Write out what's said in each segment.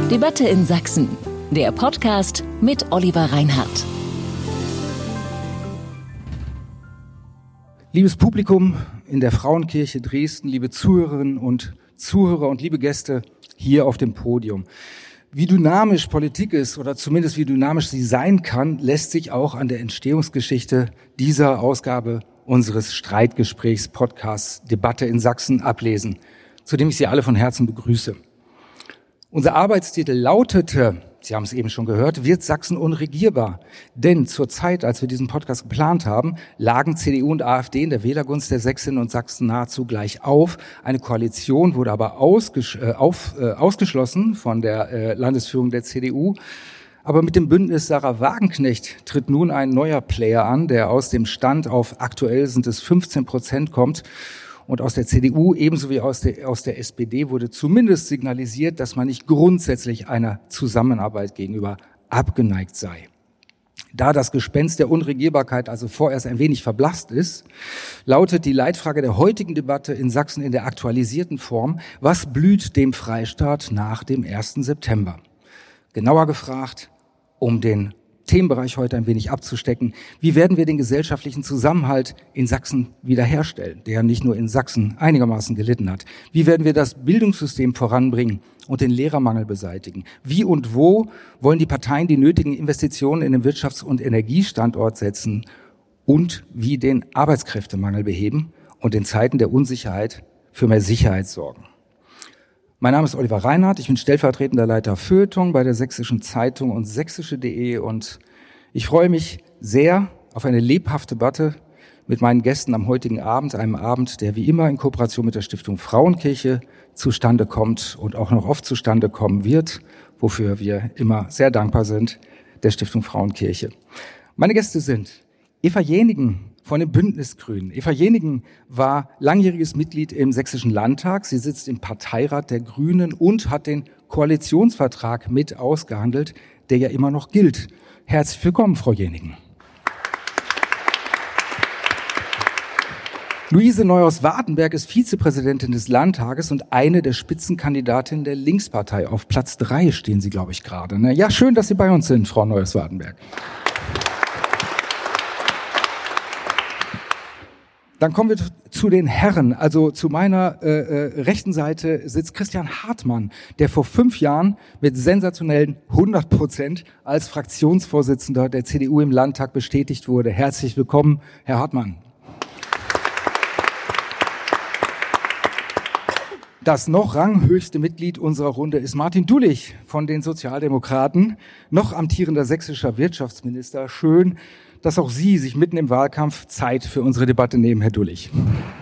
Debatte in Sachsen, der Podcast mit Oliver Reinhardt. Liebes Publikum in der Frauenkirche Dresden, liebe Zuhörerinnen und Zuhörer und liebe Gäste hier auf dem Podium. Wie dynamisch Politik ist oder zumindest wie dynamisch sie sein kann, lässt sich auch an der Entstehungsgeschichte dieser Ausgabe unseres Streitgesprächs-Podcasts Debatte in Sachsen ablesen, zu dem ich Sie alle von Herzen begrüße. Unser Arbeitstitel lautete, Sie haben es eben schon gehört, wird Sachsen unregierbar? Denn zur Zeit, als wir diesen Podcast geplant haben, lagen CDU und AfD in der Wählergunst der Sächsinnen und Sachsen nahezu gleich auf. Eine Koalition wurde aber ausgeschlossen von der Landesführung der CDU. Aber mit dem Bündnis Sarah Wagenknecht tritt nun ein neuer Player an, der aus dem Stand auf aktuell sind es 15% kommt. Und aus der CDU ebenso wie aus der SPD wurde zumindest signalisiert, dass man nicht grundsätzlich einer Zusammenarbeit gegenüber abgeneigt sei. Da das Gespenst der Unregierbarkeit also vorerst ein wenig verblasst ist, lautet die Leitfrage der heutigen Debatte in Sachsen in der aktualisierten Form: Was blüht dem Freistaat nach dem 1. September? Genauer gefragt, um den Themenbereich heute ein wenig abzustecken: Wie werden wir den gesellschaftlichen Zusammenhalt in Sachsen wiederherstellen, der nicht nur in Sachsen einigermaßen gelitten hat? Wie werden wir das Bildungssystem voranbringen und den Lehrermangel beseitigen? Wie und wo wollen die Parteien die nötigen Investitionen in den Wirtschafts- und Energiestandort setzen und wie den Arbeitskräftemangel beheben und in Zeiten der Unsicherheit für mehr Sicherheit sorgen? Mein Name ist Oliver Reinhardt, ich bin stellvertretender Leiter Feuilleton bei der Sächsischen Zeitung und sächsische.de und ich freue mich sehr auf eine lebhafte Debatte mit meinen Gästen am heutigen Abend, einem Abend, der wie immer in Kooperation mit der Stiftung Frauenkirche zustande kommt und auch noch oft zustande kommen wird, wofür wir immer sehr dankbar sind, der Stiftung Frauenkirche. Meine Gäste sind Eva Jänigen von den Bündnisgrünen. Eva Jänigen war langjähriges Mitglied im Sächsischen Landtag. Sie sitzt im Parteirat der Grünen und hat den Koalitionsvertrag mit ausgehandelt, der ja immer noch gilt. Herzlich willkommen, Frau Jänigen. Luise Neuhaus-Wartenberg ist Vizepräsidentin des Landtages und eine der Spitzenkandidatinnen der Linkspartei. Auf Platz 3 stehen Sie, glaube ich, gerade. Ne? Ja, schön, dass Sie bei uns sind, Frau Neuhaus-Wartenberg. Dann kommen wir zu den Herren. Also zu meiner rechten Seite sitzt Christian Hartmann, der vor 5 Jahren mit sensationellen 100% als Fraktionsvorsitzender der CDU im Landtag bestätigt wurde. Herzlich willkommen, Herr Hartmann. Das noch ranghöchste Mitglied unserer Runde ist Martin Dulich von den Sozialdemokraten, noch amtierender sächsischer Wirtschaftsminister. Schön, dass auch Sie sich mitten im Wahlkampf Zeit für unsere Debatte nehmen, Herr Dulich.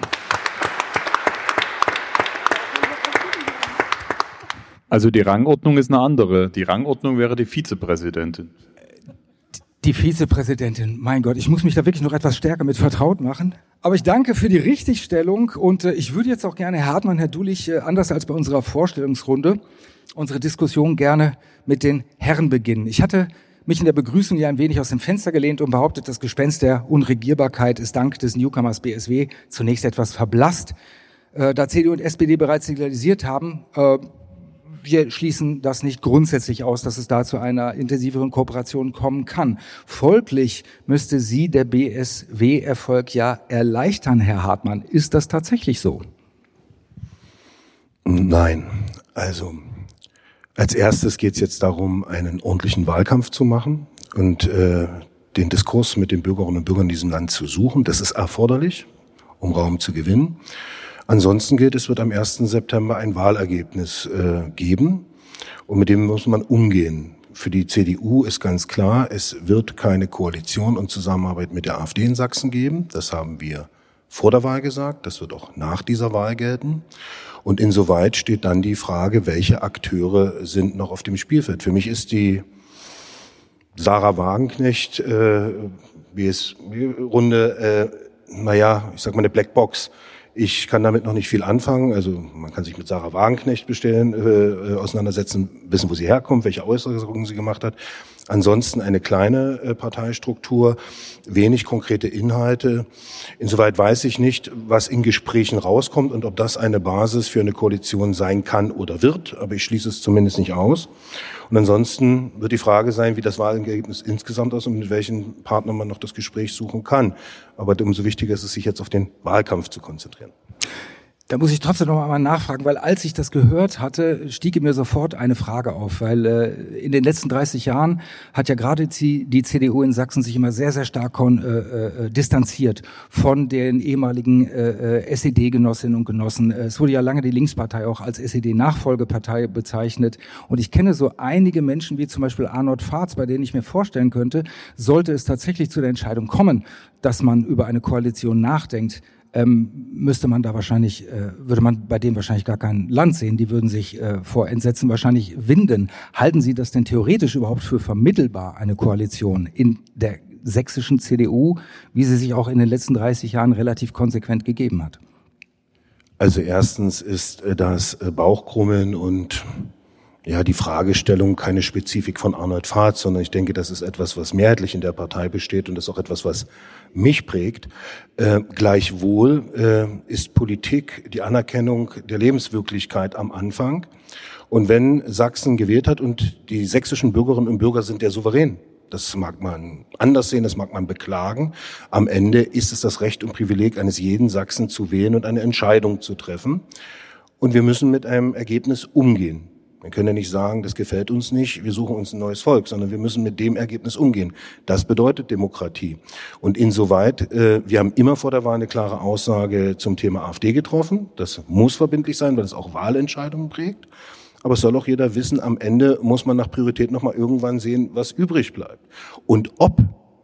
Also die Rangordnung ist eine andere. Die Rangordnung wäre die Vizepräsidentin. Die Vizepräsidentin, mein Gott, ich muss mich da wirklich noch etwas stärker mit vertraut machen. Aber ich danke für die Richtigstellung und ich würde jetzt auch gerne, Herr Hartmann, Herr Dulich, anders als bei unserer Vorstellungsrunde, unsere Diskussion gerne mit den Herren beginnen. Ich hatte mich in der Begrüßung ja ein wenig aus dem Fenster gelehnt und behauptet, das Gespenst der Unregierbarkeit ist dank des Newcomers BSW zunächst etwas verblasst. Da CDU und SPD bereits signalisiert haben, wir schließen das nicht grundsätzlich aus, dass es da zu einer intensiveren Kooperation kommen kann. Folglich müsste Sie der BSW-Erfolg ja erleichtern, Herr Hartmann. Ist das tatsächlich so? Nein. Also als erstes geht es jetzt darum, einen ordentlichen Wahlkampf zu machen und den Diskurs mit den Bürgerinnen und Bürgern in diesem Land zu suchen. Das ist erforderlich, um Raum zu gewinnen. Ansonsten gilt, es wird am 1. September ein Wahlergebnis geben und mit dem muss man umgehen. Für die CDU ist ganz klar, es wird keine Koalition und Zusammenarbeit mit der AfD in Sachsen geben. Das haben wir vor der Wahl gesagt, das wird auch nach dieser Wahl gelten. Und insoweit steht dann die Frage, welche Akteure sind noch auf dem Spielfeld. Für mich ist die Sarah Wagenknecht BSW-Runde, ich sag mal eine Blackbox. Ich kann damit noch nicht viel anfangen. Also man kann sich mit Sarah Wagenknecht auseinandersetzen, wissen, wo sie herkommt, welche Äußerungen sie gemacht hat. Ansonsten eine kleine Parteistruktur, wenig konkrete Inhalte. Insoweit weiß ich nicht, was in Gesprächen rauskommt und ob das eine Basis für eine Koalition sein kann oder wird. Aber ich schließe es zumindest nicht aus. Und ansonsten wird die Frage sein, wie das Wahlergebnis insgesamt aussieht und mit welchen Partnern man noch das Gespräch suchen kann. Aber umso wichtiger ist es, sich jetzt auf den Wahlkampf zu konzentrieren. Da muss ich trotzdem noch einmal nachfragen, weil als ich das gehört hatte, stieg in mir sofort eine Frage auf, weil in den letzten 30 Jahren hat ja gerade die CDU in Sachsen sich immer sehr, sehr stark distanziert von den ehemaligen SED-Genossinnen und Genossen. Es wurde ja lange die Linkspartei auch als SED-Nachfolgepartei bezeichnet. Und ich kenne so einige Menschen wie zum Beispiel Arnold Fahrz, bei denen ich mir vorstellen könnte, sollte es tatsächlich zu der Entscheidung kommen, dass man über eine Koalition nachdenkt, müsste man da wahrscheinlich, würde man bei denen wahrscheinlich gar kein Land sehen. Die würden sich vor Entsetzen wahrscheinlich winden. Halten Sie das denn theoretisch überhaupt für vermittelbar, eine Koalition in der sächsischen CDU, wie sie sich auch in den letzten 30 Jahren relativ konsequent gegeben hat? Also erstens ist das Bauchkrummeln und die Fragestellung keine Spezifik von Arnold Fahrz, sondern ich denke, das ist etwas, was mehrheitlich in der Partei besteht und das ist auch etwas, was mich prägt. Gleichwohl ist Politik die Anerkennung der Lebenswirklichkeit am Anfang. Und wenn Sachsen gewählt hat und die sächsischen Bürgerinnen und Bürger sind der Souverän, das mag man anders sehen, das mag man beklagen. Am Ende ist es das Recht und Privileg eines jeden Sachsen zu wählen und eine Entscheidung zu treffen. Und wir müssen mit einem Ergebnis umgehen. Wir können ja nicht sagen, das gefällt uns nicht, wir suchen uns ein neues Volk, sondern wir müssen mit dem Ergebnis umgehen. Das bedeutet Demokratie. Und insoweit, wir haben immer vor der Wahl eine klare Aussage zum Thema AfD getroffen. Das muss verbindlich sein, weil es auch Wahlentscheidungen prägt. Aber es soll auch jeder wissen, am Ende muss man nach Priorität nochmal irgendwann sehen, was übrig bleibt. Und ob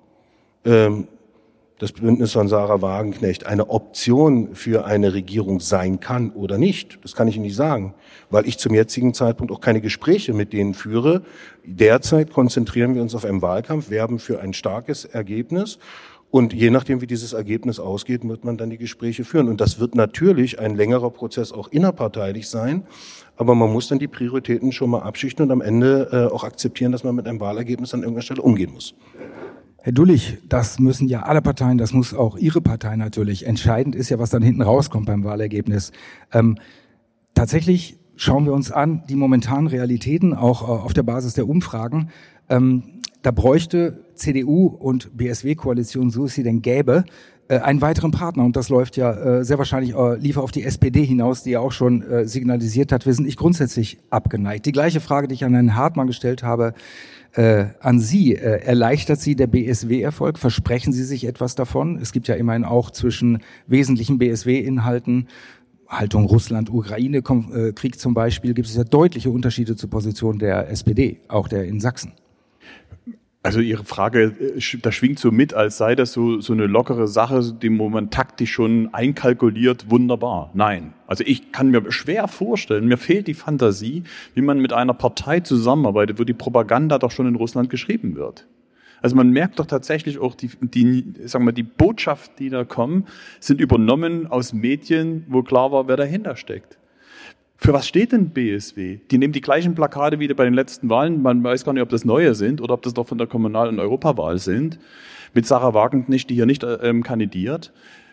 das Bündnis von Sarah Wagenknecht eine Option für eine Regierung sein kann oder nicht, das kann ich Ihnen nicht sagen, weil ich zum jetzigen Zeitpunkt auch keine Gespräche mit denen führe. Derzeit konzentrieren wir uns auf einen Wahlkampf, werben für ein starkes Ergebnis und je nachdem, wie dieses Ergebnis ausgeht, wird man dann die Gespräche führen. Und das wird natürlich ein längerer Prozess auch innerparteilich sein, aber man muss dann die Prioritäten schon mal abschichten und am Ende auch akzeptieren, dass man mit einem Wahlergebnis an irgendeiner Stelle umgehen muss. Herr Dullig, das müssen ja alle Parteien, das muss auch Ihre Partei natürlich. Entscheidend ist ja, was dann hinten rauskommt beim Wahlergebnis. Tatsächlich schauen wir uns an, die momentanen Realitäten, auch auf der Basis der Umfragen. Da bräuchte CDU und BSW-Koalition, so es sie denn gäbe, einen weiteren Partner. Und das läuft ja sehr wahrscheinlich lieber auf die SPD hinaus, die ja auch schon signalisiert hat, wir sind nicht grundsätzlich abgeneigt. Die gleiche Frage, die ich an Herrn Hartmann gestellt habe, an Sie. Erleichtert Sie der BSW-Erfolg? Versprechen Sie sich etwas davon? Es gibt ja immerhin auch zwischen wesentlichen BSW-Inhalten, Haltung Russland, Ukraine-Krieg zum Beispiel, gibt es ja deutliche Unterschiede zur Position der SPD, auch der in Sachsen. Also Ihre Frage, da schwingt so mit, als sei das so eine lockere Sache, die man taktisch schon einkalkuliert, wunderbar. Nein. Also ich kann mir schwer vorstellen, mir fehlt die Fantasie, wie man mit einer Partei zusammenarbeitet, wo die Propaganda doch schon in Russland geschrieben wird. Also man merkt doch tatsächlich auch die Botschaften, die da kommen, sind übernommen aus Medien, wo klar war, wer dahinter steckt. Für was steht denn BSW? Die nehmen die gleichen Plakate wie bei den letzten Wahlen. Man weiß gar nicht, ob das neue sind oder ob das doch von der Kommunal- und Europawahl sind. Mit Sarah Wagenknecht, die hier nicht kandidiert.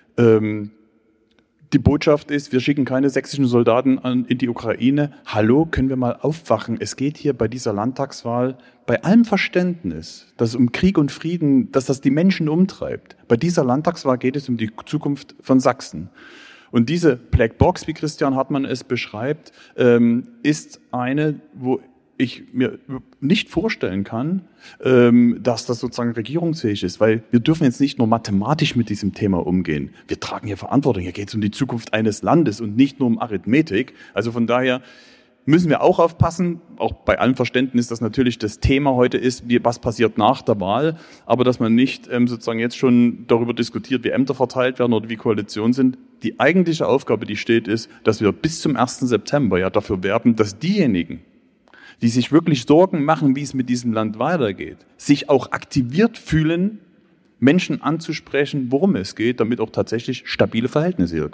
Die Botschaft ist, wir schicken keine sächsischen Soldaten in die Ukraine. Hallo, können wir mal aufwachen? Es geht hier bei dieser Landtagswahl, bei allem Verständnis, dass es um Krieg und Frieden, dass das die Menschen umtreibt. Bei dieser Landtagswahl geht es um die Zukunft von Sachsen. Und diese Black Box, wie Christian Hartmann es beschreibt, ist eine, wo ich mir nicht vorstellen kann, dass das sozusagen regierungsfähig ist, weil wir dürfen jetzt nicht nur mathematisch mit diesem Thema umgehen. Wir tragen hier Verantwortung. Hier geht es um die Zukunft eines Landes und nicht nur um Arithmetik. Also von daher müssen wir auch aufpassen, auch bei allem Verständnis, dass natürlich das Thema heute ist, was passiert nach der Wahl, aber dass man nicht sozusagen jetzt schon darüber diskutiert, wie Ämter verteilt werden oder wie Koalitionen sind. Die eigentliche Aufgabe, die steht, ist, dass wir bis zum 1. September ja dafür werben, dass diejenigen, die sich wirklich Sorgen machen, wie es mit diesem Land weitergeht, sich auch aktiviert fühlen, Menschen anzusprechen, worum es geht, damit auch tatsächlich stabile Verhältnisse hier kommen.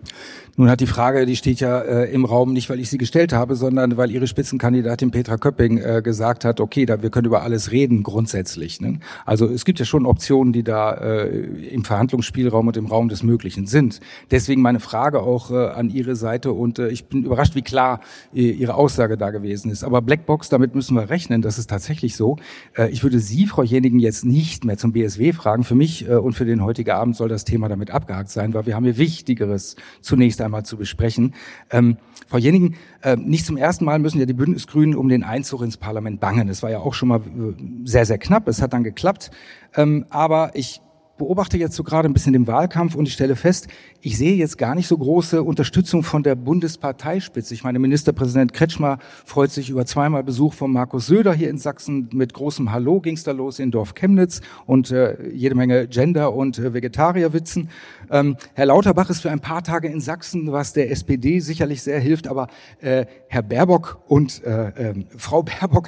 Nun hat die Frage, die steht ja im Raum nicht, weil ich sie gestellt habe, sondern weil Ihre Spitzenkandidatin Petra Köpping gesagt hat, okay, wir können über alles reden grundsätzlich. Ne? Also es gibt ja schon Optionen, die da im Verhandlungsspielraum und im Raum des Möglichen sind. Deswegen meine Frage auch an Ihre Seite und ich bin überrascht, wie klar Ihre Aussage da gewesen ist. Aber Blackbox, damit müssen wir rechnen, das ist tatsächlich so. Ich würde Sie, Frau Jenigen, jetzt nicht mehr zum BSW fragen. Für mich und für den heutigen Abend soll das Thema damit abgehakt sein, weil wir haben hier Wichtigeres zunächst einmal zu besprechen. Frau Jenigen, nicht zum ersten Mal müssen ja die Bündnisgrünen um den Einzug ins Parlament bangen. Das war ja auch schon mal sehr, sehr knapp. Es hat dann geklappt. Aber ich beobachte jetzt so gerade ein bisschen den Wahlkampf und ich stelle fest, ich sehe jetzt gar nicht so große Unterstützung von der Bundesparteispitze. Ich meine, Ministerpräsident Kretschmer freut sich über zweimal Besuch von Markus Söder hier in Sachsen. Mit großem Hallo ging es da los in Dorf Chemnitz und jede Menge Gender- und Vegetarierwitzen. Herr Lauterbach ist für ein paar Tage in Sachsen, was der SPD sicherlich sehr hilft, aber Herr Baerbock und Frau Baerbock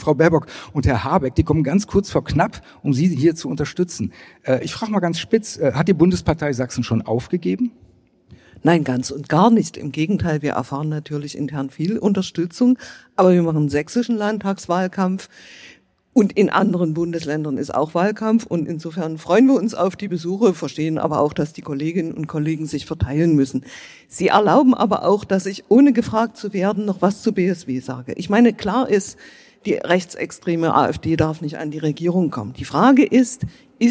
und Herr Habeck, die kommen ganz kurz vor knapp, um Sie hier zu unterstützen. Ich frage mal ganz spitz, hat die Bundespartei Sachsen schon aufgegeben? Nein, ganz und gar nicht. Im Gegenteil, wir erfahren natürlich intern viel Unterstützung, aber wir machen einen sächsischen Landtagswahlkampf und in anderen Bundesländern ist auch Wahlkampf und insofern freuen wir uns auf die Besuche, verstehen aber auch, dass die Kolleginnen und Kollegen sich verteilen müssen. Sie erlauben aber auch, dass ich, ohne gefragt zu werden, noch was zu BSW sage. Ich meine, klar ist, die rechtsextreme AfD darf nicht an die Regierung kommen. Die Frage ist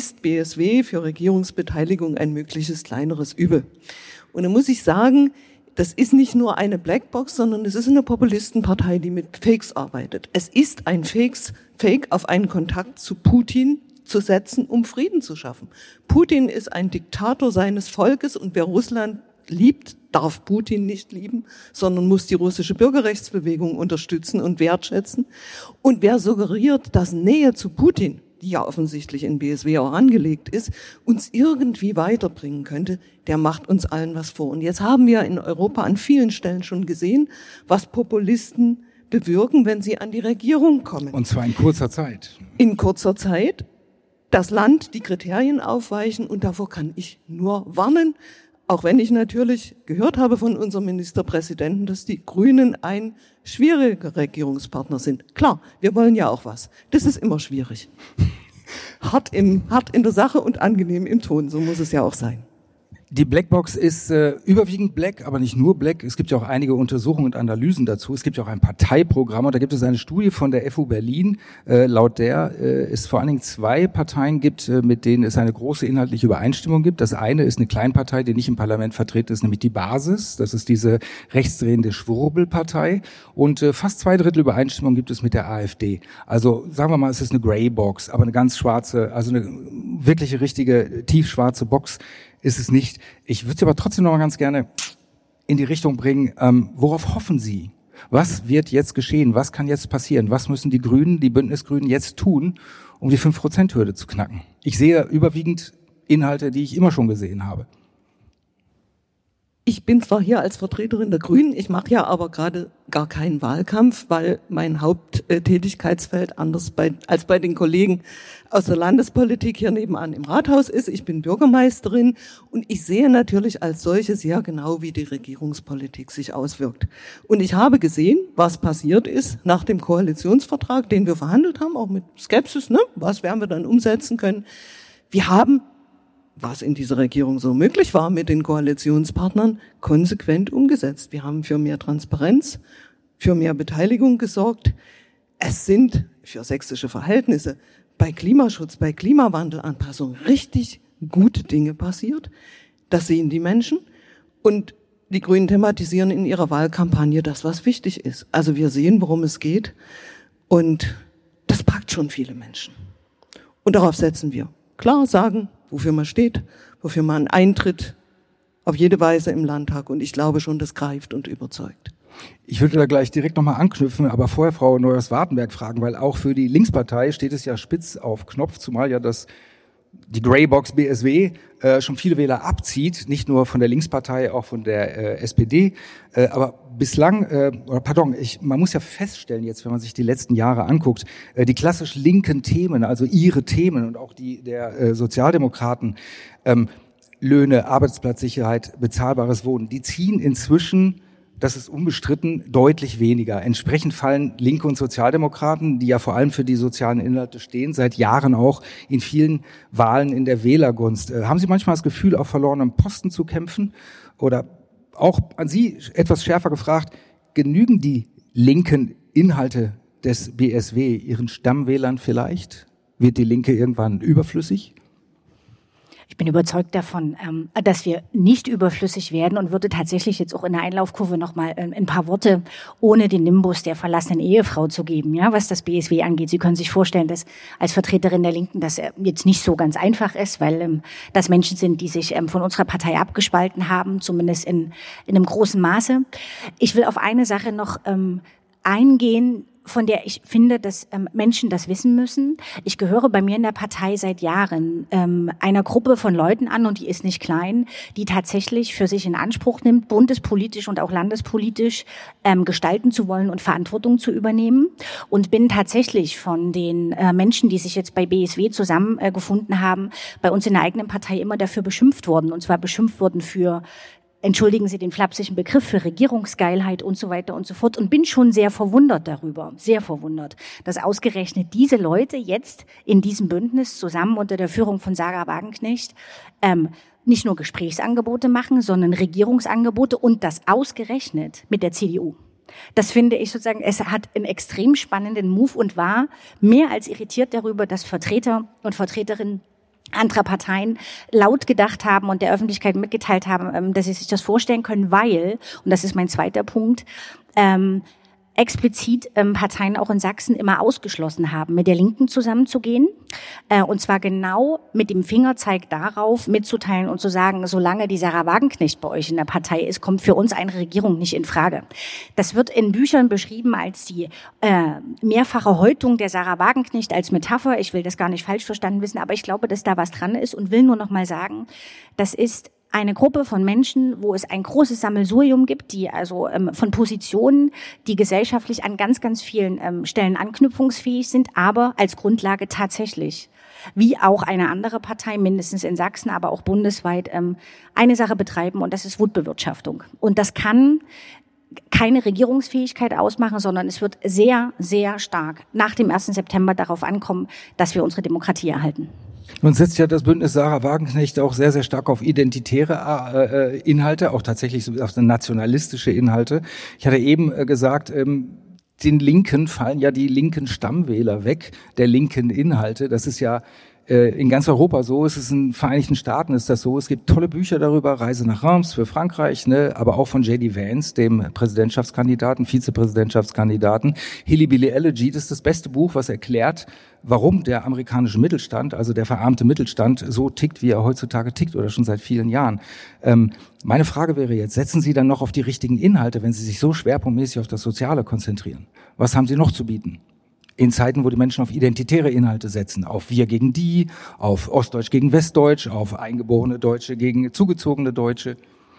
BSW für Regierungsbeteiligung ein mögliches kleineres Übel? Und da muss ich sagen, das ist nicht nur eine Blackbox, sondern es ist eine Populistenpartei, die mit Fakes arbeitet. Es ist ein Fake auf einen Kontakt zu Putin zu setzen, um Frieden zu schaffen. Putin ist ein Diktator seines Volkes und wer Russland liebt, darf Putin nicht lieben, sondern muss die russische Bürgerrechtsbewegung unterstützen und wertschätzen. Und wer suggeriert, dass Nähe zu Putin, die ja offensichtlich in BSW auch angelegt ist, uns irgendwie weiterbringen könnte, der macht uns allen was vor. Und jetzt haben wir in Europa an vielen Stellen schon gesehen, was Populisten bewirken, wenn sie an die Regierung kommen. Und zwar in kurzer Zeit. In kurzer Zeit. Das Land, die Kriterien aufweichen und davor kann ich nur warnen. Auch wenn ich natürlich gehört habe von unserem Ministerpräsidenten, dass die Grünen ein schwieriger Regierungspartner sind. Klar, wir wollen ja auch was. Das ist immer schwierig. Hart in der Sache und angenehm im Ton, so muss es ja auch sein. Die Blackbox ist überwiegend black, aber nicht nur black. Es gibt ja auch einige Untersuchungen und Analysen dazu. Es gibt ja auch ein Parteiprogramm und da gibt es eine Studie von der FU Berlin, laut der es vor allen Dingen 2 Parteien gibt, mit denen es eine große inhaltliche Übereinstimmung gibt. Das eine ist eine Kleinpartei, die nicht im Parlament vertreten ist, nämlich die Basis. Das ist diese rechtsdrehende Schwurbelpartei. Und fast 2/3 Übereinstimmung gibt es mit der AfD. Also sagen wir mal, es ist eine Greybox, aber eine ganz schwarze, also eine wirkliche, richtige, tiefschwarze Box ist es nicht. Ich würde Sie aber trotzdem noch mal ganz gerne in die Richtung bringen, worauf hoffen Sie? Was wird jetzt geschehen? Was kann jetzt passieren? Was müssen die Grünen, die Bündnisgrünen jetzt tun, um die 5%-Hürde zu knacken? Ich sehe überwiegend Inhalte, die ich immer schon gesehen habe. Ich bin zwar hier als Vertreterin der Grünen, ich mache ja aber gerade gar keinen Wahlkampf, weil mein Haupttätigkeitsfeld anders als bei den Kollegen aus der Landespolitik hier nebenan im Rathaus ist. Ich bin Bürgermeisterin und ich sehe natürlich als solche sehr genau, wie die Regierungspolitik sich auswirkt. Und ich habe gesehen, was passiert ist nach dem Koalitionsvertrag, den wir verhandelt haben, auch mit Skepsis, ne? Was werden wir dann umsetzen können? Wir haben, was in dieser Regierung so möglich war mit den Koalitionspartnern, konsequent umgesetzt. Wir haben für mehr Transparenz, für mehr Beteiligung gesorgt. Es sind für sächsische Verhältnisse bei Klimaschutz, bei Klimawandelanpassung richtig gute Dinge passiert. Das sehen die Menschen. Und die Grünen thematisieren in ihrer Wahlkampagne das, was wichtig ist. Also wir sehen, worum es geht. Und das packt schon viele Menschen. Und darauf setzen wir. Klar sagen, wofür man steht, wofür man eintritt, auf jede Weise im Landtag. Und ich glaube schon, das greift und überzeugt. Ich würde da gleich direkt nochmal anknüpfen, aber vorher Frau Neuers-Wartenberg fragen, weil auch für die Linkspartei steht es ja spitz auf Knopf, zumal ja die Greybox BSW schon viele Wähler abzieht, nicht nur von der Linkspartei, auch von der SPD. Aber bislang, man muss ja feststellen jetzt, wenn man sich die letzten Jahre anguckt, die klassisch linken Themen, also ihre Themen und auch die der Sozialdemokraten, Löhne, Arbeitsplatzsicherheit, bezahlbares Wohnen, die ziehen inzwischen, das ist unbestritten, deutlich weniger. Entsprechend fallen Linke und Sozialdemokraten, die ja vor allem für die sozialen Inhalte stehen, seit Jahren auch in vielen Wahlen in der Wählergunst. Haben Sie manchmal das Gefühl, auf verlorenem Posten zu kämpfen? Oder auch an Sie etwas schärfer gefragt, genügen die linken Inhalte des BSW Ihren Stammwählern vielleicht? Wird die Linke irgendwann überflüssig? Ich bin überzeugt davon, dass wir nicht überflüssig werden und würde tatsächlich jetzt auch in der Einlaufkurve nochmal ein paar Worte ohne den Nimbus der verlassenen Ehefrau zu geben, ja, was das BSW angeht. Sie können sich vorstellen, dass als Vertreterin der Linken das jetzt nicht so ganz einfach ist, weil das Menschen sind, die sich von unserer Partei abgespalten haben, zumindest in einem großen Maße. Ich will auf eine Sache noch eingehen, von der ich finde, dass Menschen das wissen müssen. Ich gehöre bei mir in der Partei seit Jahren einer Gruppe von Leuten an, und die ist nicht klein, die tatsächlich für sich in Anspruch nimmt, bundespolitisch und auch landespolitisch gestalten zu wollen und Verantwortung zu übernehmen. Und bin tatsächlich von den Menschen, die sich jetzt bei BSW zusammengefunden haben, bei uns in der eigenen Partei immer dafür beschimpft worden. Und zwar beschimpft worden für, entschuldigen Sie den flapsigen Begriff, für Regierungsgeilheit und so weiter und so fort, und bin schon sehr verwundert darüber, sehr verwundert, dass ausgerechnet diese Leute jetzt in diesem Bündnis zusammen unter der Führung von Sarah Wagenknecht nicht nur Gesprächsangebote machen, sondern Regierungsangebote, und das ausgerechnet mit der CDU. Das finde ich sozusagen, es hat einen extrem spannenden Move und war mehr als irritiert darüber, dass Vertreter und Vertreterinnen anderer Parteien laut gedacht haben und der Öffentlichkeit mitgeteilt haben, dass sie sich das vorstellen können, weil, und das ist mein zweiter Punkt, explizit Parteien auch in Sachsen immer ausgeschlossen haben, mit der Linken zusammenzugehen, und zwar genau mit dem Fingerzeig darauf mitzuteilen und zu sagen, solange die Sarah Wagenknecht bei euch in der Partei ist, kommt für uns eine Regierung nicht in Frage. Das wird in Büchern beschrieben als die mehrfache Häutung der Sarah Wagenknecht als Metapher. Ich will das gar nicht falsch verstanden wissen, aber ich glaube, dass da was dran ist, und will nur noch mal sagen, das ist eine Gruppe von Menschen, wo es ein großes Sammelsurium gibt, die also von Positionen, die gesellschaftlich an ganz, ganz vielen Stellen anknüpfungsfähig sind, aber als Grundlage tatsächlich, wie auch eine andere Partei, mindestens in Sachsen, aber auch bundesweit, eine Sache betreiben, und das ist Wutbewirtschaftung. Und das kann keine Regierungsfähigkeit ausmachen, sondern es wird sehr, sehr stark nach dem 1. September darauf ankommen, dass wir unsere Demokratie erhalten. Nun setzt ja das Bündnis Sarah Wagenknecht auch sehr, sehr stark auf identitäre Inhalte, auch tatsächlich auf nationalistische Inhalte. Ich hatte eben gesagt, den Linken fallen ja die linken Stammwähler weg, der linken Inhalte. Das ist ja in ganz Europa so, es ist in den Vereinigten Staaten ist das so. Es gibt tolle Bücher darüber, Reise nach Reims für Frankreich, ne, aber auch von J.D. Vance, dem Präsidentschaftskandidaten, Vizepräsidentschaftskandidaten. Hilly-Billy Elegy, das ist das beste Buch, was erklärt, warum der amerikanische Mittelstand, also der verarmte Mittelstand, so tickt, wie er heutzutage tickt oder schon seit vielen Jahren. Meine Frage wäre jetzt, setzen Sie dann noch auf die richtigen Inhalte, wenn Sie sich so schwerpunktmäßig auf das Soziale konzentrieren? Was haben Sie noch zu bieten? In Zeiten, wo die Menschen auf identitäre Inhalte setzen, auf wir gegen die, auf Ostdeutsch gegen Westdeutsch, auf eingeborene Deutsche gegen zugezogene Deutsche.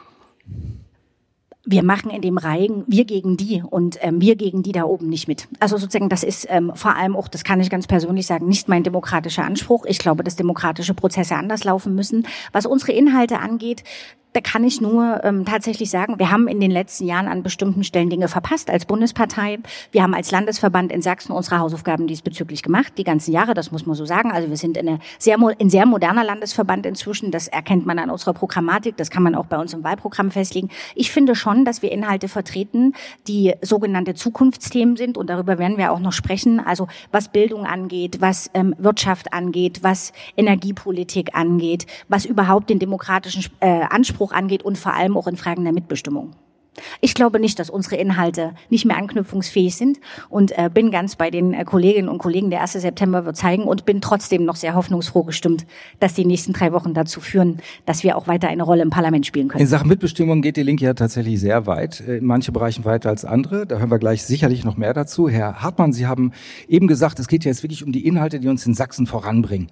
Wir machen in dem Reigen wir gegen die und wir gegen die da oben nicht mit. Also sozusagen, das ist vor allem auch, das kann ich ganz persönlich sagen, nicht mein demokratischer Anspruch. Ich glaube, dass demokratische Prozesse anders laufen müssen. Was unsere Inhalte angeht, da kann ich nur tatsächlich sagen, wir haben in den letzten Jahren an bestimmten Stellen Dinge verpasst als Bundespartei. Wir haben als Landesverband in Sachsen unsere Hausaufgaben diesbezüglich gemacht, die ganzen Jahre, das muss man so sagen. Also wir sind ein sehr moderner Landesverband inzwischen, das erkennt man an unserer Programmatik, das kann man auch bei uns im Wahlprogramm festlegen. Ich finde schon, dass wir Inhalte vertreten, die sogenannte Zukunftsthemen sind, und darüber werden wir auch noch sprechen. Also was Bildung angeht, was Wirtschaft angeht, was Energiepolitik angeht, was überhaupt den demokratischen Anspruch angeht und vor allem auch in Fragen der Mitbestimmung. Ich glaube nicht, dass unsere Inhalte nicht mehr anknüpfungsfähig sind, und bin ganz bei den Kolleginnen und Kollegen, der 1. September wird zeigen, und bin trotzdem noch sehr hoffnungsfroh gestimmt, dass die nächsten 3 Wochen dazu führen, dass wir auch weiter eine Rolle im Parlament spielen können. In Sachen Mitbestimmung geht die Linke ja tatsächlich sehr weit, in manchen Bereichen weiter als andere. Da hören wir gleich sicherlich noch mehr dazu. Herr Hartmann, Sie haben eben gesagt, es geht jetzt wirklich um die Inhalte, die uns in Sachsen voranbringen.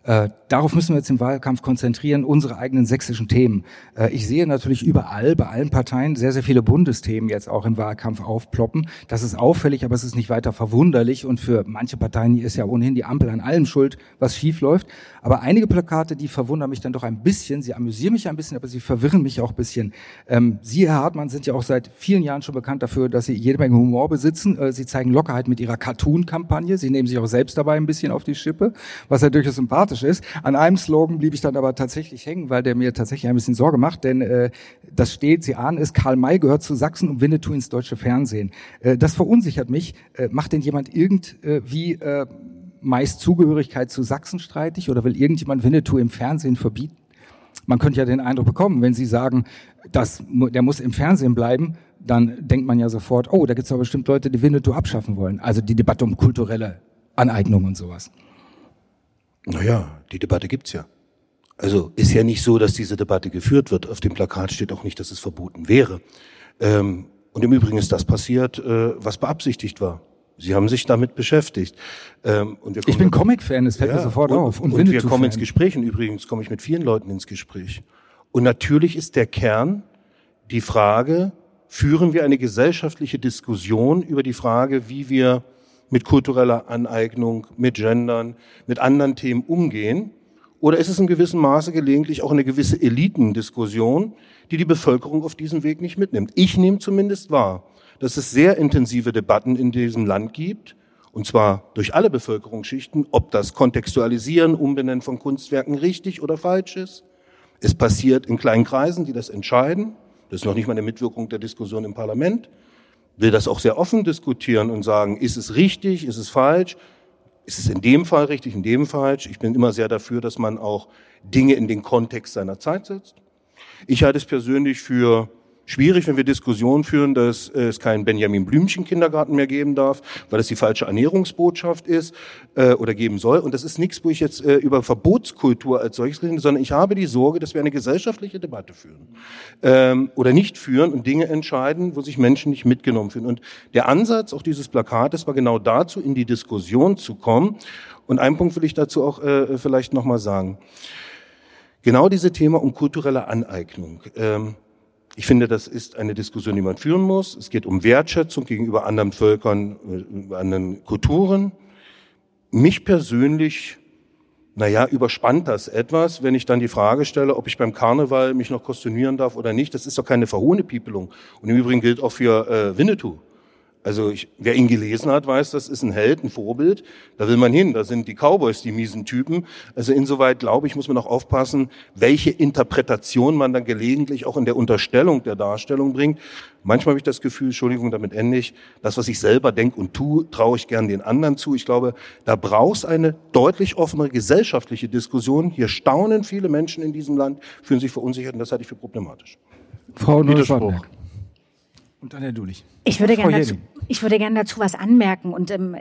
Darauf müssen wir jetzt im Wahlkampf konzentrieren, unsere eigenen sächsischen Themen. Ich sehe natürlich überall, bei allen Parteien, sehr, sehr viele Bundesthemen jetzt auch im Wahlkampf aufploppen. Das ist auffällig, aber es ist nicht weiter verwunderlich. Und für manche Parteien ist ja ohnehin die Ampel an allem schuld, was schief läuft. Aber einige Plakate, die verwundern mich dann doch ein bisschen. Sie amüsieren mich ein bisschen, aber sie verwirren mich auch ein bisschen. Sie, Herr Hartmann, sind ja auch seit vielen Jahren schon bekannt dafür, dass Sie jede Menge Humor besitzen. Sie zeigen Lockerheit mit Ihrer Cartoon-Kampagne. Sie nehmen sich auch selbst dabei ein bisschen auf die Schippe, was ja durchaus sympathisch ist. An einem Slogan blieb ich dann aber tatsächlich hängen, weil der mir tatsächlich ein bisschen Sorge macht, denn das steht, Sie ahnen es, Karl May gehört zu Sachsen und Winnetou ins deutsche Fernsehen. Das verunsichert mich. Macht denn jemand irgendwie Mays Zugehörigkeit zu Sachsen streitig oder will irgendjemand Winnetou im Fernsehen verbieten? Man könnte ja den Eindruck bekommen, wenn Sie sagen, der muss im Fernsehen bleiben, dann denkt man ja sofort, oh, da gibt es aber bestimmt Leute, die Winnetou abschaffen wollen. Also die Debatte um kulturelle Aneignung und sowas. Naja, die Debatte gibt's ja. Also ist ja nicht so, dass diese Debatte geführt wird. Auf dem Plakat steht auch nicht, dass es verboten wäre. Und im Übrigen ist das passiert, was beabsichtigt war. Sie haben sich damit beschäftigt. Ich bin Comic-Fan, das fällt mir sofort auf. Und wir kommen ins Gespräch. Und übrigens komme ich mit vielen Leuten ins Gespräch. Und natürlich ist der Kern die Frage, führen wir eine gesellschaftliche Diskussion über die Frage, wie wir mit kultureller Aneignung, mit Gendern, mit anderen Themen umgehen? Oder ist es in gewissem Maße gelegentlich auch eine gewisse Elitendiskussion, die die Bevölkerung auf diesem Weg nicht mitnimmt? Ich nehme zumindest wahr, dass es sehr intensive Debatten in diesem Land gibt, und zwar durch alle Bevölkerungsschichten, ob das Kontextualisieren, Umbenennen von Kunstwerken richtig oder falsch ist. Es passiert in kleinen Kreisen, die das entscheiden. Das ist noch nicht mal eine Mitwirkung der Diskussion im Parlament. Will das auch sehr offen diskutieren und sagen, ist es richtig, ist es falsch, ist es in dem Fall richtig, in dem falsch. Ich bin immer sehr dafür, dass man auch Dinge in den Kontext seiner Zeit setzt. Ich halte es persönlich für schwierig, wenn wir Diskussionen führen, dass es keinen Benjamin-Blümchen-Kindergarten mehr geben darf, weil das die falsche Ernährungsbotschaft ist oder geben soll. Und das ist nichts, wo ich jetzt über Verbotskultur als solches rede, sondern ich habe die Sorge, dass wir eine gesellschaftliche Debatte führen oder nicht führen und Dinge entscheiden, wo sich Menschen nicht mitgenommen fühlen. Und der Ansatz auch dieses Plakates war genau dazu, in die Diskussion zu kommen. Und einen Punkt will ich dazu auch vielleicht nochmal sagen. Genau dieses Thema um kulturelle Aneignung. Ich finde, das ist eine Diskussion, die man führen muss. Es geht um Wertschätzung gegenüber anderen Völkern, anderen Kulturen. Mich persönlich, überspannt das etwas, wenn ich dann die Frage stelle, ob ich beim Karneval mich noch kostümieren darf oder nicht. Das ist doch keine Verhohnepiepelung. Und im Übrigen gilt auch für Winnetou. Also wer ihn gelesen hat, weiß, das ist ein Held, ein Vorbild. Da will man hin, da sind die Cowboys die miesen Typen. Also insoweit, glaube ich, muss man auch aufpassen, welche Interpretation man dann gelegentlich auch in der Unterstellung der Darstellung bringt. Manchmal habe ich das Gefühl, Entschuldigung, damit ende ich, das, was ich selber denke und tue, traue ich gern den anderen zu. Ich glaube, da braucht es eine deutlich offenere gesellschaftliche Diskussion. Hier staunen viele Menschen in diesem Land, fühlen sich verunsichert und das halte ich für problematisch. Frau Neuschwanberg. Und dann Herr Dulich. Ich würde gerne dazu was anmerken und können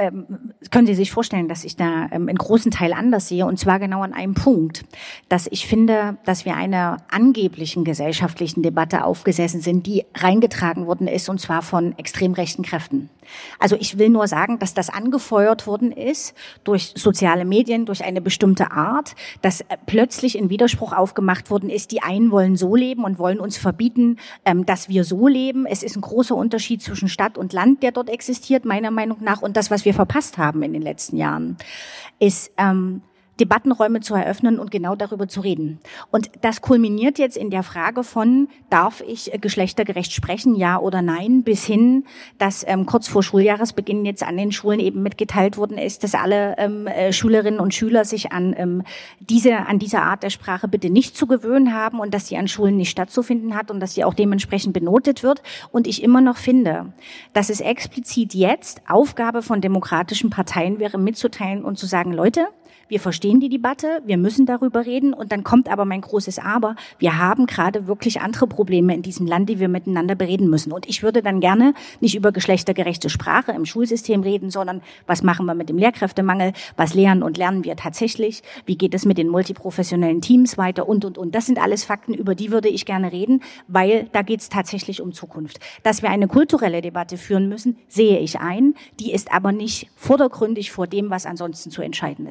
Sie sich vorstellen, dass ich da einen großen Teil anders sehe und zwar genau an einem Punkt, dass ich finde, dass wir einer angeblichen gesellschaftlichen Debatte aufgesessen sind, die reingetragen worden ist und zwar von extrem rechten Kräften. Also ich will nur sagen, dass das angefeuert worden ist durch soziale Medien, durch eine bestimmte Art, dass plötzlich in Widerspruch aufgemacht worden ist, die einen wollen so leben und wollen uns verbieten, dass wir so leben. Es ist ein großer Unterschied zwischen Stadt und Land, der dort existiert, meiner Meinung nach. Und das, was wir verpasst haben in den letzten Jahren, ist Debattenräume zu eröffnen und genau darüber zu reden. Und das kulminiert jetzt in der Frage von, darf ich geschlechtergerecht sprechen, ja oder nein, bis hin, dass kurz vor Schuljahresbeginn jetzt an den Schulen eben mitgeteilt worden ist, dass alle Schülerinnen und Schüler sich an dieser Art der Sprache bitte nicht zu gewöhnen haben und dass sie an Schulen nicht stattzufinden hat und dass sie auch dementsprechend benotet wird. Und ich immer noch finde, dass es explizit jetzt Aufgabe von demokratischen Parteien wäre, mitzuteilen und zu sagen, Leute, wir verstehen die Debatte, wir müssen darüber reden und dann kommt aber mein großes Aber, wir haben gerade wirklich andere Probleme in diesem Land, die wir miteinander bereden müssen. Und ich würde dann gerne nicht über geschlechtergerechte Sprache im Schulsystem reden, sondern was machen wir mit dem Lehrkräftemangel, was lehren und lernen wir tatsächlich, wie geht es mit den multiprofessionellen Teams weiter und. Das sind alles Fakten, über die würde ich gerne reden, weil da geht es tatsächlich um Zukunft. Dass wir eine kulturelle Debatte führen müssen, sehe ich ein, die ist aber nicht vordergründig vor dem, was ansonsten zu entscheiden ist.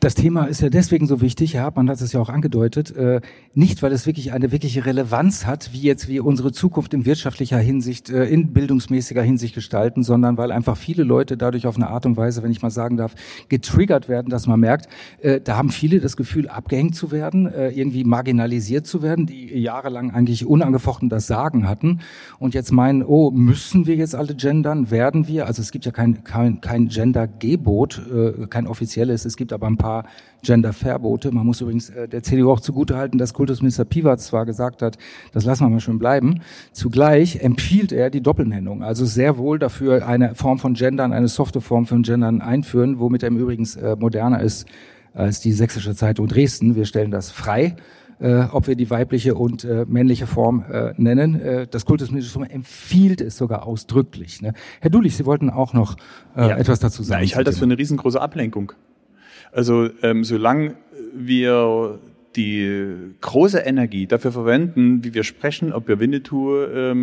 Das Thema ist ja deswegen so wichtig, Herr Hartmann hat es ja auch angedeutet, nicht weil es wirklich eine wirkliche Relevanz hat, wie jetzt wir unsere Zukunft in wirtschaftlicher Hinsicht, in bildungsmäßiger Hinsicht gestalten, sondern weil einfach viele Leute dadurch auf eine Art und Weise, wenn ich mal sagen darf, getriggert werden, dass man merkt, da haben viele das Gefühl, abgehängt zu werden, irgendwie marginalisiert zu werden, die jahrelang eigentlich unangefochten das Sagen hatten und jetzt meinen, oh, müssen wir jetzt alle gendern, werden wir? Also es gibt ja kein Gender-Gebot, kein offizielles, es gibt aber ein paar Gender-Verbote. Man muss übrigens der CDU auch zugutehalten, dass Kultusminister Piwatz zwar gesagt hat, das lassen wir mal schön bleiben, zugleich empfiehlt er die Doppelnennung, also sehr wohl dafür eine Form von Gendern, eine softe Form von Gendern einführen, womit er übrigens moderner ist als die Sächsische Zeitung Dresden. Wir stellen das frei, ob wir die weibliche und männliche Form nennen. Das Kultusministerium empfiehlt es sogar ausdrücklich. Ne? Herr Dulich, Sie wollten auch noch etwas dazu sagen. Ich halte das für eine riesengroße Ablenkung. Also solange wir die große Energie dafür verwenden, wie wir sprechen, ob wir Winnetou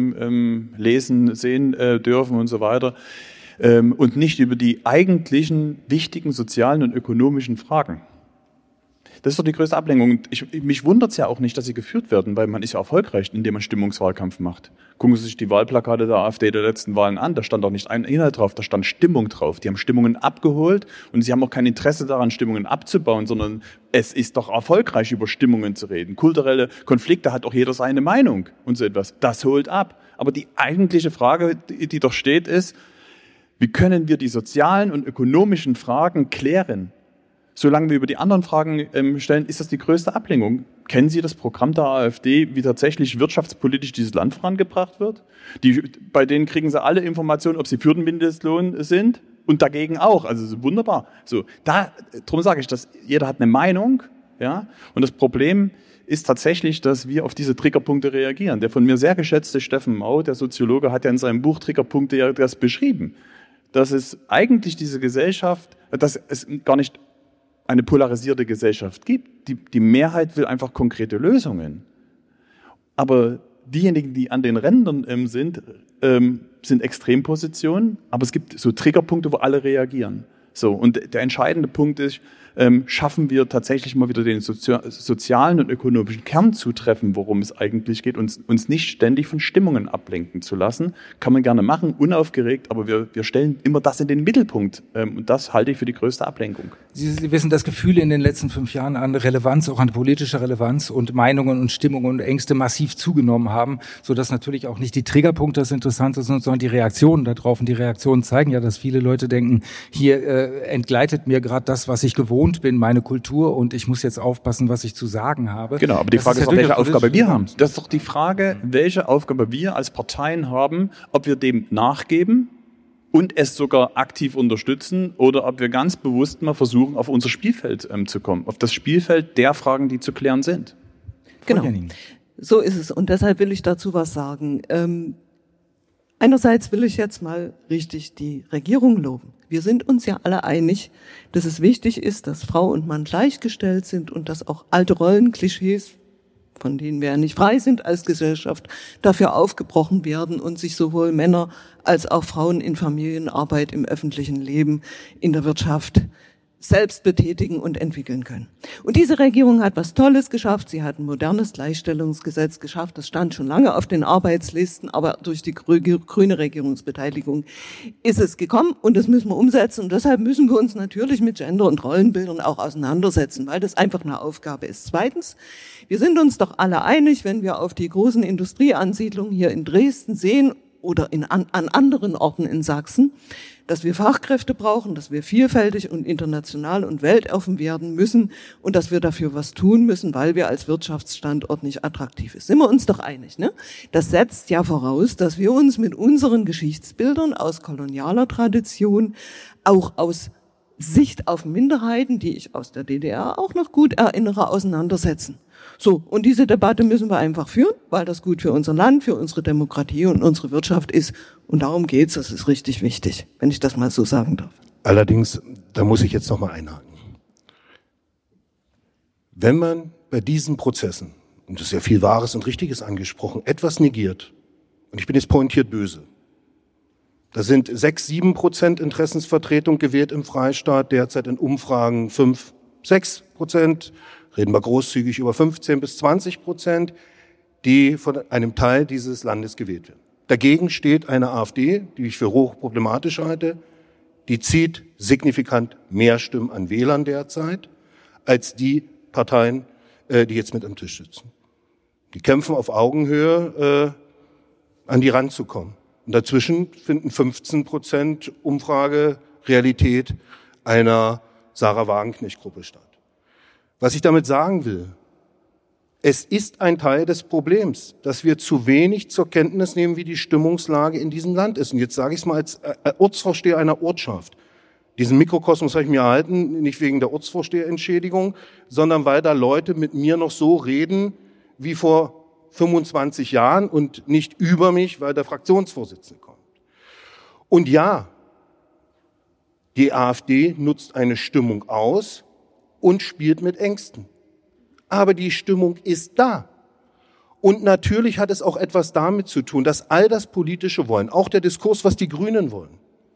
lesen, sehen dürfen und so weiter, und nicht über die eigentlichen wichtigen sozialen und ökonomischen Fragen. Das ist doch die größte Ablenkung. Und mich wundert es ja auch nicht, dass sie geführt werden, weil man ist ja erfolgreich, indem man Stimmungswahlkampf macht. Gucken Sie sich die Wahlplakate der AfD der letzten Wahlen an, da stand auch nicht ein Inhalt drauf, da stand Stimmung drauf. Die haben Stimmungen abgeholt und sie haben auch kein Interesse daran, Stimmungen abzubauen, sondern es ist doch erfolgreich, über Stimmungen zu reden. Kulturelle Konflikte hat auch jeder seine Meinung und so etwas. Das holt ab. Aber die eigentliche Frage, die doch steht, ist, wie können wir die sozialen und ökonomischen Fragen klären? Solange wir über die anderen Fragen stellen, ist das die größte Ablenkung. Kennen Sie das Programm der AfD, wie tatsächlich wirtschaftspolitisch dieses Land vorangebracht wird? Bei denen kriegen Sie alle Informationen, ob sie für den Mindestlohn sind und dagegen auch. Also wunderbar. Darum sage ich, dass jeder hat eine Meinung. Ja? Und das Problem ist tatsächlich, dass wir auf diese Triggerpunkte reagieren. Der von mir sehr geschätzte Steffen Mau, der Soziologe, hat ja in seinem Buch Triggerpunkte ja das beschrieben. Dass es eigentlich diese Gesellschaft, dass es gar nicht eine polarisierte Gesellschaft gibt. Die Mehrheit will einfach konkrete Lösungen. Aber diejenigen, die an den Rändern sind Extrempositionen, aber es gibt so Triggerpunkte, wo alle reagieren. So, und der entscheidende Punkt ist, schaffen wir tatsächlich mal wieder den sozialen und ökonomischen Kern zu treffen, worum es eigentlich geht, uns nicht ständig von Stimmungen ablenken zu lassen. Kann man gerne machen, unaufgeregt, aber wir stellen immer das in den Mittelpunkt. Und das halte ich für die größte Ablenkung. Sie wissen, dass Gefühle in den letzten 5 Jahren an Relevanz, auch an politischer Relevanz und Meinungen und Stimmungen und Ängste massiv zugenommen haben, sodass natürlich auch nicht die Triggerpunkte das Interessante sind, sondern die Reaktionen darauf. Und die Reaktionen zeigen ja, dass viele Leute denken, hier entgleitet mir gerade das, was ich gewohnt bin, meine Kultur, und ich muss jetzt aufpassen, was ich zu sagen habe. Genau, aber die Frage ist auch, welche Aufgabe wir haben. Das ist doch die Frage, welche Aufgabe wir als Parteien haben, ob wir dem nachgeben und es sogar aktiv unterstützen oder ob wir ganz bewusst mal versuchen, auf unser Spielfeld zu kommen, auf das Spielfeld der Fragen, die zu klären sind. Genau, so ist es. Und deshalb will ich dazu was sagen. Einerseits will ich jetzt mal richtig die Regierung loben. Wir sind uns ja alle einig, dass es wichtig ist, dass Frau und Mann gleichgestellt sind und dass auch alte Rollenklischees, von denen wir ja nicht frei sind als Gesellschaft, dafür aufgebrochen werden und sich sowohl Männer als auch Frauen in Familienarbeit, im öffentlichen Leben, in der Wirtschaft selbst betätigen und entwickeln können. Und diese Regierung hat was Tolles geschafft. Sie hat ein modernes Gleichstellungsgesetz geschafft. Das stand schon lange auf den Arbeitslisten, aber durch die grüne Regierungsbeteiligung ist es gekommen und das müssen wir umsetzen. Und deshalb müssen wir uns natürlich mit Gender- und Rollenbildern auch auseinandersetzen, weil das einfach eine Aufgabe ist. Zweitens, wir sind uns doch alle einig, wenn wir auf die großen Industrieansiedlungen hier in Dresden sehen oder an anderen Orten in Sachsen, dass wir Fachkräfte brauchen, dass wir vielfältig und international und weltoffen werden müssen und dass wir dafür was tun müssen, weil wir als Wirtschaftsstandort nicht attraktiv sind. Sind wir uns doch einig, ne? Das setzt ja voraus, dass wir uns mit unseren Geschichtsbildern aus kolonialer Tradition, auch aus Sicht auf Minderheiten, die ich aus der DDR auch noch gut erinnere, auseinandersetzen. So, und diese Debatte müssen wir einfach führen, weil das gut für unser Land, für unsere Demokratie und unsere Wirtschaft ist. Und darum geht's, das ist richtig wichtig, wenn ich das mal so sagen darf. Allerdings, da muss ich jetzt noch mal einhaken. Wenn man bei diesen Prozessen, und es ist ja viel Wahres und Richtiges angesprochen, etwas negiert, und ich bin jetzt pointiert böse, da sind 6-7% Interessensvertretung gewählt im Freistaat, derzeit in Umfragen 5, 6%, reden wir großzügig über 15 bis 20%, die von einem Teil dieses Landes gewählt werden. Dagegen steht eine AfD, die ich für hochproblematisch halte, die zieht signifikant mehr Stimmen an Wählern derzeit, als die Parteien, die jetzt mit am Tisch sitzen. Die kämpfen auf Augenhöhe, an die ranzukommen. Und dazwischen finden 15% Umfragerealität einer Sarah Wagenknecht-Gruppe statt. Was ich damit sagen will, es ist ein Teil des Problems, dass wir zu wenig zur Kenntnis nehmen, wie die Stimmungslage in diesem Land ist. Und jetzt sage ich es mal als Ortsvorsteher einer Ortschaft. Diesen Mikrokosmos habe ich mir erhalten, nicht wegen der Ortsvorsteherentschädigung, sondern weil da Leute mit mir noch so reden wie vor 25 Jahren und nicht über mich, weil der Fraktionsvorsitzende kommt. Und ja, die AfD nutzt eine Stimmung aus und spielt mit Ängsten. Aber die Stimmung ist da. Und natürlich hat es auch etwas damit zu tun, dass all das politische Wollen, auch der Diskurs, was die Grünen wollen,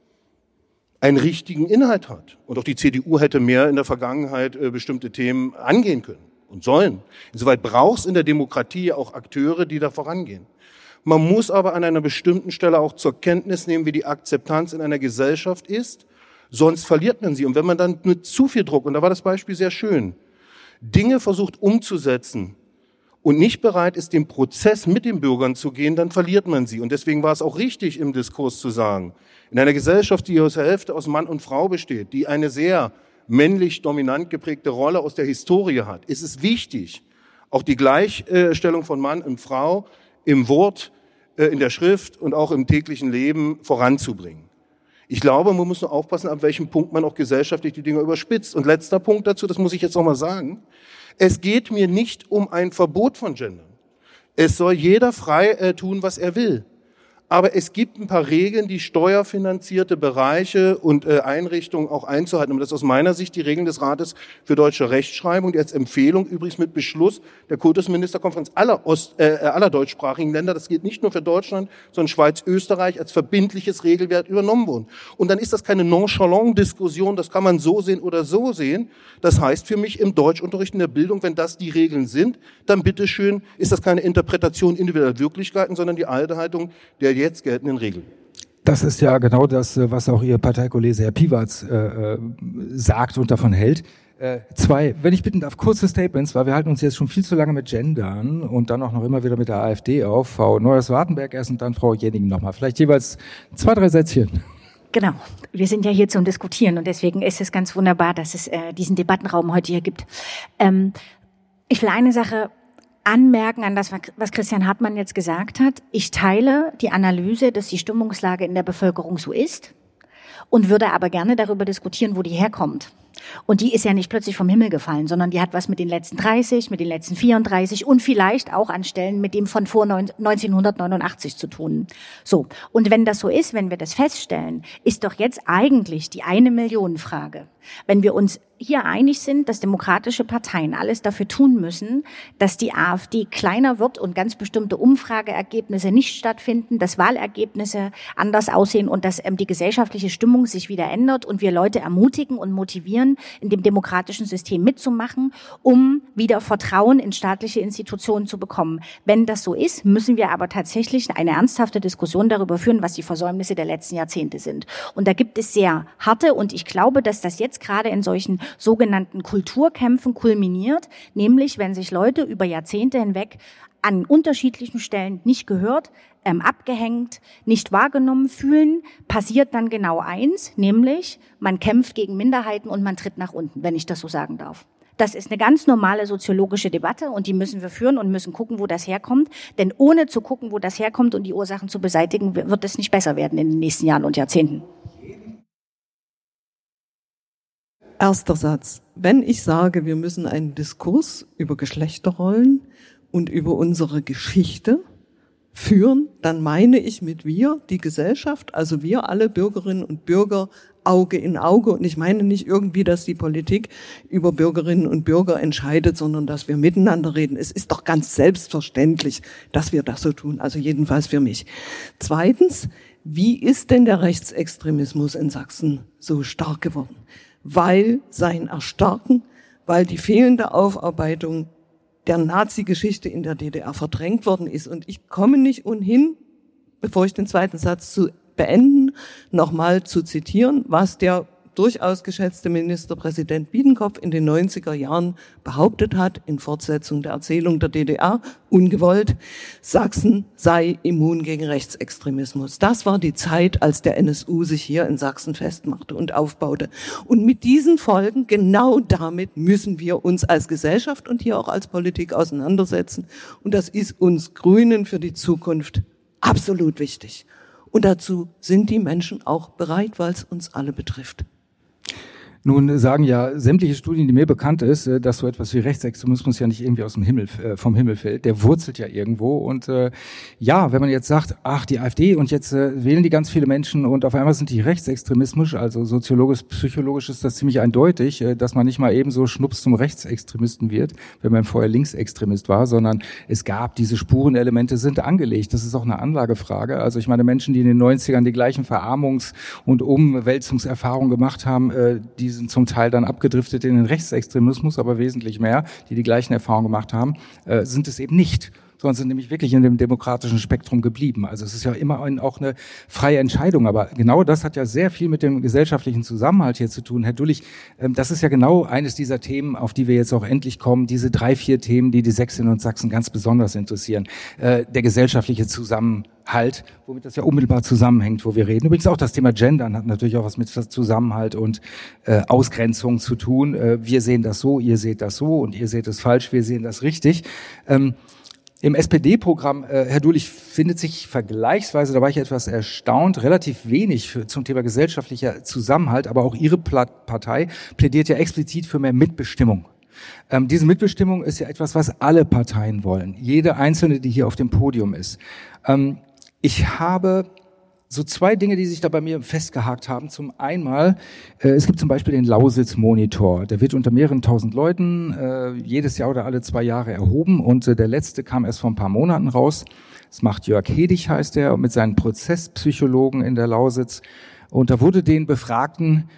einen richtigen Inhalt hat. Und auch die CDU hätte mehr in der Vergangenheit bestimmte Themen angehen können und sollen. Insoweit braucht es in der Demokratie auch Akteure, die da vorangehen. Man muss aber an einer bestimmten Stelle auch zur Kenntnis nehmen, wie die Akzeptanz in einer Gesellschaft ist, sonst verliert man sie. Und wenn man dann mit zu viel Druck, und da war das Beispiel sehr schön, Dinge versucht umzusetzen und nicht bereit ist, den Prozess mit den Bürgern zu gehen, dann verliert man sie. Und deswegen war es auch richtig, im Diskurs zu sagen, in einer Gesellschaft, die aus der Hälfte aus Mann und Frau besteht, die eine sehr männlich dominant geprägte Rolle aus der Historie hat, ist es wichtig, auch die Gleichstellung von Mann und Frau im Wort, in der Schrift und auch im täglichen Leben voranzubringen. Ich glaube, man muss nur aufpassen, ab welchem Punkt man auch gesellschaftlich die Dinge überspitzt. Und letzter Punkt dazu, das muss ich jetzt noch mal sagen. Es geht mir nicht um ein Verbot von Gendern. Es soll jeder frei tun, was er will. Aber es gibt ein paar Regeln, die steuerfinanzierte Bereiche und Einrichtungen auch einzuhalten. Und das ist aus meiner Sicht die Regeln des Rates für deutsche Rechtschreibung, die als Empfehlung übrigens mit Beschluss der Kultusministerkonferenz aller deutschsprachigen Länder, das gilt nicht nur für Deutschland, sondern Schweiz, Österreich, als verbindliches Regelwerk übernommen wurden. Und dann ist das keine Nonchalant-Diskussion, das kann man so sehen oder so sehen. Das heißt für mich im Deutschunterricht in der Bildung, wenn das die Regeln sind, dann bitteschön ist das keine Interpretation individueller Wirklichkeiten, sondern die Einhaltung der jetzt geltenden Regeln. Das ist ja genau das, was auch Ihr Parteikollege Herr Piwarz sagt und davon hält. Zwei, wenn ich bitten darf, kurze Statements, weil wir halten uns jetzt schon viel zu lange mit Gendern und dann auch noch immer wieder mit der AfD auf. Frau Neuers-Wartenberg erst und dann Frau Jenning nochmal. Vielleicht jeweils 2, 3 Sätzchen. Genau. Wir sind ja hier zum Diskutieren und deswegen ist es ganz wunderbar, dass es diesen Debattenraum heute hier gibt. Ich will eine Sache anmerken an das, was Christian Hartmann jetzt gesagt hat. Ich teile die Analyse, dass die Stimmungslage in der Bevölkerung so ist und würde aber gerne darüber diskutieren, wo die herkommt. Und die ist ja nicht plötzlich vom Himmel gefallen, sondern die hat was mit den letzten 30, mit den letzten 34 und vielleicht auch an Stellen mit dem von vor 1989 zu tun. So. Und wenn das so ist, wenn wir das feststellen, ist doch jetzt eigentlich die 1-Million-Frage. Wenn wir uns hier einig sind, dass demokratische Parteien alles dafür tun müssen, dass die AfD kleiner wird und ganz bestimmte Umfrageergebnisse nicht stattfinden, dass Wahlergebnisse anders aussehen und dass die gesellschaftliche Stimmung sich wieder ändert und wir Leute ermutigen und motivieren, in dem demokratischen System mitzumachen, um wieder Vertrauen in staatliche Institutionen zu bekommen. Wenn das so ist, müssen wir aber tatsächlich eine ernsthafte Diskussion darüber führen, was die Versäumnisse der letzten Jahrzehnte sind. Und da gibt es sehr harte und ich glaube, dass das jetzt gerade in solchen sogenannten Kulturkämpfen kulminiert, nämlich wenn sich Leute über Jahrzehnte hinweg an unterschiedlichen Stellen nicht gehört, abgehängt, nicht wahrgenommen fühlen, passiert dann genau eins, nämlich man kämpft gegen Minderheiten und man tritt nach unten, wenn ich das so sagen darf. Das ist eine ganz normale soziologische Debatte und die müssen wir führen und müssen gucken, wo das herkommt. Denn ohne zu gucken, wo das herkommt und die Ursachen zu beseitigen, wird es nicht besser werden in den nächsten Jahren und Jahrzehnten. Erster Satz. Wenn ich sage, wir müssen einen Diskurs über Geschlechterrollen und über unsere Geschichte führen, dann meine ich mit wir die Gesellschaft, also wir alle Bürgerinnen und Bürger, Auge in Auge. Und ich meine nicht irgendwie, dass die Politik über Bürgerinnen und Bürger entscheidet, sondern dass wir miteinander reden. Es ist doch ganz selbstverständlich, dass wir das so tun, also jedenfalls für mich. Zweitens, wie ist denn der Rechtsextremismus in Sachsen so stark geworden? Weil sein Erstarken weil die fehlende Aufarbeitung der Nazi-Geschichte in der DDR verdrängt worden ist. Und ich komme nicht umhin, bevor ich den zweiten Satz zu beenden, nochmal zu zitieren, was der durchaus geschätzte Ministerpräsident Biedenkopf in den 90er Jahren behauptet hat, in Fortsetzung der Erzählung der DDR, ungewollt, Sachsen sei immun gegen Rechtsextremismus. Das war die Zeit, als der NSU sich hier in Sachsen festmachte und aufbaute. Und mit diesen Folgen, genau damit müssen wir uns als Gesellschaft und hier auch als Politik auseinandersetzen. Und das ist uns Grünen für die Zukunft absolut wichtig. Und dazu sind die Menschen auch bereit, weil es uns alle betrifft. Nun sagen ja sämtliche Studien, die mir bekannt ist, dass so etwas wie Rechtsextremismus ja nicht irgendwie aus dem Himmel, vom Himmel fällt. Der wurzelt ja irgendwo. Und ja, wenn man jetzt sagt, ach, die AfD und jetzt wählen die ganz viele Menschen und auf einmal sind die rechtsextremistisch, also soziologisch, psychologisch ist das ziemlich eindeutig, dass man nicht mal eben so schnups zum Rechtsextremisten wird, wenn man vorher Linksextremist war, sondern es gab diese Spurenelemente, sind angelegt. Das ist auch eine Anlagefrage. Also ich meine, Menschen, die in den 90ern die gleichen Verarmungs- und Umwälzungserfahrungen gemacht haben, die sind zum Teil dann abgedriftet in den Rechtsextremismus, aber wesentlich mehr, die gleichen Erfahrungen gemacht haben, sind es eben nicht, sondern sind nämlich wirklich in dem demokratischen Spektrum geblieben. Also es ist ja immer auch eine freie Entscheidung, aber genau das hat ja sehr viel mit dem gesellschaftlichen Zusammenhalt hier zu tun. Herr Dullich, das ist ja genau eines dieser Themen, auf die wir jetzt auch endlich kommen, diese 3, 4 Themen, die Sächsinnen und Sachsen ganz besonders interessieren. Der gesellschaftliche Zusammenhalt, womit das ja unmittelbar zusammenhängt, wo wir reden. Übrigens auch das Thema Gendern hat natürlich auch was mit Zusammenhalt und Ausgrenzung zu tun. Wir sehen das so, ihr seht das so und ihr seht es falsch, wir sehen das richtig. Im SPD-Programm, Herr Dullich, findet sich vergleichsweise, da war ich etwas erstaunt, relativ wenig zum Thema gesellschaftlicher Zusammenhalt, aber auch Ihre Partei plädiert ja explizit für mehr Mitbestimmung. Diese Mitbestimmung ist ja etwas, was alle Parteien wollen, jede einzelne, die hier auf dem Podium ist. Ich habe so 2 Dinge, die sich da bei mir festgehakt haben. Zum einen, es gibt zum Beispiel den Lausitz-Monitor. Der wird unter mehreren tausend Leuten jedes Jahr oder alle 2 Jahre erhoben und der letzte kam erst vor ein paar Monaten raus. Das macht Jörg Hedig, heißt er, mit seinen Prozesspsychologen in der Lausitz. Und da wurde den Befragten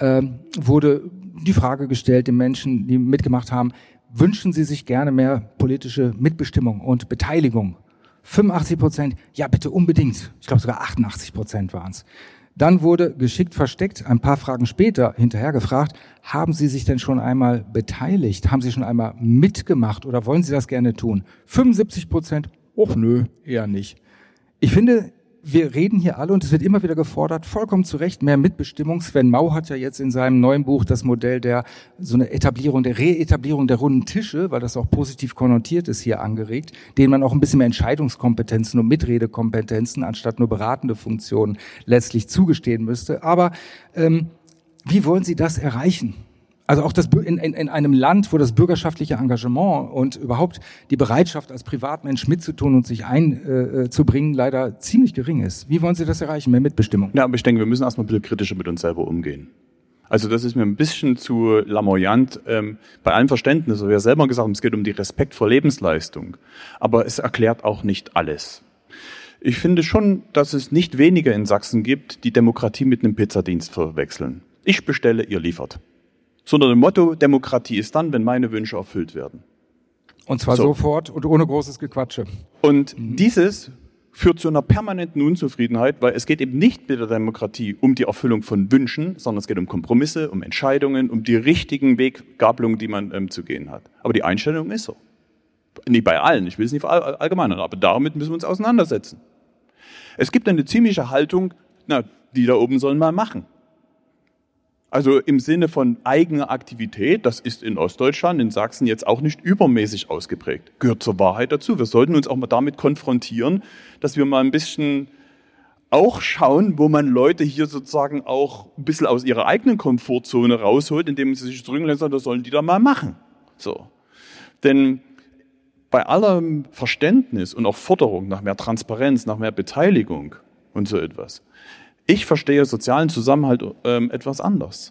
wurde die Frage gestellt, den Menschen, die mitgemacht haben, wünschen sie sich gerne mehr politische Mitbestimmung und Beteiligung? 85%, ja bitte unbedingt. Ich glaube sogar 88% waren es. Dann wurde geschickt versteckt, ein paar Fragen später hinterher gefragt, haben Sie sich denn schon einmal beteiligt? Haben Sie schon einmal mitgemacht oder wollen Sie das gerne tun? 75%, och nö, eher nicht. Ich finde, wir reden hier alle und es wird immer wieder gefordert, vollkommen zu Recht, mehr Mitbestimmung. Sven Mau hat ja jetzt in seinem neuen Buch das Modell der, so eine Etablierung, der Reetablierung der runden Tische, weil das auch positiv konnotiert ist, hier angeregt, denen man auch ein bisschen mehr Entscheidungskompetenzen und Mitredekompetenzen anstatt nur beratende Funktionen letztlich zugestehen müsste. Aber wie wollen Sie das erreichen? Also auch das in einem Land, wo das bürgerschaftliche Engagement und überhaupt die Bereitschaft als Privatmensch mitzutun und sich einzubringen leider ziemlich gering ist. Wie wollen Sie das erreichen, mehr Mitbestimmung? Ja, aber ich denke, wir müssen erstmal ein bisschen kritischer mit uns selber umgehen. Also das ist mir ein bisschen zu lamoyant, bei allem Verständnis. Wir haben ja selber gesagt, es geht um die Respekt vor Lebensleistung. Aber es erklärt auch nicht alles. Ich finde schon, dass es nicht weniger in Sachsen gibt, die Demokratie mit einem Pizzadienst verwechseln. Ich bestelle, ihr liefert. So unter dem Motto, Demokratie ist dann, wenn meine Wünsche erfüllt werden. Und zwar sofort und ohne großes Gequatsche. Und dieses führt zu einer permanenten Unzufriedenheit, weil es geht eben nicht mit der Demokratie um die Erfüllung von Wünschen, sondern es geht um Kompromisse, um Entscheidungen, um die richtigen Weggabelungen, die man zu gehen hat. Aber die Einstellung ist so. Nicht bei allen, ich will es nicht verallgemeinern, aber damit müssen wir uns auseinandersetzen. Es gibt eine ziemliche Haltung, die da oben sollen mal machen. Also im Sinne von eigener Aktivität, das ist in Ostdeutschland, in Sachsen jetzt auch nicht übermäßig ausgeprägt. Gehört zur Wahrheit dazu. Wir sollten uns auch mal damit konfrontieren, dass wir mal ein bisschen auch schauen, wo man Leute hier sozusagen auch ein bisschen aus ihrer eigenen Komfortzone rausholt, indem sie sich zurücklassen, das sollen die da mal machen. So. Denn bei allem Verständnis und auch Forderung nach mehr Transparenz, nach mehr Beteiligung und so etwas, ich verstehe sozialen Zusammenhalt etwas anders.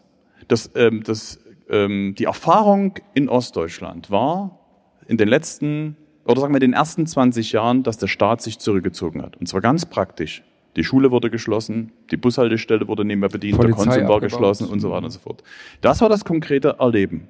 Die Erfahrung in Ostdeutschland war in den letzten, oder sagen wir den ersten 20 Jahren, dass der Staat sich zurückgezogen hat. Und zwar ganz praktisch. Die Schule wurde geschlossen, die Bushaltestelle wurde nicht mehr bedient, der Konsum war geschlossen und so weiter und so fort. Das war das konkrete Erleben.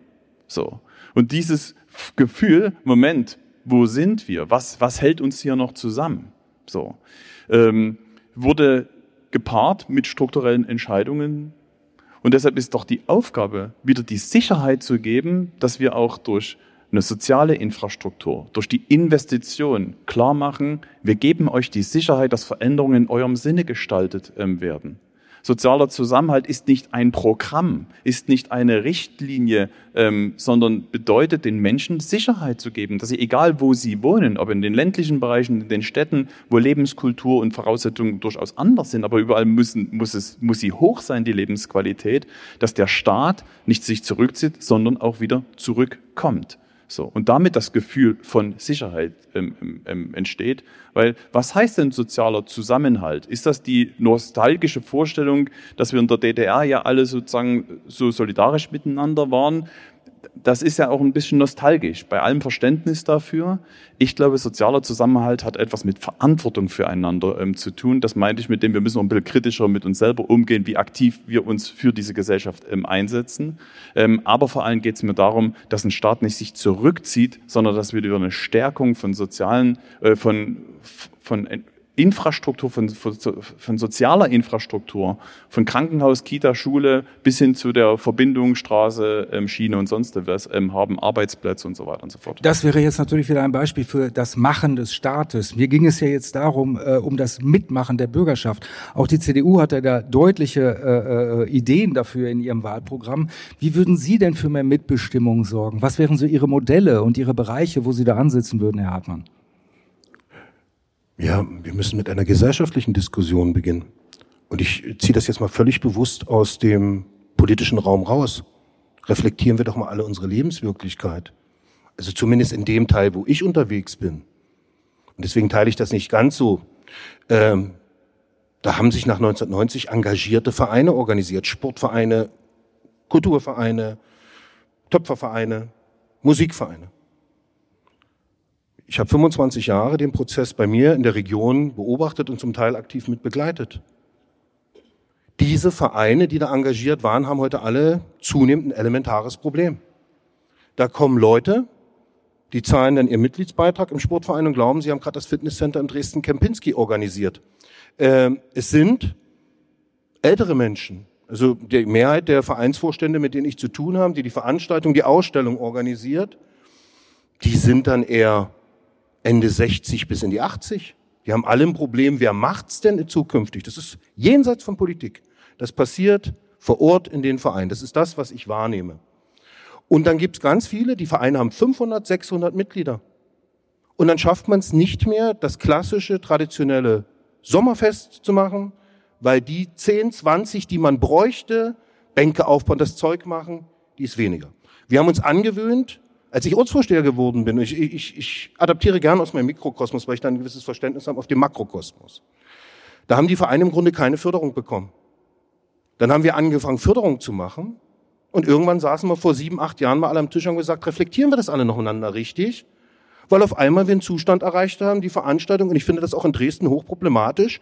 So. Und dieses Gefühl, Moment, wo sind wir? Was hält uns hier noch zusammen? So. Wurde gepaart mit strukturellen Entscheidungen. Und deshalb ist doch die Aufgabe, wieder die Sicherheit zu geben, dass wir auch durch eine soziale Infrastruktur, durch die Investition klar machen, wir geben euch die Sicherheit, dass Veränderungen in eurem Sinne gestaltet werden. Sozialer Zusammenhalt ist nicht ein Programm, ist nicht eine Richtlinie, sondern bedeutet, den Menschen Sicherheit zu geben, dass sie, egal wo sie wohnen, ob in den ländlichen Bereichen, in den Städten, wo Lebenskultur und Voraussetzungen durchaus anders sind, aber überall muss sie hoch sein, die Lebensqualität, dass der Staat nicht sich zurückzieht, sondern auch wieder zurückkommt. So, und damit das Gefühl von Sicherheit entsteht. Weil was heißt denn sozialer Zusammenhalt? Ist das die nostalgische Vorstellung, dass wir in der DDR ja alle sozusagen so solidarisch miteinander waren? Das ist ja auch ein bisschen nostalgisch, bei allem Verständnis dafür. Ich glaube, sozialer Zusammenhalt hat etwas mit Verantwortung füreinander zu tun. Das meinte ich mit dem, wir müssen auch ein bisschen kritischer mit uns selber umgehen, wie aktiv wir uns für diese Gesellschaft einsetzen. Aber vor allem geht es mir darum, dass ein Staat nicht sich zurückzieht, sondern dass wir über eine Stärkung von sozialen, von Infrastruktur, von sozialer Infrastruktur, von Krankenhaus, Kita, Schule bis hin zu der Verbindung, Straße, Schiene und sonst was haben, Arbeitsplätze und so weiter und so fort. Das wäre jetzt natürlich wieder ein Beispiel für das Machen des Staates. Mir ging es ja jetzt darum, um das Mitmachen der Bürgerschaft. Auch die CDU hatte da deutliche Ideen dafür in ihrem Wahlprogramm. Wie würden Sie denn für mehr Mitbestimmung sorgen? Was wären so Ihre Modelle und Ihre Bereiche, wo Sie da ansitzen würden, Herr Hartmann? Ja, wir müssen mit einer gesellschaftlichen Diskussion beginnen. Und ich ziehe das jetzt mal völlig bewusst aus dem politischen Raum raus. Reflektieren wir doch mal alle unsere Lebenswirklichkeit. Also zumindest in dem Teil, wo ich unterwegs bin. Und deswegen teile ich das nicht ganz so. Da haben sich nach 1990 engagierte Vereine organisiert. Sportvereine, Kulturvereine, Töpfervereine, Musikvereine. Ich habe 25 Jahre den Prozess bei mir in der Region beobachtet und zum Teil aktiv mit begleitet. Diese Vereine, die da engagiert waren, haben heute alle zunehmend ein elementares Problem. Da kommen Leute, die zahlen dann ihren Mitgliedsbeitrag im Sportverein und glauben, sie haben gerade das Fitnesscenter in Dresden-Kempinski organisiert. Es sind ältere Menschen, also die Mehrheit der Vereinsvorstände, mit denen ich zu tun habe, die Veranstaltung, die Ausstellung organisiert, die sind dann eher Ende 60 bis in die 80. Die haben alle ein Problem, wer macht's denn zukünftig? Das ist jenseits von Politik. Das passiert vor Ort in den Vereinen. Das ist das, was ich wahrnehme. Und dann gibt's ganz viele, die Vereine haben 500, 600 Mitglieder. Und dann schafft man es nicht mehr, das klassische, traditionelle Sommerfest zu machen, weil die 10, 20, die man bräuchte, Bänke aufbauen, das Zeug machen, die ist weniger. Wir haben uns angewöhnt, als ich Ortsvorsteher geworden bin, ich adaptiere gerne aus meinem Mikrokosmos, weil ich da ein gewisses Verständnis habe auf den Makrokosmos. Da haben die Vereine im Grunde keine Förderung bekommen. Dann haben wir angefangen, Förderung zu machen. Und irgendwann saßen wir vor 7, 8 Jahren mal alle am Tisch und haben gesagt, reflektieren wir das alle noch miteinander richtig? Weil auf einmal wir einen Zustand erreicht haben, die Veranstaltung, und ich finde das auch in Dresden hochproblematisch,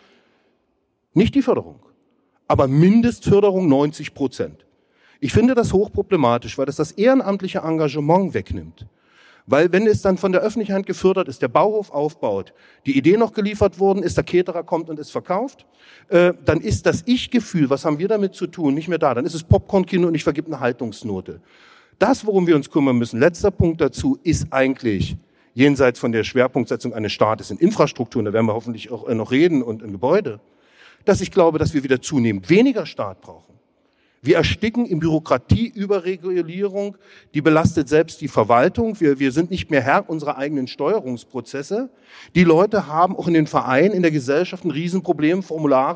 nicht die Förderung, aber Mindestförderung 90%. Ich finde das hochproblematisch, weil das ehrenamtliche Engagement wegnimmt. Weil wenn es dann von der Öffentlichkeit gefördert ist, der Bauhof aufbaut, die Idee noch geliefert worden ist, der Caterer kommt und es verkauft, dann ist das Ich-Gefühl, was haben wir damit zu tun, nicht mehr da. Dann ist es Popcorn-Kino und ich vergebe eine Haltungsnote. Das, worum wir uns kümmern müssen, letzter Punkt dazu, ist eigentlich jenseits von der Schwerpunktsetzung eines Staates in Infrastrukturen, da werden wir hoffentlich auch noch reden, und in Gebäude, dass ich glaube, dass wir wieder zunehmend weniger Staat brauchen. Wir ersticken in Bürokratieüberregulierung, die belastet selbst die Verwaltung. Wir sind nicht mehr Herr unserer eigenen Steuerungsprozesse. Die Leute haben auch in den Vereinen, in der Gesellschaft ein Riesenproblem,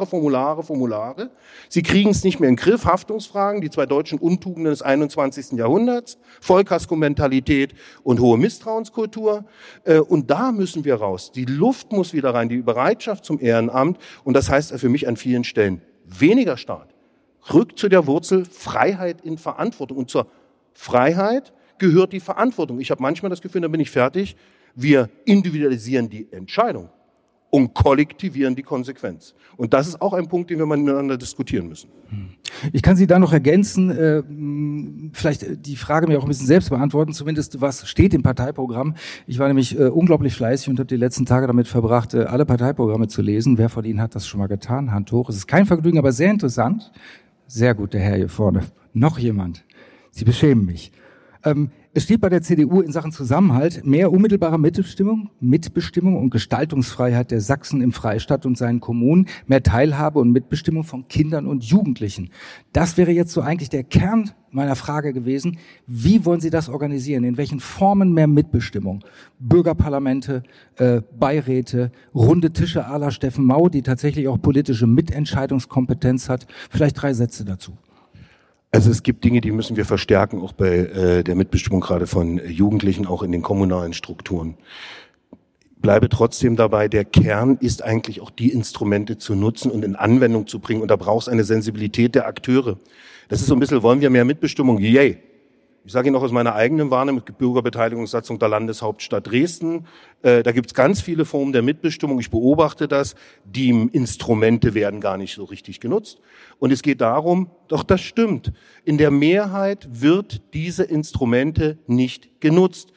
Formulare. Sie kriegen es nicht mehr in den Griff, Haftungsfragen, die 2 deutschen Untugenden des 21. Jahrhunderts, Vollkasko-Mentalität und hohe Misstrauenskultur. Und da müssen wir raus. Die Luft muss wieder rein, die Bereitschaft zum Ehrenamt. Und das heißt für mich an vielen Stellen weniger Staat. Rück zu der Wurzel Freiheit in Verantwortung. Und zur Freiheit gehört die Verantwortung. Ich habe manchmal das Gefühl, da bin ich fertig, wir individualisieren die Entscheidung und kollektivieren die Konsequenz. Und das ist auch ein Punkt, den wir miteinander diskutieren müssen. Ich kann Sie da noch ergänzen, vielleicht die Frage mir auch ein bisschen selbst beantworten, zumindest was steht im Parteiprogramm. Ich war nämlich unglaublich fleißig und habe die letzten Tage damit verbracht, alle Parteiprogramme zu lesen. Wer von Ihnen hat das schon mal getan? Hand hoch. Es ist kein Vergnügen, aber sehr interessant. Sehr gut, der Herr hier vorne. Noch jemand? Sie beschämen mich. Es steht bei der CDU in Sachen Zusammenhalt mehr unmittelbare Mitbestimmung und Gestaltungsfreiheit der Sachsen im Freistaat und seinen Kommunen, mehr Teilhabe und Mitbestimmung von Kindern und Jugendlichen. Das wäre jetzt so eigentlich der Kern meiner Frage gewesen. Wie wollen Sie das organisieren? In welchen Formen mehr Mitbestimmung? Bürgerparlamente, Beiräte, runde Tische à la Steffen Mau, die tatsächlich auch politische Mitentscheidungskompetenz hat. Vielleicht 3 Sätze dazu. Also es gibt Dinge, die müssen wir verstärken, auch bei der Mitbestimmung gerade von Jugendlichen, auch in den kommunalen Strukturen. Bleibe trotzdem dabei, der Kern ist eigentlich auch die Instrumente zu nutzen und in Anwendung zu bringen. Und da braucht es eine Sensibilität der Akteure. Das ist so ein bisschen, wollen wir mehr Mitbestimmung? Yay! Ich sage Ihnen auch aus meiner eigenen Wahrnehmung, Bürgerbeteiligungssatzung der Landeshauptstadt Dresden. Da gibt es ganz viele Formen der Mitbestimmung. Ich beobachte das. Die Instrumente werden gar nicht so richtig genutzt. Und es geht darum, doch das stimmt, in der Mehrheit wird diese Instrumente nicht genutzt.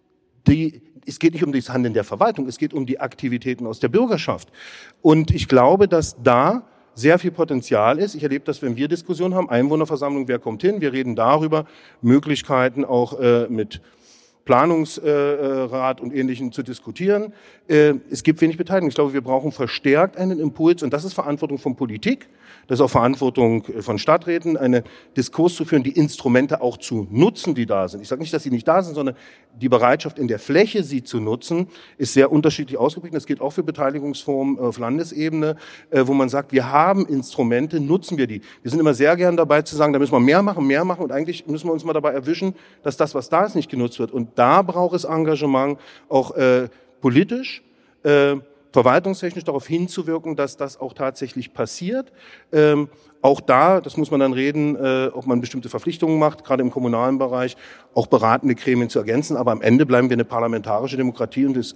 Es geht nicht um das Handeln der Verwaltung, es geht um die Aktivitäten aus der Bürgerschaft. Und ich glaube, dass da sehr viel Potenzial ist. Ich erlebe das, wenn wir Diskussionen haben, Einwohnerversammlung, wer kommt hin? Wir reden darüber, Möglichkeiten auch mit Planungsrat und Ähnlichem zu diskutieren. Es gibt wenig Beteiligung. Ich glaube, wir brauchen verstärkt einen Impuls und das ist Verantwortung von Politik. Das ist auch Verantwortung von Stadträten, einen Diskurs zu führen, die Instrumente auch zu nutzen, die da sind. Ich sage nicht, dass sie nicht da sind, sondern die Bereitschaft in der Fläche, sie zu nutzen, ist sehr unterschiedlich ausgeprägt. Das gilt auch für Beteiligungsformen auf Landesebene, wo man sagt, wir haben Instrumente, nutzen wir die. Wir sind immer sehr gern dabei zu sagen, da müssen wir mehr machen und eigentlich müssen wir uns mal dabei erwischen, dass das, was da ist, nicht genutzt wird. Und da braucht es Engagement, auch politisch, verwaltungstechnisch darauf hinzuwirken, dass das auch tatsächlich passiert. Auch da, das muss man dann reden, ob man bestimmte Verpflichtungen macht, gerade im kommunalen Bereich, auch beratende Gremien zu ergänzen. Aber am Ende bleiben wir eine parlamentarische Demokratie und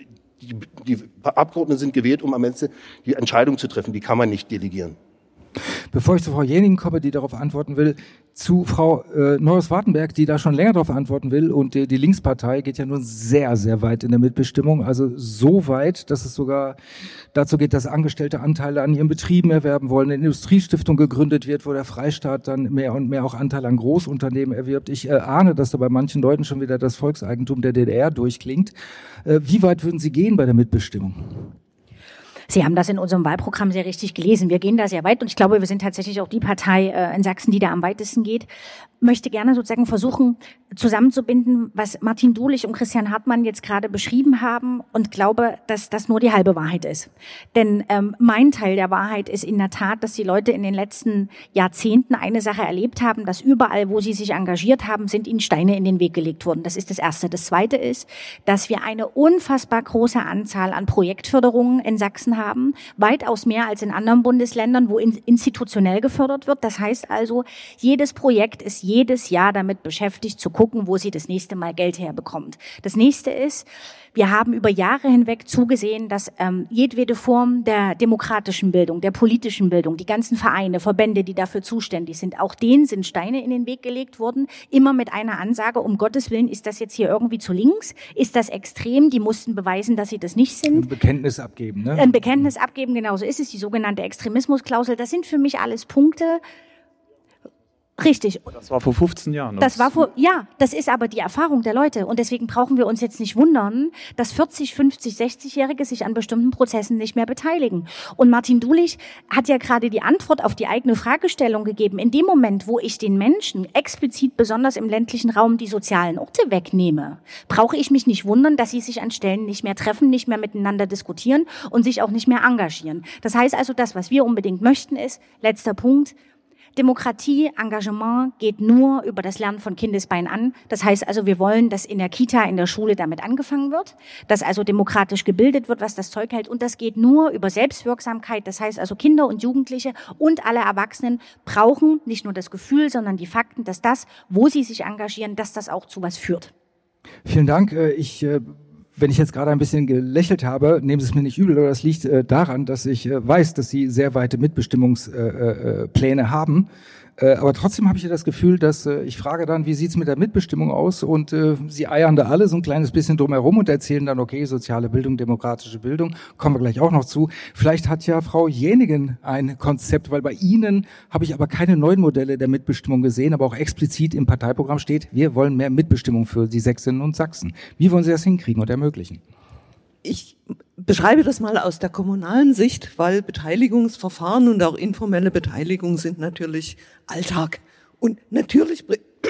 die Abgeordneten sind gewählt, um am Ende die Entscheidung zu treffen. Die kann man nicht delegieren. Bevor ich zu Frau Jänigen komme, die darauf antworten will, zu Frau Neuhaus-Wartenberg, die da schon länger darauf antworten will, und die Linkspartei geht ja nun sehr, sehr weit in der Mitbestimmung, also so weit, dass es sogar dazu geht, dass Angestellte Anteile an ihren Betrieben erwerben wollen, eine Industriestiftung gegründet wird, wo der Freistaat dann mehr und mehr auch Anteile an Großunternehmen erwirbt. Ich ahne, dass da bei manchen Leuten schon wieder das Volkseigentum der DDR durchklingt. Wie weit würden Sie gehen bei der Mitbestimmung? Sie haben das in unserem Wahlprogramm sehr richtig gelesen. Wir gehen da sehr weit und ich glaube, wir sind tatsächlich auch die Partei in Sachsen, die da am weitesten geht. Möchte gerne sozusagen versuchen, zusammenzubinden, was Martin Dulich und Christian Hartmann jetzt gerade beschrieben haben und glaube, dass das nur die halbe Wahrheit ist. Denn mein Teil der Wahrheit ist in der Tat, dass die Leute in den letzten Jahrzehnten eine Sache erlebt haben, dass überall, wo sie sich engagiert haben, sind ihnen Steine in den Weg gelegt worden. Das ist das Erste. Das Zweite ist, dass wir eine unfassbar große Anzahl an Projektförderungen in Sachsen haben, weitaus mehr als in anderen Bundesländern, wo institutionell gefördert wird. Das heißt also, jedes Projekt ist jedes Jahr damit beschäftigt, zu gucken, wo sie das nächste Mal Geld herbekommt. Das nächste ist, wir haben über Jahre hinweg zugesehen, dass jedwede Form der demokratischen Bildung, der politischen Bildung, die ganzen Vereine, Verbände, die dafür zuständig sind, auch denen sind Steine in den Weg gelegt worden, immer mit einer Ansage, um Gottes Willen, ist das jetzt hier irgendwie zu links? Ist das extrem? Die mussten beweisen, dass sie das nicht sind. Ein Bekenntnis abgeben, ne? Ein Bekenntnis abgeben, genau so ist es, die sogenannte Extremismusklausel. Das sind für mich alles Punkte. Richtig. Das war vor 15 Jahren. Das ist aber die Erfahrung der Leute. Und deswegen brauchen wir uns jetzt nicht wundern, dass 40, 50, 60-Jährige sich an bestimmten Prozessen nicht mehr beteiligen. Und Martin Dulich hat ja gerade die Antwort auf die eigene Fragestellung gegeben. In dem Moment, wo ich den Menschen explizit, besonders im ländlichen Raum, die sozialen Orte wegnehme, brauche ich mich nicht wundern, dass sie sich an Stellen nicht mehr treffen, nicht mehr miteinander diskutieren und sich auch nicht mehr engagieren. Das heißt also, das, was wir unbedingt möchten, ist, letzter Punkt, Demokratie, Engagement geht nur über das Lernen von Kindesbein an. Das heißt also, wir wollen, dass in der Kita, in der Schule damit angefangen wird, dass also demokratisch gebildet wird, was das Zeug hält. Und das geht nur über Selbstwirksamkeit. Das heißt also, Kinder und Jugendliche und alle Erwachsenen brauchen nicht nur das Gefühl, sondern die Fakten, dass das, wo sie sich engagieren, dass das auch zu was führt. Vielen Dank. Ich wenn ich jetzt gerade ein bisschen gelächelt habe, nehmen Sie es mir nicht übel, aber das liegt daran, dass ich weiß, dass Sie sehr weite Mitbestimmungspläne haben. Aber trotzdem habe ich ja das Gefühl, dass ich frage dann, wie sieht's mit der Mitbestimmung aus? Und Sie eiern da alle so ein kleines bisschen drumherum und erzählen dann, okay, soziale Bildung, demokratische Bildung, kommen wir gleich auch noch zu. Vielleicht hat ja Frau Jänigen ein Konzept, weil bei Ihnen habe ich aber keine neuen Modelle der Mitbestimmung gesehen, aber auch explizit im Parteiprogramm steht, wir wollen mehr Mitbestimmung für die Sächsinnen und Sachsen. Wie wollen Sie das hinkriegen und ermöglichen? Ich beschreibe das mal aus der kommunalen Sicht, weil Beteiligungsverfahren und auch informelle Beteiligung sind natürlich Alltag. Und natürlich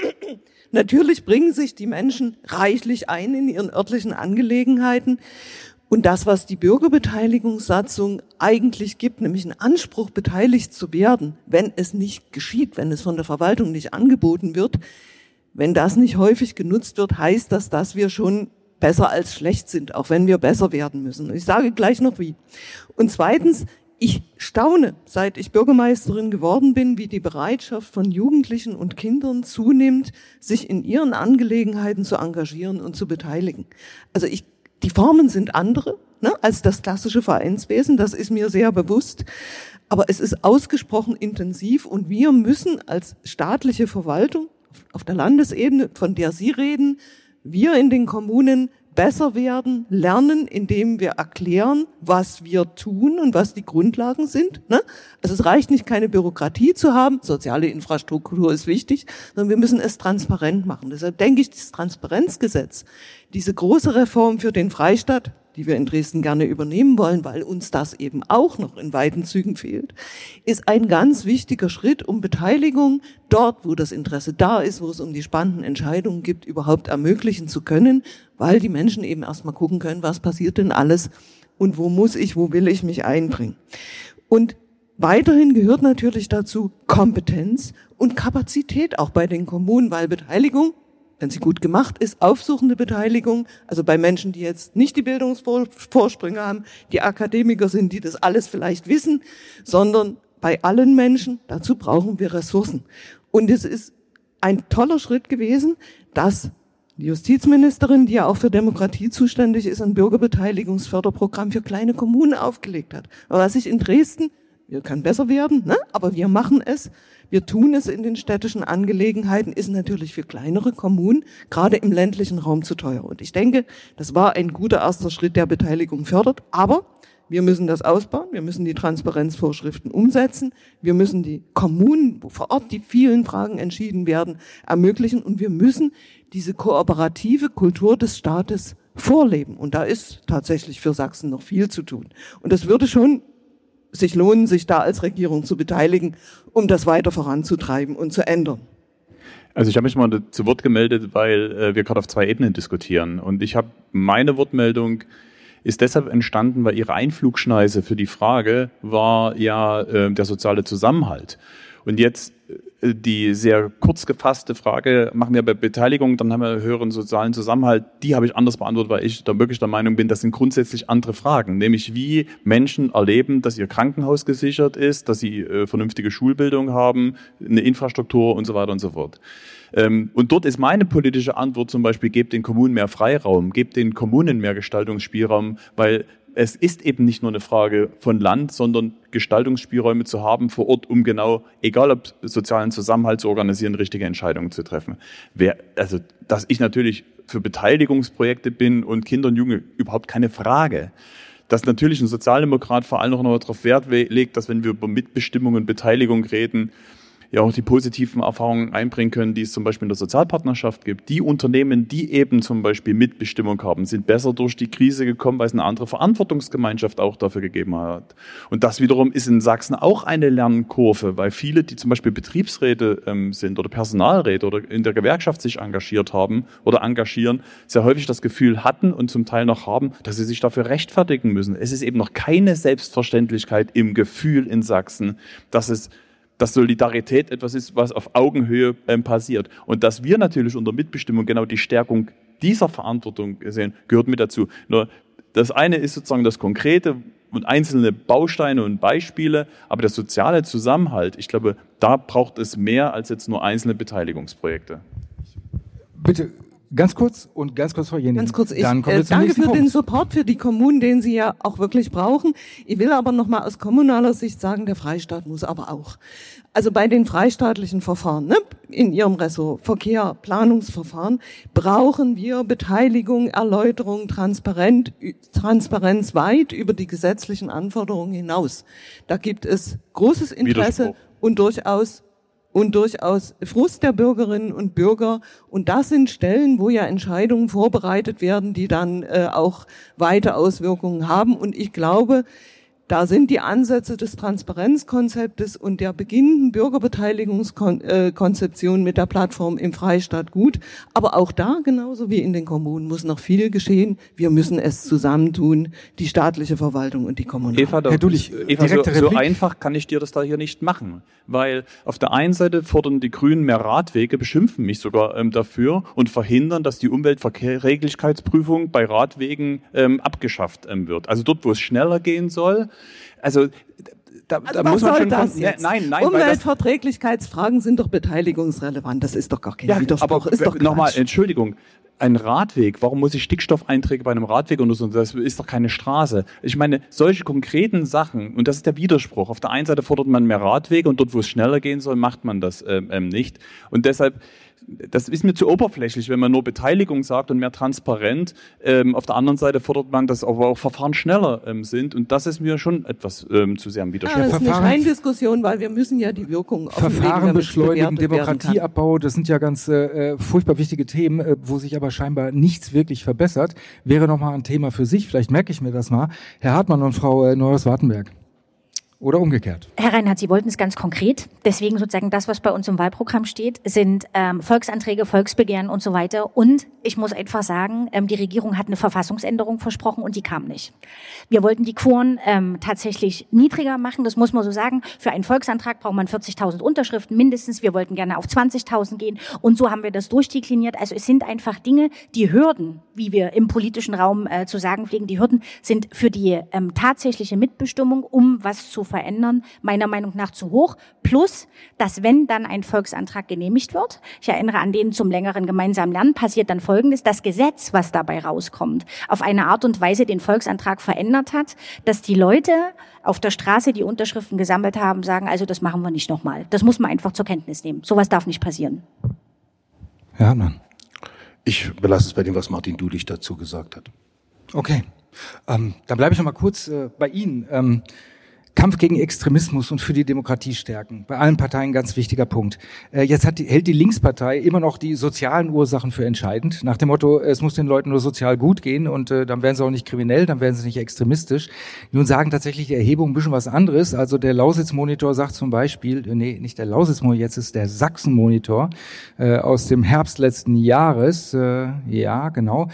bringen sich die Menschen reichlich ein in ihren örtlichen Angelegenheiten. Und das, was die Bürgerbeteiligungssatzung eigentlich gibt, nämlich einen Anspruch, beteiligt zu werden, wenn es nicht geschieht, wenn es von der Verwaltung nicht angeboten wird, wenn das nicht häufig genutzt wird, heißt das, dass wir schon besser als schlecht sind, auch wenn wir besser werden müssen. Und ich sage gleich noch wie. Und zweitens, ich staune, seit ich Bürgermeisterin geworden bin, wie die Bereitschaft von Jugendlichen und Kindern zunimmt, sich in ihren Angelegenheiten zu engagieren und zu beteiligen. Also die Formen sind andere, als das klassische Vereinswesen, das ist mir sehr bewusst. Aber es ist ausgesprochen intensiv und wir müssen als staatliche Verwaltung auf der Landesebene, von der Sie reden, wir in den Kommunen besser werden, lernen, indem wir erklären, was wir tun und was die Grundlagen sind. Also es reicht nicht, keine Bürokratie zu haben, soziale Infrastruktur ist wichtig, sondern wir müssen es transparent machen. Deshalb denke ich, das Transparenzgesetz, diese große Reform für den Freistaat, die wir in Dresden gerne übernehmen wollen, weil uns das eben auch noch in weiten Zügen fehlt, ist ein ganz wichtiger Schritt, um Beteiligung dort, wo das Interesse da ist, wo es um die spannenden Entscheidungen gibt, überhaupt ermöglichen zu können, weil die Menschen eben erstmal gucken können, was passiert denn alles und wo will ich mich einbringen. Und weiterhin gehört natürlich dazu Kompetenz und Kapazität auch bei den Kommunen, weil Beteiligung, wenn sie gut gemacht ist, aufsuchende Beteiligung, also bei Menschen, die jetzt nicht die Bildungsvorsprünge haben, die Akademiker sind, die das alles vielleicht wissen, sondern bei allen Menschen, dazu brauchen wir Ressourcen. Und es ist ein toller Schritt gewesen, dass die Justizministerin, die ja auch für Demokratie zuständig ist, ein Bürgerbeteiligungsförderprogramm für kleine Kommunen aufgelegt hat. Aber was ich in Dresden, wir können besser werden, aber wir machen es. Wir tun es in den städtischen Angelegenheiten, ist natürlich für kleinere Kommunen, gerade im ländlichen Raum, zu teuer. Und ich denke, das war ein guter erster Schritt, der Beteiligung fördert. Aber wir müssen das ausbauen, wir müssen die Transparenzvorschriften umsetzen, wir müssen die Kommunen, wo vor Ort die vielen Fragen entschieden werden, ermöglichen. Und wir müssen diese kooperative Kultur des Staates vorleben. Und da ist tatsächlich für Sachsen noch viel zu tun. Und es würde schon sich lohnen, sich da als Regierung zu beteiligen, um das weiter voranzutreiben und zu ändern. Also ich habe mich mal zu Wort gemeldet, weil wir gerade auf 2 Ebenen diskutieren. Und meine Wortmeldung ist deshalb entstanden, weil Ihre Einflugschneise für die Frage war ja der soziale Zusammenhalt. Und jetzt die sehr kurz gefasste Frage, machen wir bei Beteiligung, dann haben wir höheren sozialen Zusammenhalt, die habe ich anders beantwortet, weil ich da wirklich der Meinung bin, das sind grundsätzlich andere Fragen, nämlich wie Menschen erleben, dass ihr Krankenhaus gesichert ist, dass sie vernünftige Schulbildung haben, eine Infrastruktur und so weiter und so fort. Und dort ist meine politische Antwort zum Beispiel, gebt den Kommunen mehr Freiraum, gebt den Kommunen mehr Gestaltungsspielraum, weil es ist eben nicht nur eine Frage von Land, sondern Gestaltungsspielräume zu haben vor Ort, um genau, egal ob sozialen Zusammenhalt zu organisieren, richtige Entscheidungen zu treffen. Also, dass ich natürlich für Beteiligungsprojekte bin und Kinder und Junge, überhaupt keine Frage. Dass natürlich ein Sozialdemokrat vor allem noch darauf Wert legt, dass wenn wir über Mitbestimmung und Beteiligung reden, ja auch die positiven Erfahrungen einbringen können, die es zum Beispiel in der Sozialpartnerschaft gibt. Die Unternehmen, die eben zum Beispiel Mitbestimmung haben, sind besser durch die Krise gekommen, weil es eine andere Verantwortungsgemeinschaft auch dafür gegeben hat. Und das wiederum ist in Sachsen auch eine Lernkurve, weil viele, die zum Beispiel Betriebsräte sind oder Personalräte oder in der Gewerkschaft sich engagiert haben oder engagieren, sehr häufig das Gefühl hatten und zum Teil noch haben, dass sie sich dafür rechtfertigen müssen. Es ist eben noch keine Selbstverständlichkeit im Gefühl in Sachsen, dass Solidarität etwas ist, was auf Augenhöhe passiert. Und dass wir natürlich unter Mitbestimmung genau die Stärkung dieser Verantwortung sehen, gehört mit dazu. Nur das eine ist sozusagen das Konkrete und einzelne Bausteine und Beispiele, aber der soziale Zusammenhalt, ich glaube, da braucht es mehr als jetzt nur einzelne Beteiligungsprojekte. Bitte Ganz kurz Frau Jenny. Ganz kurz, Dann kommen wir zum danke nächsten für Punkt. den Support für die Kommunen, den Sie ja auch wirklich brauchen. Ich will aber nochmal aus kommunaler Sicht sagen, der Freistaat muss aber auch. Also bei den freistaatlichen Verfahren, ne, in Ihrem Ressort, Verkehr, Planungsverfahren, brauchen wir Beteiligung, Erläuterung, Transparenz weit über die gesetzlichen Anforderungen hinaus. Da gibt es großes Interesse und durchaus Frust der Bürgerinnen und Bürger. Und das sind Stellen, wo ja Entscheidungen vorbereitet werden, die dann auch weite Auswirkungen haben. Und ich glaube, da sind die Ansätze des Transparenzkonzeptes und der beginnenden Bürgerbeteiligungskonzeption mit der Plattform im Freistaat gut. Aber auch da, genauso wie in den Kommunen, muss noch viel geschehen. Wir müssen es zusammentun, die staatliche Verwaltung und die Kommunen. Eva, Herr Dulich, so einfach kann ich dir das da hier nicht machen. Weil auf der einen Seite fordern die Grünen mehr Radwege, beschimpfen mich sogar dafür und verhindern, dass die Umweltverträglichkeitsprüfung bei Radwegen abgeschafft wird. Also dort, wo es schneller gehen soll. Also da muss man schon das jetzt? Nein, Umweltverträglichkeitsfragen sind doch beteiligungsrelevant. Das ist doch gar kein Widerspruch. Aber nochmal, Entschuldigung. Ein Radweg, warum muss ich Stickstoffeinträge bei einem Radweg untersuchen? Das ist doch keine Straße. Ich meine, solche konkreten Sachen, und das ist der Widerspruch. Auf der einen Seite fordert man mehr Radwege und dort, wo es schneller gehen soll, macht man das nicht. Und deshalb, das ist mir zu oberflächlich, wenn man nur Beteiligung sagt und mehr transparent. Auf der anderen Seite fordert man, dass aber auch Verfahren schneller sind. Und das ist mir schon etwas zu sehr im Widerspruch. Ja, das ist eine Scheindiskussion, weil wir müssen ja die Wirkung offenlegen, Verfahren damit es beschleunigen, bewertet werden kann. Demokratieabbau, das sind ja ganz furchtbar wichtige Themen, wo sich aber scheinbar nichts wirklich verbessert. Wäre nochmal ein Thema für sich, vielleicht merke ich mir das mal. Herr Hartmann und Frau Neuhaus-Wartenberg. Oder umgekehrt. Herr Reinhardt, Sie wollten es ganz konkret. Deswegen sozusagen das, was bei uns im Wahlprogramm steht, sind Volksanträge, Volksbegehren und so weiter. Und ich muss einfach sagen, die Regierung hat eine Verfassungsänderung versprochen und die kam nicht. Wir wollten die Quoren tatsächlich niedriger machen, das muss man so sagen. Für einen Volksantrag braucht man 40.000 Unterschriften mindestens. Wir wollten gerne auf 20.000 gehen und so haben wir das durchdekliniert. Also es sind einfach Dinge, die Hürden, wie wir im politischen Raum zu sagen pflegen, die Hürden sind für die tatsächliche Mitbestimmung, um was zu verändern, meiner Meinung nach zu hoch. Plus, dass wenn dann ein Volksantrag genehmigt wird, ich erinnere an den zum längeren gemeinsamen Lernen, passiert dann Folgendes: Das Gesetz, was dabei rauskommt, auf eine Art und Weise den Volksantrag verändert hat, dass die Leute auf der Straße, die Unterschriften gesammelt haben, sagen, also das machen wir nicht nochmal. Das muss man einfach zur Kenntnis nehmen. Sowas darf nicht passieren. Herr Hartmann. Ich belasse es bei dem, was Martin Dulich dazu gesagt hat. Okay. Dann bleibe ich noch mal kurz bei Ihnen. Kampf gegen Extremismus und für die Demokratie stärken. Bei allen Parteien ganz wichtiger Punkt. Jetzt hält die Linkspartei immer noch die sozialen Ursachen für entscheidend. Nach dem Motto, es muss den Leuten nur sozial gut gehen und dann werden sie auch nicht kriminell, dann werden sie nicht extremistisch. Nun sagen tatsächlich die Erhebungen ein bisschen was anderes. Also der Lausitz-Monitor sagt zum Beispiel, nee, nicht der Lausitz-Monitor, jetzt ist der Sachsen-Monitor aus dem Herbst letzten Jahres. Ja, genau.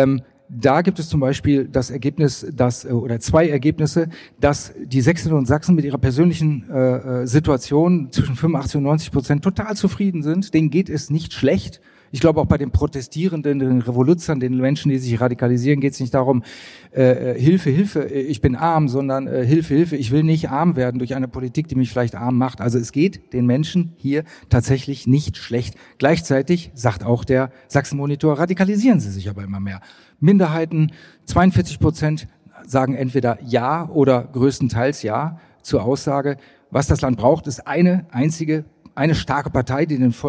Da gibt es zum Beispiel das Ergebnis, oder zwei Ergebnisse, dass die Sächsinnen und Sachsen mit ihrer persönlichen Situation zwischen 85% und 90% total zufrieden sind. Denen geht es nicht schlecht. Ich glaube, auch bei den Protestierenden, den Revoluzern, den Menschen, die sich radikalisieren, geht es nicht darum, Hilfe, Hilfe, ich bin arm, sondern Hilfe, Hilfe, ich will nicht arm werden durch eine Politik, die mich vielleicht arm macht. Also es geht den Menschen hier tatsächlich nicht schlecht. Gleichzeitig, sagt auch der Sachsen-Monitor, radikalisieren sie sich aber immer mehr. Minderheiten, 42% sagen entweder Ja oder größtenteils Ja zur Aussage, was das Land braucht, ist eine starke Partei, die den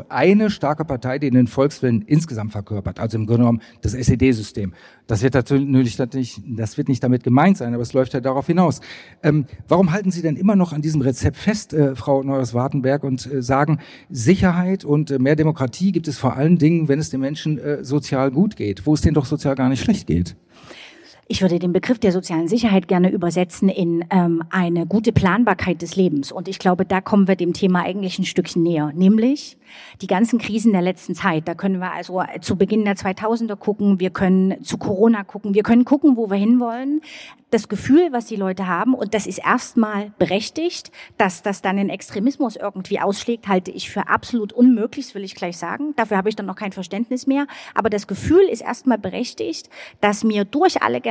Volkswillen insgesamt verkörpert, also im Grunde genommen das SED-System. Das wird nicht damit gemeint sein, aber es läuft ja darauf hinaus. Warum halten Sie denn immer noch an diesem Rezept fest, Frau Neuhaus-Wartenberg, und sagen, Sicherheit und mehr Demokratie gibt es vor allen Dingen, wenn es den Menschen sozial gut geht, wo es denen doch sozial gar nicht schlecht geht? Ich würde den Begriff der sozialen Sicherheit gerne übersetzen in eine gute Planbarkeit des Lebens. Und ich glaube, da kommen wir dem Thema eigentlich ein Stückchen näher. Nämlich die ganzen Krisen der letzten Zeit. Da können wir also zu Beginn der 2000er gucken, wir können zu Corona gucken, wir können gucken, wo wir hinwollen. Das Gefühl, was die Leute haben, und das ist erstmal berechtigt, dass das dann in Extremismus irgendwie ausschlägt, halte ich für absolut unmöglich, das will ich gleich sagen. Dafür habe ich dann noch kein Verständnis mehr. Aber das Gefühl ist erstmal berechtigt, dass mir durch alle Generationen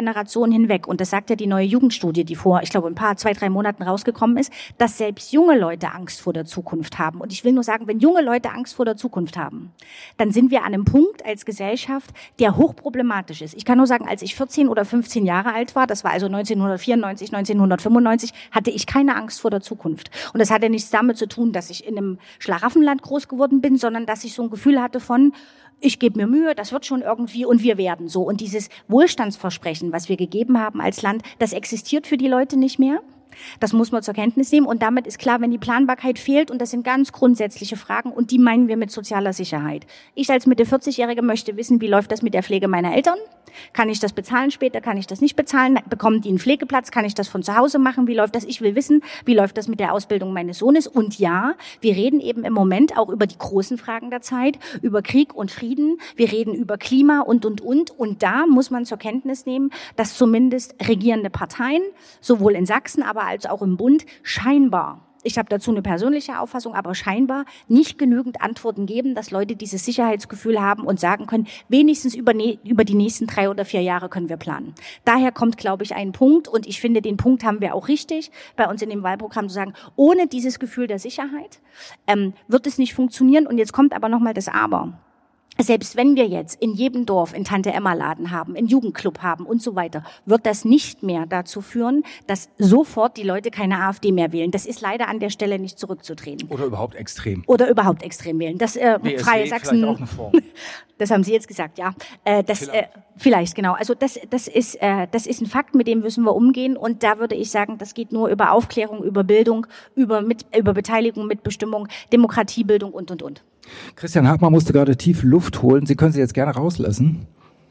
Generationen hinweg, und das sagt ja die neue Jugendstudie, die vor, ich glaube, 2-3 Monaten rausgekommen ist, dass selbst junge Leute Angst vor der Zukunft haben. Und ich will nur sagen, wenn junge Leute Angst vor der Zukunft haben, dann sind wir an einem Punkt als Gesellschaft, der hochproblematisch ist. Ich kann nur sagen, als ich 14 oder 15 Jahre alt war, das war also 1994, 1995, hatte ich keine Angst vor der Zukunft. Und das hatte nichts damit zu tun, dass ich in einem Schlaraffenland groß geworden bin, sondern dass ich so ein Gefühl hatte von, ich gebe mir Mühe, das wird schon irgendwie und wir werden so. Und dieses Wohlstandsversprechen, was wir gegeben haben als Land, das existiert für die Leute nicht mehr. Das muss man zur Kenntnis nehmen. Und damit ist klar, wenn die Planbarkeit fehlt, und das sind ganz grundsätzliche Fragen, und die meinen wir mit sozialer Sicherheit. Ich als Mitte-40-Jährige möchte wissen, wie läuft das mit der Pflege meiner Eltern? Kann ich das bezahlen später? Kann ich das nicht bezahlen? Bekommen die einen Pflegeplatz? Kann ich das von zu Hause machen? Wie läuft das? Ich will wissen, wie läuft das mit der Ausbildung meines Sohnes? Und ja, wir reden eben im Moment auch über die großen Fragen der Zeit, über Krieg und Frieden. Wir reden über Klima und. Und da muss man zur Kenntnis nehmen, dass zumindest regierende Parteien, sowohl in Sachsen, aber als auch im Bund, scheinbar, ich habe dazu eine persönliche Auffassung, aber scheinbar nicht genügend Antworten geben, dass Leute dieses Sicherheitsgefühl haben und sagen können, wenigstens über die nächsten 3 oder 4 Jahre können wir planen. Daher kommt, glaube ich, ein Punkt, und ich finde, den Punkt haben wir auch richtig bei uns in dem Wahlprogramm zu sagen, ohne dieses Gefühl der Sicherheit wird es nicht funktionieren. Und jetzt kommt aber nochmal das Aber. Selbst wenn wir jetzt in jedem Dorf einen Tante-Emma-Laden haben, einen Jugendclub haben und so weiter, wird das nicht mehr dazu führen, dass sofort die Leute keine AfD mehr wählen. Das ist leider an der Stelle nicht zurückzudrehen. Oder überhaupt extrem. Wählen. Das Freie Sachsen. Vielleicht auch eine Form. Das haben Sie jetzt gesagt, ja. Vielleicht, genau. Also das ist ein Fakt, mit dem müssen wir umgehen. Und da würde ich sagen, das geht nur über Aufklärung, über Bildung, über Beteiligung, Mitbestimmung, Demokratiebildung und. Christian Hagmann musste gerade tief Luft holen. Sie können sie jetzt gerne rauslassen.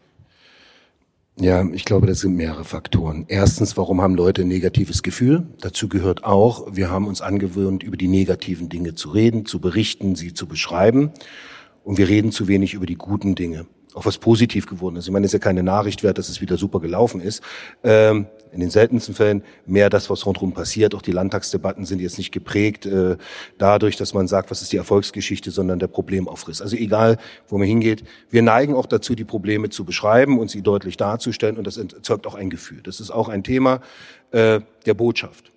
Ja, ich glaube, das sind mehrere Faktoren. Erstens, warum haben Leute ein negatives Gefühl? Dazu gehört auch, wir haben uns angewöhnt, über die negativen Dinge zu reden, zu berichten, sie zu beschreiben. Und wir reden zu wenig über die guten Dinge. Auch was positiv geworden ist. Ich meine, es ist ja keine Nachricht wert, dass es wieder super gelaufen ist. In den seltensten Fällen mehr das, was rundherum passiert. Auch die Landtagsdebatten sind jetzt nicht geprägt dadurch, dass man sagt, was ist die Erfolgsgeschichte, sondern der Problemaufriss. Also egal, wo man hingeht, wir neigen auch dazu, die Probleme zu beschreiben und sie deutlich darzustellen. Und das erzeugt auch ein Gefühl. Das ist auch ein Thema der Botschaft.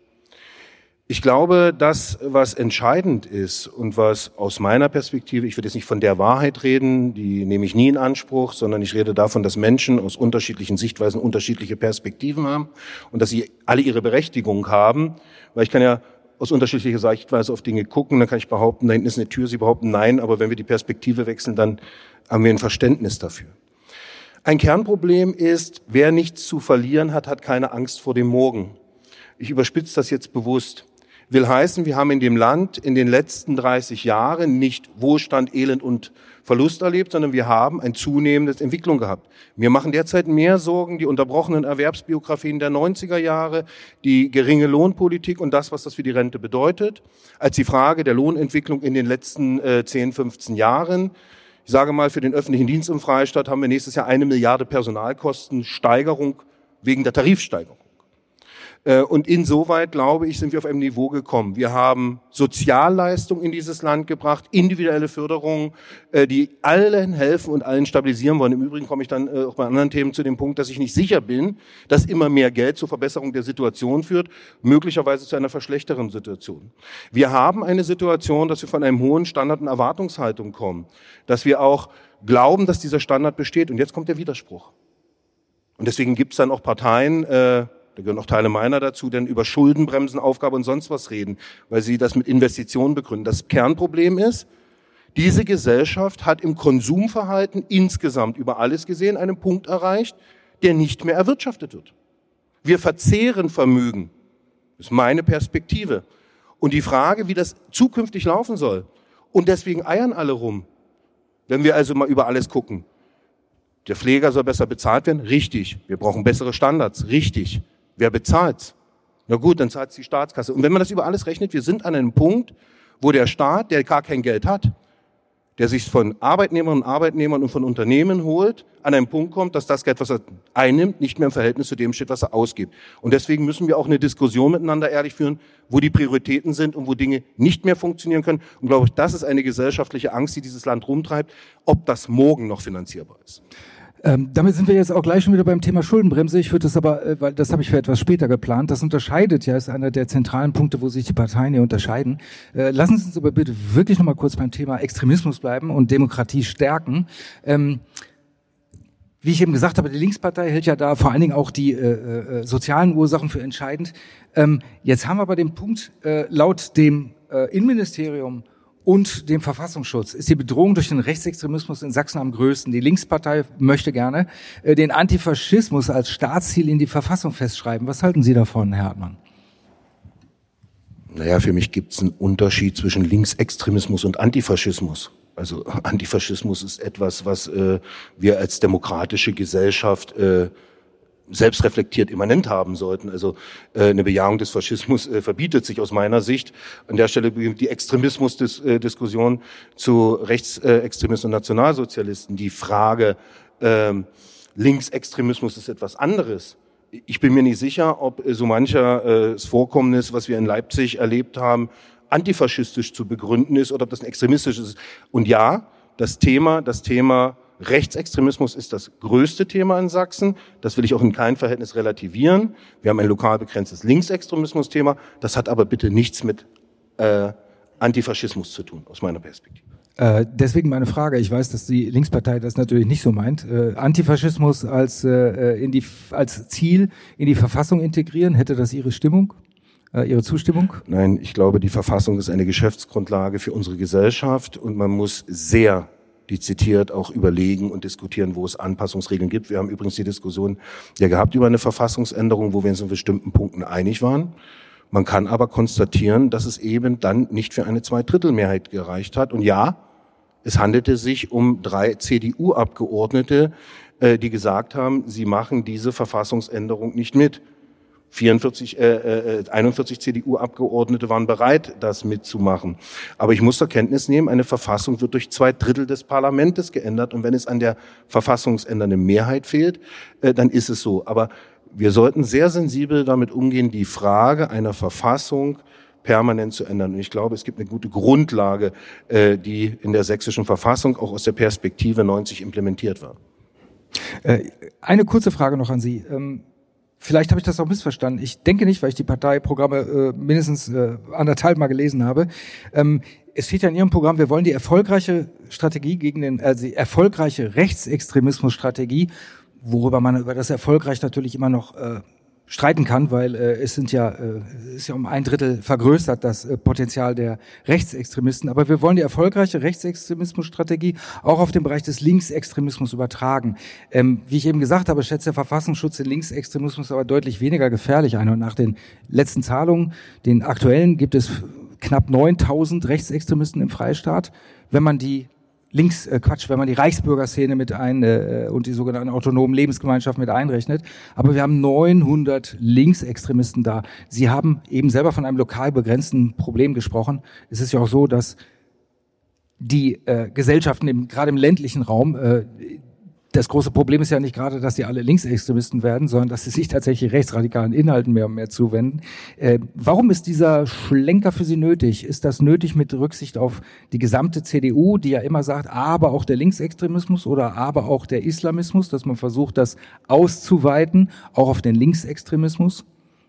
Ich glaube, das, was entscheidend ist und was aus meiner Perspektive, ich würde jetzt nicht von der Wahrheit reden, die nehme ich nie in Anspruch, sondern ich rede davon, dass Menschen aus unterschiedlichen Sichtweisen unterschiedliche Perspektiven haben und dass sie alle ihre Berechtigung haben, weil ich kann ja aus unterschiedlicher Sichtweise auf Dinge gucken, dann kann ich behaupten, da hinten ist eine Tür, sie behaupten nein, aber wenn wir die Perspektive wechseln, dann haben wir ein Verständnis dafür. Ein Kernproblem ist, wer nichts zu verlieren hat, hat keine Angst vor dem Morgen. Ich überspitze das jetzt bewusst. Will heißen, wir haben in dem Land in den letzten 30 Jahren nicht Wohlstand, Elend und Verlust erlebt, sondern wir haben eine zunehmende Entwicklung gehabt. Mir machen derzeit mehr Sorgen die unterbrochenen Erwerbsbiografien der 90er Jahre, die geringe Lohnpolitik und das, was das für die Rente bedeutet, als die Frage der Lohnentwicklung in den letzten 10, 15 Jahren. Ich sage mal, für den öffentlichen Dienst im Freistaat haben wir nächstes Jahr 1 Milliarde Personalkostensteigerung wegen der Tarifsteigerung. Und insoweit, glaube ich, sind wir auf einem Niveau gekommen. Wir haben Sozialleistungen in dieses Land gebracht, individuelle Förderungen, die allen helfen und allen stabilisieren wollen. Im Übrigen komme ich dann auch bei anderen Themen zu dem Punkt, dass ich nicht sicher bin, dass immer mehr Geld zur Verbesserung der Situation führt, möglicherweise zu einer verschlechterten Situation. Wir haben eine Situation, dass wir von einem hohen Standard und Erwartungshaltung kommen, dass wir auch glauben, dass dieser Standard besteht. Und jetzt kommt der Widerspruch. Und deswegen gibt es dann auch Parteien, da gehören auch Teile meiner dazu, denn über Schuldenbremsen, Aufgabe und sonst was reden, weil sie das mit Investitionen begründen. Das Kernproblem ist, diese Gesellschaft hat im Konsumverhalten insgesamt über alles gesehen einen Punkt erreicht, der nicht mehr erwirtschaftet wird. Wir verzehren Vermögen. Das ist meine Perspektive. Und die Frage, wie das zukünftig laufen soll. Und deswegen eiern alle rum. Wenn wir also mal über alles gucken. Der Pfleger soll besser bezahlt werden? Richtig. Wir brauchen bessere Standards? Richtig. Wer bezahlt's? Na gut, dann zahlt's die Staatskasse. Und wenn man das über alles rechnet, wir sind an einem Punkt, wo der Staat, der gar kein Geld hat, der sich von Arbeitnehmerinnen und Arbeitnehmern und von Unternehmen holt, an einen Punkt kommt, dass das Geld, was er einnimmt, nicht mehr im Verhältnis zu dem steht, was er ausgibt. Und deswegen müssen wir auch eine Diskussion miteinander ehrlich führen, wo die Prioritäten sind und wo Dinge nicht mehr funktionieren können. Und glaube ich, das ist eine gesellschaftliche Angst, die dieses Land rumtreibt, ob das morgen noch finanzierbar ist. Damit sind wir jetzt auch gleich schon wieder beim Thema Schuldenbremse. Ich würde das aber, weil das habe ich für etwas später geplant, das unterscheidet ja, ist einer der zentralen Punkte, wo sich die Parteien hier unterscheiden. Lassen Sie uns aber bitte wirklich nochmal kurz beim Thema Extremismus bleiben und Demokratie stärken. Wie ich eben gesagt habe, die Linkspartei hält ja da vor allen Dingen auch die sozialen Ursachen für entscheidend. Jetzt haben wir aber den Punkt, laut dem Innenministerium und dem Verfassungsschutz ist die Bedrohung durch den Rechtsextremismus in Sachsen am größten. Die Linkspartei möchte gerne den Antifaschismus als Staatsziel in die Verfassung festschreiben. Was halten Sie davon, Herr Hartmann? Naja, für mich gibt es einen Unterschied zwischen Linksextremismus und Antifaschismus. Also Antifaschismus ist etwas, was wir als demokratische Gesellschaft selbstreflektiert immanent haben sollten. Also eine Bejahung des Faschismus verbietet sich aus meiner Sicht. An der Stelle die Extremismusdiskussion zu Rechtsextremisten und Nationalsozialisten. Die Frage Linksextremismus ist etwas anderes. Ich bin mir nicht sicher, ob so mancher Vorkommnis, was wir in Leipzig erlebt haben, antifaschistisch zu begründen ist oder ob das ein extremistisches ist. Und ja, das Thema Rechtsextremismus ist das größte Thema in Sachsen. Das will ich auch in keinem Verhältnis relativieren. Wir haben ein lokal begrenztes Linksextremismus-Thema. Das hat aber bitte nichts mit Antifaschismus zu tun, aus meiner Perspektive. Deswegen meine Frage. Ich weiß, dass die Linkspartei das natürlich nicht so meint. Antifaschismus als Ziel in die Verfassung integrieren, hätte das Ihre Stimmung? Ihre Zustimmung? Nein, ich glaube, die Verfassung ist eine Geschäftsgrundlage für unsere Gesellschaft und man muss sehr dezidiert auch überlegen und diskutieren, wo es Anpassungsregeln gibt. Wir haben übrigens die Diskussion ja gehabt über eine Verfassungsänderung, wo wir uns in bestimmten Punkten einig waren. Man kann aber konstatieren, dass es eben dann nicht für eine Zweidrittelmehrheit gereicht hat. Und ja, es handelte sich um 3 CDU-Abgeordnete, die gesagt haben, sie machen diese Verfassungsänderung nicht mit. 41 CDU-Abgeordnete waren bereit, das mitzumachen. Aber ich muss zur Kenntnis nehmen, eine Verfassung wird durch 2/3 des Parlaments geändert. Und wenn es an der verfassungsändernden Mehrheit fehlt, dann ist es so. Aber wir sollten sehr sensibel damit umgehen, die Frage einer Verfassung permanent zu ändern. Und ich glaube, es gibt eine gute Grundlage, die in der sächsischen Verfassung auch aus der Perspektive 90 implementiert wird. Eine kurze Frage noch an Sie. Vielleicht habe ich das auch missverstanden. Ich denke nicht, weil ich die Parteiprogramme mindestens 1,5 Mal gelesen habe. Es steht ja in Ihrem Programm, wir wollen die erfolgreiche Strategie die erfolgreiche Rechtsextremismusstrategie, worüber man über das erfolgreich natürlich immer noch streiten kann, weil es ist ja um 1/3 vergrößert, das Potenzial der Rechtsextremisten. Aber wir wollen die erfolgreiche Rechtsextremismusstrategie auch auf den Bereich des Linksextremismus übertragen. Wie ich eben gesagt habe, schätzt der Verfassungsschutz den Linksextremismus aber deutlich weniger gefährlich ein. Und nach den letzten Zahlungen, den aktuellen, gibt es knapp 9.000 Rechtsextremisten im Freistaat. Wenn man die wenn man die Reichsbürgerszene mit und die sogenannten autonomen Lebensgemeinschaften mit einrechnet. Aber wir haben 900 Linksextremisten da. Sie haben eben selber von einem lokal begrenzten Problem gesprochen. Es ist ja auch so, dass die Gesellschaften gerade im ländlichen Raum, das große Problem ist ja nicht gerade, dass die alle Linksextremisten werden, sondern dass sie sich tatsächlich rechtsradikalen Inhalten mehr und mehr zuwenden. Warum ist dieser Schlenker für Sie nötig? Ist das nötig mit Rücksicht auf die gesamte CDU, die ja immer sagt, aber auch der Linksextremismus oder aber auch der Islamismus, dass man versucht, das auszuweiten, auch auf den Linksextremismus?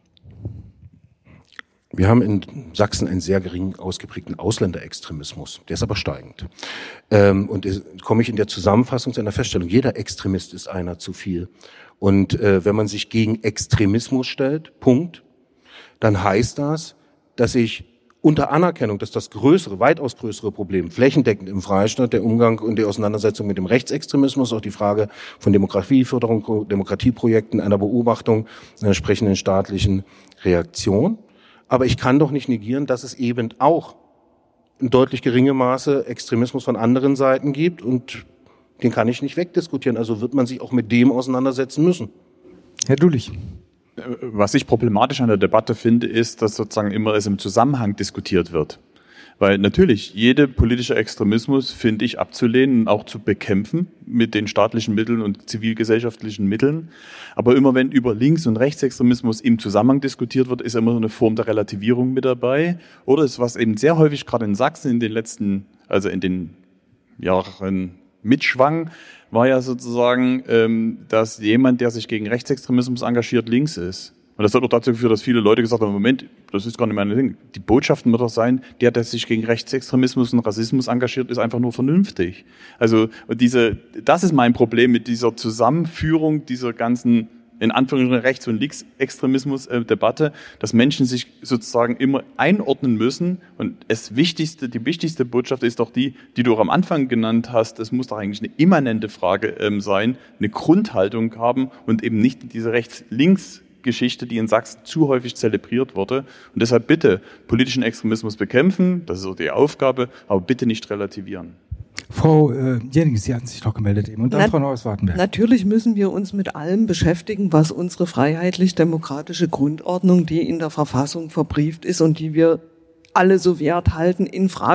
Wir haben in Sachsen einen sehr gering ausgeprägten Ausländerextremismus. Der ist aber steigend. Und komme ich in der Zusammenfassung zu einer Feststellung, jeder Extremist ist einer zu viel. Und wenn man sich gegen Extremismus stellt, Punkt, dann heißt das, dass ich unter Anerkennung, dass das weitaus größere Problem, flächendeckend im Freistaat, der Umgang und die Auseinandersetzung mit dem Rechtsextremismus, auch die Frage von Demokratieförderung, Demokratieprojekten, einer Beobachtung, einer entsprechenden staatlichen Reaktion. Aber ich kann doch nicht negieren, dass es eben auch in deutlich geringem Maße Extremismus von anderen Seiten gibt und den kann ich nicht wegdiskutieren. Also wird man sich auch mit dem auseinandersetzen müssen. Herr Dulich. Was ich problematisch an der Debatte finde, ist, dass sozusagen immer es im Zusammenhang diskutiert wird. Weil natürlich, jede politische Extremismus finde ich abzulehnen und auch zu bekämpfen mit den staatlichen Mitteln und zivilgesellschaftlichen Mitteln. Aber immer wenn über Links- und Rechtsextremismus im Zusammenhang diskutiert wird, ist immer so eine Form der Relativierung mit dabei. Oder ist was eben sehr häufig gerade in Sachsen in den Jahren mitschwang, war ja sozusagen, dass jemand, der sich gegen Rechtsextremismus engagiert, links ist. Und das hat auch dazu geführt, dass viele Leute gesagt haben, Moment, das ist gar nicht mein Ding. Die Botschaft muss doch sein, der sich gegen Rechtsextremismus und Rassismus engagiert, ist einfach nur vernünftig. Also das ist mein Problem mit dieser Zusammenführung dieser ganzen, in Anführungsstrichen, Rechts- und Linksextremismus-Debatte, dass Menschen sich sozusagen immer einordnen müssen. Und die wichtigste Botschaft ist doch die du auch am Anfang genannt hast. Es muss doch eigentlich eine immanente Frage sein, eine Grundhaltung haben und eben nicht diese Rechts-Links-Geschichte, die in Sachsen zu häufig zelebriert wurde. Und deshalb bitte politischen Extremismus bekämpfen, das ist auch die Aufgabe, aber bitte nicht relativieren. Frau Jenning, Sie hatten sich noch gemeldet eben. Und dann Frau Neuhaus-Wartenberg. Natürlich müssen wir uns mit allem beschäftigen, was unsere freiheitlich-demokratische Grundordnung, die in der Verfassung verbrieft ist und die wir alle so wert halten,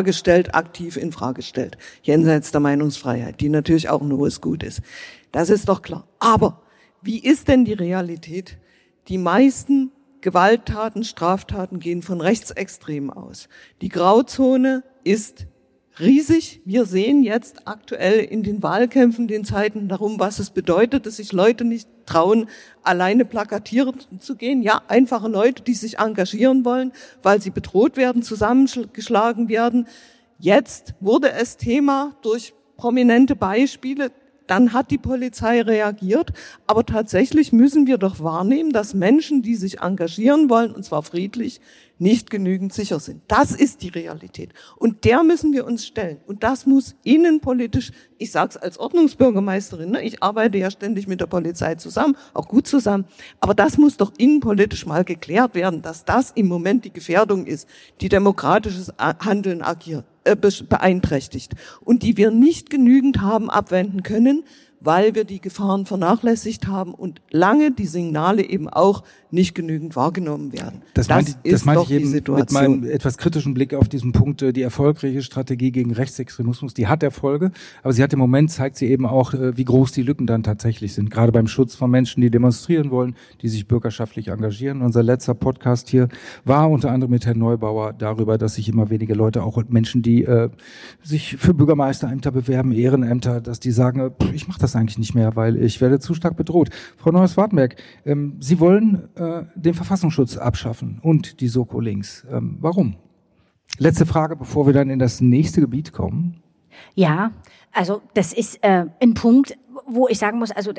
aktiv in Frage stellt. Jenseits der Meinungsfreiheit, die natürlich auch ein hohes Gut ist. Das ist doch klar. Aber wie ist denn die Realität? Die meisten Gewalttaten, Straftaten gehen von Rechtsextremen aus. Die Grauzone ist riesig. Wir sehen jetzt aktuell in den Wahlkämpfen, den Zeiten darum, was es bedeutet, dass sich Leute nicht trauen, alleine plakatieren zu gehen. Ja, einfache Leute, die sich engagieren wollen, weil sie bedroht werden, zusammengeschlagen werden. Jetzt wurde es Thema durch prominente Beispiele. Dann hat die Polizei reagiert. Aber tatsächlich müssen wir doch wahrnehmen, dass Menschen, die sich engagieren wollen, und zwar friedlich, nicht genügend sicher sind. Das ist die Realität. Und der müssen wir uns stellen. Und das muss innenpolitisch, ich sage es als Ordnungsbürgermeisterin, ne, ich arbeite ja ständig mit der Polizei zusammen, auch gut zusammen, aber das muss doch innenpolitisch mal geklärt werden, dass das im Moment die Gefährdung ist, die demokratisches Handeln beeinträchtigt und die wir nicht genügend haben abwenden können, weil wir die Gefahren vernachlässigt haben und lange die Signale eben auch nicht genügend wahrgenommen werden. Das meinte ich eben mit meinem etwas kritischen Blick auf diesen Punkt. Die erfolgreiche Strategie gegen Rechtsextremismus, die hat Erfolge, aber sie hat im Moment, zeigt sie eben auch, wie groß die Lücken dann tatsächlich sind. Gerade beim Schutz von Menschen, die demonstrieren wollen, die sich bürgerschaftlich engagieren. Unser letzter Podcast hier war unter anderem mit Herrn Neubauer darüber, dass sich immer weniger Leute, auch Menschen, die sich für Bürgermeisterämter bewerben, Ehrenämter, dass die sagen, ich mache das eigentlich nicht mehr, weil ich werde zu stark bedroht. Frau Neuhaus-Wartenberg, Sie wollen den Verfassungsschutz abschaffen und die Soko links. Warum? Letzte Frage, bevor wir dann in das nächste Gebiet kommen. Ja, also das ist ein Punkt, wo ich sagen muss, also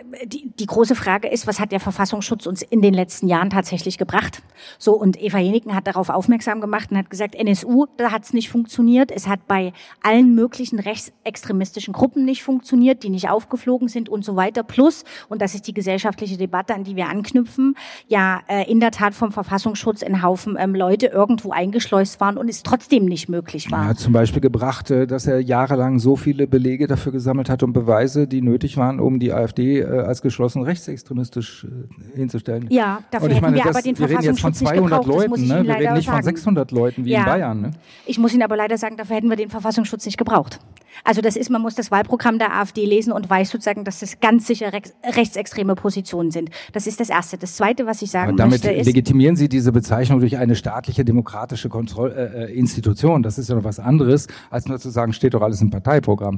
die große Frage ist, was hat der Verfassungsschutz uns in den letzten Jahren tatsächlich gebracht? So, und Eva Jeniken hat darauf aufmerksam gemacht und hat gesagt, NSU, da hat es nicht funktioniert. Es hat bei allen möglichen rechtsextremistischen Gruppen nicht funktioniert, die nicht aufgeflogen sind und so weiter. Plus, und das ist die gesellschaftliche Debatte, an die wir anknüpfen, ja in der Tat vom Verfassungsschutz ein Haufen Leute irgendwo eingeschleust waren und es trotzdem nicht möglich war. Er hat zum Beispiel gebracht, dass er jahrelang so viele Belege dafür gesammelt hat und Beweise, die nötig waren, um die AfD als geschlossen rechtsextremistisch hinzustellen. Ja, dafür hätten wir aber den Verfassungsschutz nicht gebraucht. Wir reden jetzt von 200 Leuten, ne? Wir reden nicht von 600 Leuten wie in Bayern. Ne? Ich muss Ihnen aber leider sagen, dafür hätten wir den Verfassungsschutz nicht gebraucht. Also das ist, man muss das Wahlprogramm der AfD lesen und weiß sozusagen, dass das ganz sicher rechtsextreme Positionen sind. Das ist das Erste. Das Zweite, was ich sagen möchte, ist... Damit legitimieren Sie diese Bezeichnung durch eine staatliche demokratische Institution. Das ist ja noch was anderes, als nur zu sagen, steht doch alles im Parteiprogramm.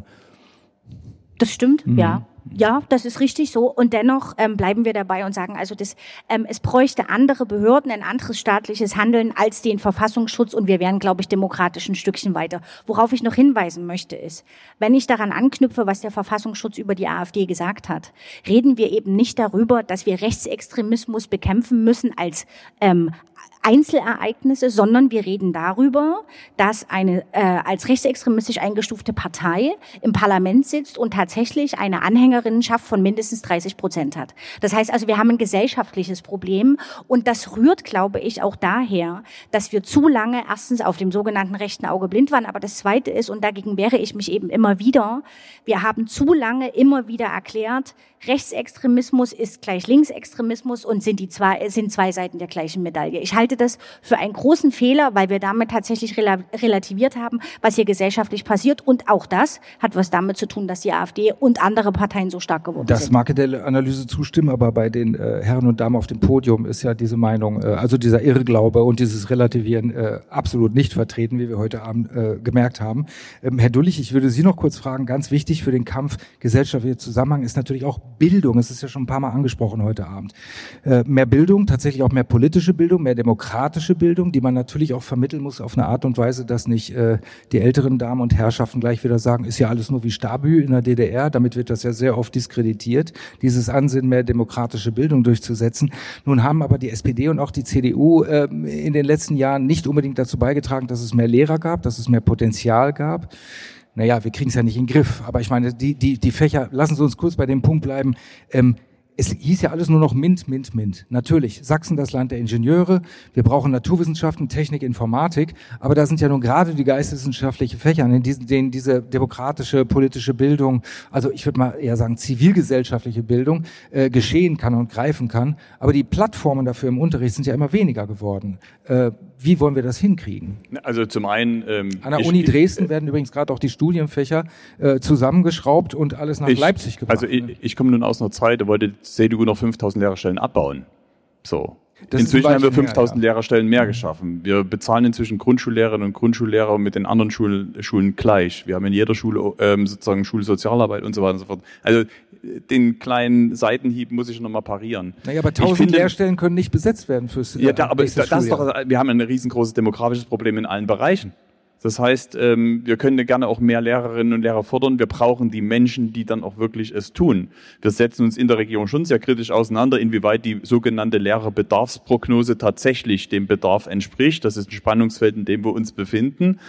Das stimmt, ja. Ja, das ist richtig so. Und dennoch bleiben wir dabei und sagen, also es bräuchte andere Behörden, ein anderes staatliches Handeln als den Verfassungsschutz und wir wären, glaube ich, demokratisch ein Stückchen weiter. Worauf ich noch hinweisen möchte ist, wenn ich daran anknüpfe, was der Verfassungsschutz über die AfD gesagt hat, reden wir eben nicht darüber, dass wir Rechtsextremismus bekämpfen müssen als Einzelereignisse, sondern wir reden darüber, dass eine als rechtsextremistisch eingestufte Partei im Parlament sitzt und tatsächlich eine Anhängerinnenschaft von mindestens 30% hat. Das heißt also, wir haben ein gesellschaftliches Problem und das rührt, glaube ich, auch daher, dass wir zu lange erstens auf dem sogenannten rechten Auge blind waren, aber das Zweite ist, und dagegen wehre ich mich eben immer wieder, wir haben zu lange immer wieder erklärt, Rechtsextremismus ist gleich Linksextremismus und sind zwei Seiten der gleichen Medaille. Ich halte halte das für einen großen Fehler, weil wir damit tatsächlich relativiert haben, was hier gesellschaftlich passiert. Und auch das hat was damit zu tun, dass die AfD und andere Parteien so stark geworden sind. Das mag der Analyse zustimmen, aber bei den Herren und Damen auf dem Podium ist ja diese Meinung, also dieser Irrglaube und dieses Relativieren absolut nicht vertreten, wie wir heute Abend gemerkt haben. Herr Dullich, ich würde Sie noch kurz fragen, ganz wichtig für den Kampf gesellschaftlicher Zusammenhang ist natürlich auch Bildung. Es ist ja schon ein paar Mal angesprochen heute Abend. Mehr Bildung, tatsächlich auch mehr politische Bildung, mehr demokratische Bildung, die man natürlich auch vermitteln muss auf eine Art und Weise, dass nicht die älteren Damen und Herrschaften gleich wieder sagen, ist ja alles nur wie Stabü in der DDR. Damit wird das ja sehr oft diskreditiert, dieses Ansinnen, mehr demokratische Bildung durchzusetzen. Nun haben aber die SPD und auch die CDU in den letzten Jahren nicht unbedingt dazu beigetragen, dass es mehr Lehrer gab, dass es mehr Potenzial gab. Naja, wir kriegen es ja nicht in den Griff. Aber ich meine, die Fächer, lassen Sie uns kurz bei dem Punkt bleiben. Es hieß ja alles nur noch MINT. Natürlich, Sachsen das Land der Ingenieure. Wir brauchen Naturwissenschaften, Technik, Informatik. Aber da sind ja nun gerade die geisteswissenschaftlichen Fächer, in denen diese demokratische, politische Bildung, also ich würde mal eher sagen zivilgesellschaftliche Bildung, geschehen kann und greifen kann. Aber die Plattformen dafür im Unterricht sind ja immer weniger geworden. Wie wollen wir das hinkriegen? Also zum einen... An der Uni Dresden werden übrigens gerade auch die Studienfächer zusammengeschraubt und alles nach Leipzig gebracht. Also ich komme nun aus einer Zeit, da wollte CDU noch 5.000 Lehrerstellen abbauen. So. Inzwischen haben wir 5.000 Lehrerstellen mehr geschaffen. Wir bezahlen inzwischen Grundschullehrerinnen und Grundschullehrer mit den anderen Schulen gleich. Wir haben in jeder Schule sozusagen Schulsozialarbeit und so weiter und so fort. Also den kleinen Seitenhieb muss ich noch mal parieren. Naja, aber 1.000 Lehrstellen können nicht besetzt werden fürs aber das ist doch, wir haben ein riesengroßes demografisches Problem in allen Bereichen. Das heißt, wir können gerne auch mehr Lehrerinnen und Lehrer fordern. Wir brauchen die Menschen, die dann auch wirklich es tun. Wir setzen uns in der Regierung schon sehr kritisch auseinander, inwieweit die sogenannte Lehrerbedarfsprognose tatsächlich dem Bedarf entspricht. Das ist ein Spannungsfeld, in dem wir uns befinden.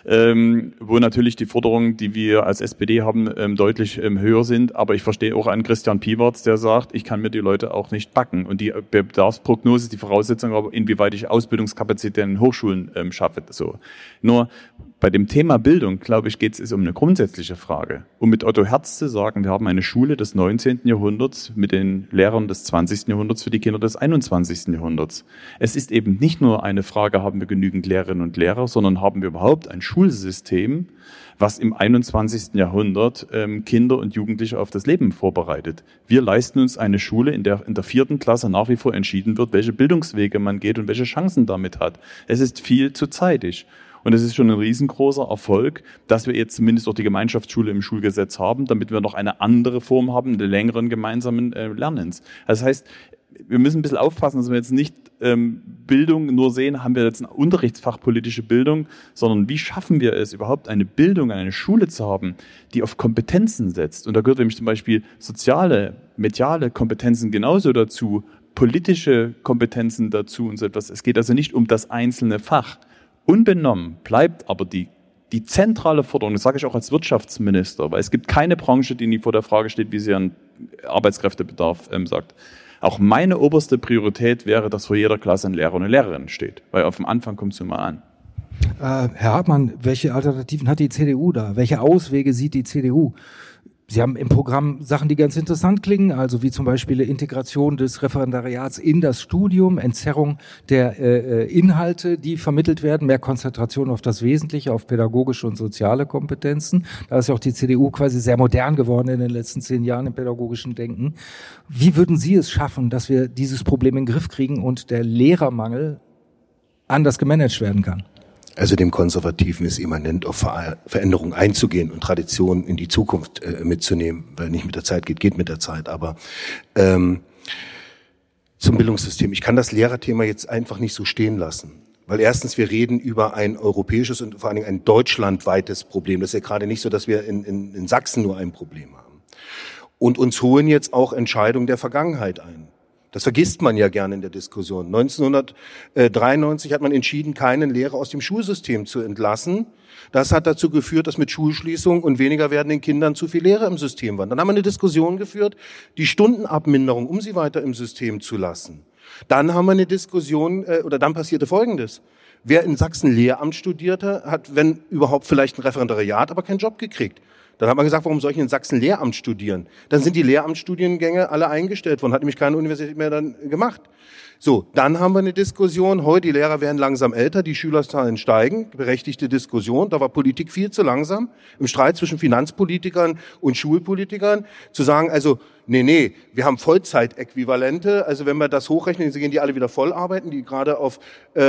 Wo natürlich die Forderungen, die wir als SPD haben, deutlich höher sind. Aber ich verstehe auch an Christian Piwartz, der sagt, ich kann mir die Leute auch nicht backen. Und die Bedarfsprognose ist die Voraussetzung, aber inwieweit ich Ausbildungskapazitäten in Hochschulen schaffe. So. Nur bei dem Thema Bildung, glaube ich, geht es um eine grundsätzliche Frage. Um mit Otto Herz zu sagen, wir haben eine Schule des 19. Jahrhunderts mit den Lehrern des 20. Jahrhunderts für die Kinder des 21. Jahrhunderts. Es ist eben nicht nur eine Frage, haben wir genügend Lehrerinnen und Lehrer, sondern haben wir überhaupt ein Schulsystem, was im 21. Jahrhundert Kinder und Jugendliche auf das Leben vorbereitet. Wir leisten uns eine Schule, in der 4. Klasse nach wie vor entschieden wird, welche Bildungswege man geht und welche Chancen damit hat. Es ist viel zu zeitig. Und es ist schon ein riesengroßer Erfolg, dass wir jetzt zumindest auch die Gemeinschaftsschule im Schulgesetz haben, damit wir noch eine andere Form haben, einen längeren gemeinsamen Lernens. Das heißt, wir müssen ein bisschen aufpassen, dass wir jetzt nicht Bildung nur sehen, haben wir jetzt eine unterrichtsfachpolitische Bildung, sondern wie schaffen wir es überhaupt, eine Bildung, eine Schule zu haben, die auf Kompetenzen setzt. Und da gehört nämlich zum Beispiel soziale, mediale Kompetenzen genauso dazu, politische Kompetenzen dazu und so etwas. Es geht also nicht um das einzelne Fach. Unbenommen bleibt aber die zentrale Forderung, das sage ich auch als Wirtschaftsminister, weil es gibt keine Branche, die nie vor der Frage steht, wie sie ihren Arbeitskräftebedarf sagt. Auch meine oberste Priorität wäre, dass vor jeder Klasse ein Lehrer und eine Lehrerin steht, weil auf dem Anfang kommt es immer an. Herr Hartmann, welche Alternativen hat die CDU da? Welche Auswege sieht die CDU? Sie haben im Programm Sachen, die ganz interessant klingen, also wie zum Beispiel die Integration des Referendariats in das Studium, Entzerrung der Inhalte, die vermittelt werden, mehr Konzentration auf das Wesentliche, auf pädagogische und soziale Kompetenzen. Da ist ja auch die CDU quasi sehr modern geworden in den letzten 10 Jahren im pädagogischen Denken. Wie würden Sie es schaffen, dass wir dieses Problem in den Griff kriegen und der Lehrermangel anders gemanagt werden kann? Also dem Konservativen ist immanent, auf Veränderungen einzugehen und Traditionen in die Zukunft mitzunehmen, weil nicht mit der Zeit geht mit der Zeit. Aber zum Bildungssystem. Ich kann das Lehrerthema jetzt einfach nicht so stehen lassen. Weil erstens, wir reden über ein europäisches und vor allen Dingen ein deutschlandweites Problem. Das ist ja gerade nicht so, dass wir in Sachsen nur ein Problem haben. Und uns holen jetzt auch Entscheidungen der Vergangenheit ein. Das vergisst man ja gerne in der Diskussion. 1993 hat man entschieden, keinen Lehrer aus dem Schulsystem zu entlassen. Das hat dazu geführt, dass mit Schulschließung und weniger werdenden Kindern zu viel Lehrer im System waren. Dann haben wir eine Diskussion geführt, die Stundenabminderung, um sie weiter im System zu lassen. Dann haben wir eine Diskussion, dann passierte Folgendes. Wer in Sachsen Lehramt studierte, hat, wenn überhaupt, vielleicht ein Referendariat, aber keinen Job gekriegt. Dann hat man gesagt, warum soll ich in Sachsen Lehramt studieren? Dann sind die Lehramtsstudiengänge alle eingestellt worden, hat nämlich keine Universität mehr dann gemacht. So, dann haben wir eine Diskussion. Heute, die Lehrer werden langsam älter, die Schülerzahlen steigen. Berechtigte Diskussion. Da war Politik viel zu langsam. Im Streit zwischen Finanzpolitikern und Schulpolitikern zu sagen, also, nee, wir haben Vollzeitäquivalente. Also, wenn wir das hochrechnen, gehen die alle wieder voll arbeiten, die gerade auf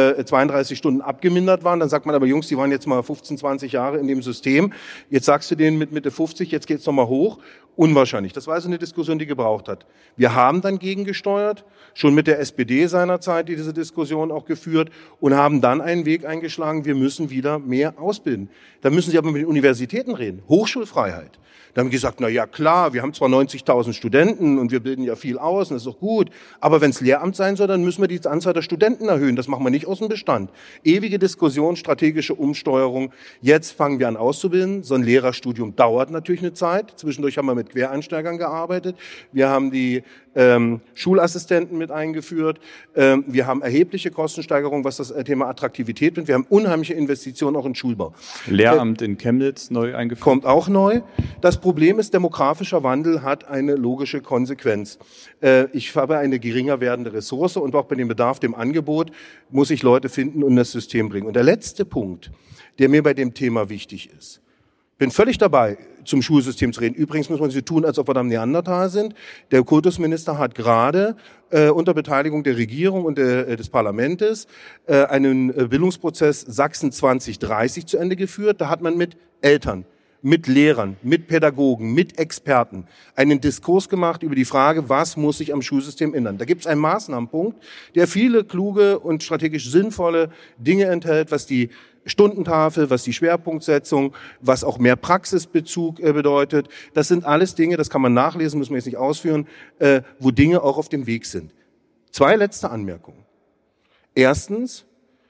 32 Stunden abgemindert waren. Dann sagt man aber, Jungs, die waren jetzt mal 15, 20 Jahre in dem System. Jetzt sagst du denen mit Mitte 50, jetzt geht's nochmal hoch. Unwahrscheinlich. Das war also eine Diskussion, die gebraucht hat. Wir haben dann gegengesteuert, schon mit der SPD seinerzeit diese Diskussion auch geführt und haben dann einen Weg eingeschlagen, wir müssen wieder mehr ausbilden. Da müssen Sie aber mit den Universitäten reden. Hochschulfreiheit. Da haben wir gesagt, na ja klar, wir haben zwar 90.000 Studenten und wir bilden ja viel aus und das ist doch gut, aber wenn es Lehramt sein soll, dann müssen wir die Anzahl der Studenten erhöhen. Das machen wir nicht aus dem Bestand. Ewige Diskussion, strategische Umsteuerung. Jetzt fangen wir an auszubilden. So ein Lehrerstudium dauert natürlich eine Zeit. Zwischendurch haben wir mit Quereinsteigern gearbeitet. Wir haben die Schulassistenten mit eingeführt. Wir haben erhebliche Kostensteigerungen, was das Thema Attraktivität betrifft. Wir haben unheimliche Investitionen auch in Schulbau. Lehramt in Chemnitz neu eingeführt. Kommt auch neu. Das Problem ist, demografischer Wandel hat eine logische Konsequenz. Ich habe eine geringer werdende Ressource und auch bei dem Bedarf, dem Angebot, muss ich Leute finden und das System bringen. Und der letzte Punkt, der mir bei dem Thema wichtig ist, bin völlig dabei, zum Schulsystem zu reden. Übrigens muss man so tun, als ob wir da am Neandertal sind. Der Kultusminister hat gerade unter Beteiligung der Regierung und des Parlamentes einen Bildungsprozess Sachsen 2030 zu Ende geführt. Da hat man mit Eltern, mit Lehrern, mit Pädagogen, mit Experten einen Diskurs gemacht über die Frage, was muss sich am Schulsystem ändern. Da gibt es einen Maßnahmenpunkt, der viele kluge und strategisch sinnvolle Dinge enthält, was die Stundentafel, was die Schwerpunktsetzung, was auch mehr Praxisbezug bedeutet. Das sind alles Dinge, das kann man nachlesen, müssen wir jetzt nicht ausführen, wo Dinge auch auf dem Weg sind. 2 letzte Anmerkungen. Erstens,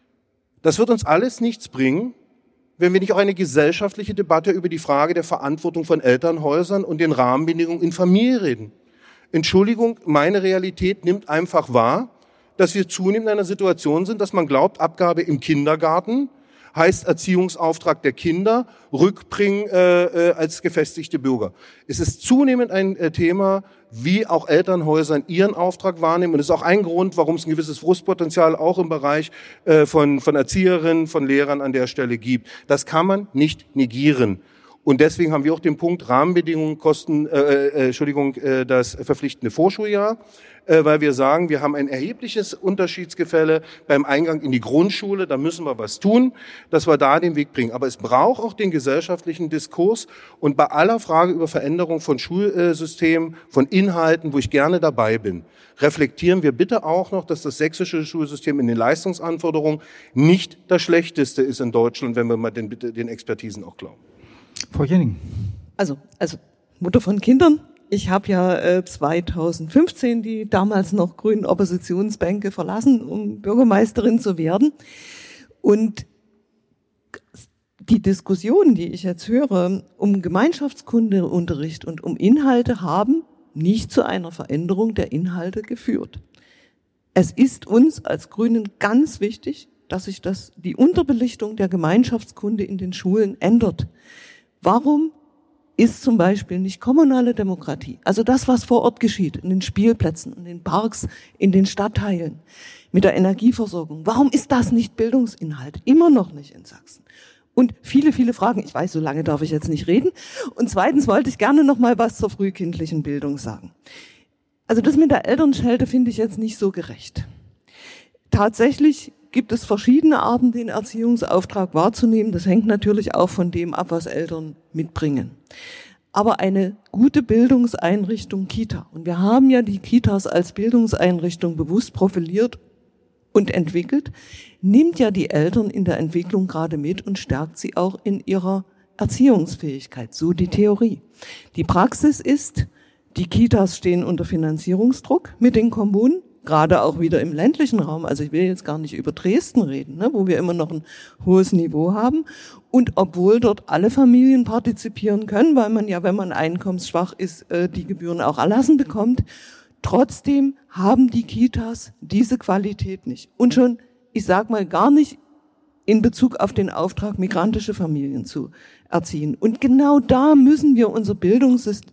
das wird uns alles nichts bringen, wenn wir nicht auch eine gesellschaftliche Debatte über die Frage der Verantwortung von Elternhäusern und den Rahmenbedingungen in Familie reden. Entschuldigung, meine Realität nimmt einfach wahr, dass wir zunehmend in einer Situation sind, dass man glaubt, Abgabe im Kindergarten heißt Erziehungsauftrag der Kinder, Rückbringen als gefestigte Bürger. Es ist zunehmend ein Thema, wie auch Elternhäuser ihren Auftrag wahrnehmen. Und das ist auch ein Grund, warum es ein gewisses Frustpotenzial auch im Bereich von Erzieherinnen, von Lehrern an der Stelle gibt. Das kann man nicht negieren. Und deswegen haben wir auch den Punkt Rahmenbedingungen, das verpflichtende Vorschuljahr, weil wir sagen, wir haben ein erhebliches Unterschiedsgefälle beim Eingang in die Grundschule, da müssen wir was tun, dass wir da den Weg bringen. Aber es braucht auch den gesellschaftlichen Diskurs und bei aller Frage über Veränderung von Schulsystemen, von Inhalten, wo ich gerne dabei bin, reflektieren wir bitte auch noch, dass das sächsische Schulsystem in den Leistungsanforderungen nicht das schlechteste ist in Deutschland, wenn wir mal den Expertisen auch glauben. Frau Jenning. Also Mutter von Kindern. Ich habe ja 2015 die damals noch grünen Oppositionsbänke verlassen, um Bürgermeisterin zu werden. Und die Diskussionen, die ich jetzt höre, um Gemeinschaftskundeunterricht und um Inhalte haben nicht zu einer Veränderung der Inhalte geführt. Es ist uns als Grünen ganz wichtig, dass sich die Unterbelichtung der Gemeinschaftskunde in den Schulen ändert. Warum ist zum Beispiel nicht kommunale Demokratie, also das, was vor Ort geschieht, in den Spielplätzen, in den Parks, in den Stadtteilen, mit der Energieversorgung, warum ist das nicht Bildungsinhalt? Immer noch nicht in Sachsen. Und viele, viele Fragen. Ich weiß, so lange darf ich jetzt nicht reden. Und zweitens wollte ich gerne noch mal was zur frühkindlichen Bildung sagen. Also das mit der Elternschelte finde ich jetzt nicht so gerecht. Tatsächlich gibt es verschiedene Arten, den Erziehungsauftrag wahrzunehmen. Das hängt natürlich auch von dem ab, was Eltern mitbringen. Aber eine gute Bildungseinrichtung Kita, und wir haben ja die Kitas als Bildungseinrichtung bewusst profiliert und entwickelt, nimmt ja die Eltern in der Entwicklung gerade mit und stärkt sie auch in ihrer Erziehungsfähigkeit. So die Theorie. Die Praxis ist, die Kitas stehen unter Finanzierungsdruck mit den Kommunen. Gerade auch wieder im ländlichen Raum, also ich will jetzt gar nicht über Dresden reden, wo wir immer noch ein hohes Niveau haben. Und obwohl dort alle Familien partizipieren können, weil man ja, wenn man einkommensschwach ist, die Gebühren auch erlassen bekommt, trotzdem haben die Kitas diese Qualität nicht. Und schon, ich sag mal, gar nicht in Bezug auf den Auftrag, migrantische Familien zu erziehen. Und genau da müssen wir unser Bildungssystem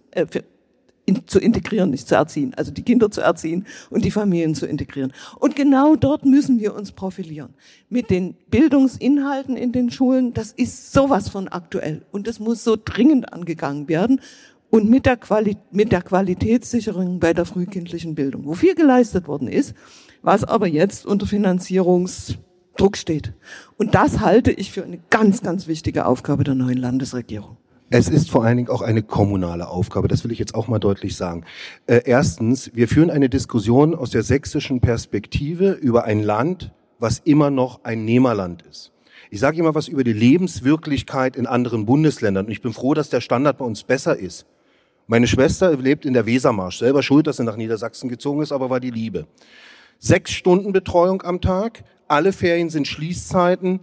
zu integrieren, nicht zu erziehen, also die Kinder zu erziehen und die Familien zu integrieren. Und genau dort müssen wir uns profilieren. Mit den Bildungsinhalten in den Schulen, das ist sowas von aktuell und das muss so dringend angegangen werden. Und mit der Qualitätssicherung bei der frühkindlichen Bildung, wo viel geleistet worden ist, was aber jetzt unter Finanzierungsdruck steht. Und das halte ich für eine ganz, ganz wichtige Aufgabe der neuen Landesregierung. Es ist vor allen Dingen auch eine kommunale Aufgabe, das will ich jetzt auch mal deutlich sagen. Erstens, wir führen eine Diskussion aus der sächsischen Perspektive über ein Land, was immer noch ein Nehmerland ist. Ich sage immer was über die Lebenswirklichkeit in anderen Bundesländern und ich bin froh, dass der Standard bei uns besser ist. Meine Schwester lebt in der Wesermarsch, selber schuld, dass sie nach Niedersachsen gezogen ist, aber war die Liebe. 6 Stunden Betreuung am Tag, alle Ferien sind Schließzeiten,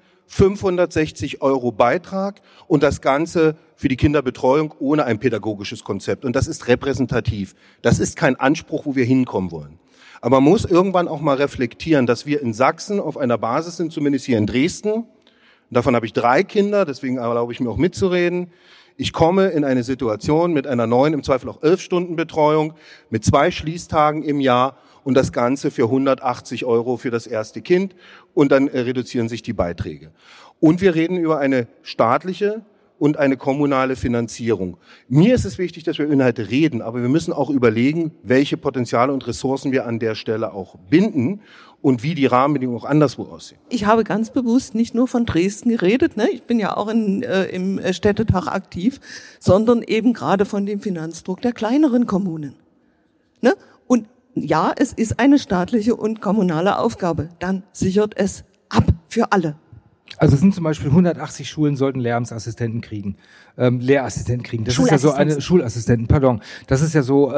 560 € Beitrag und das Ganze für die Kinderbetreuung ohne ein pädagogisches Konzept. Und das ist repräsentativ. Das ist kein Anspruch, wo wir hinkommen wollen. Aber man muss irgendwann auch mal reflektieren, dass wir in Sachsen auf einer Basis sind, zumindest hier in Dresden. Davon habe ich 3 Kinder, deswegen erlaube ich mir auch mitzureden. Ich komme in eine Situation mit einer 9, im Zweifel auch 11 Stunden Betreuung, mit 2 Schließtagen im Jahr und das Ganze für 180 € für das erste Kind und dann reduzieren sich die Beiträge. Und wir reden über eine staatliche und eine kommunale Finanzierung. Mir ist es wichtig, dass wir über Inhalte reden, aber wir müssen auch überlegen, welche Potenziale und Ressourcen wir an der Stelle auch binden und wie die Rahmenbedingungen auch anderswo aussehen. Ich habe ganz bewusst nicht nur von Dresden geredet, ne? Ich bin ja auch im Städtetag aktiv, sondern eben gerade von dem Finanzdruck der kleineren Kommunen. Ne? Und ja, es ist eine staatliche und kommunale Aufgabe. Dann sichert es ab für alle. Also es sind zum Beispiel 180 Schulen sollten Lehramtsassistenten kriegen, Lehrassistenten kriegen. Das ist ja so eine Schulassistenten, pardon. Das ist ja so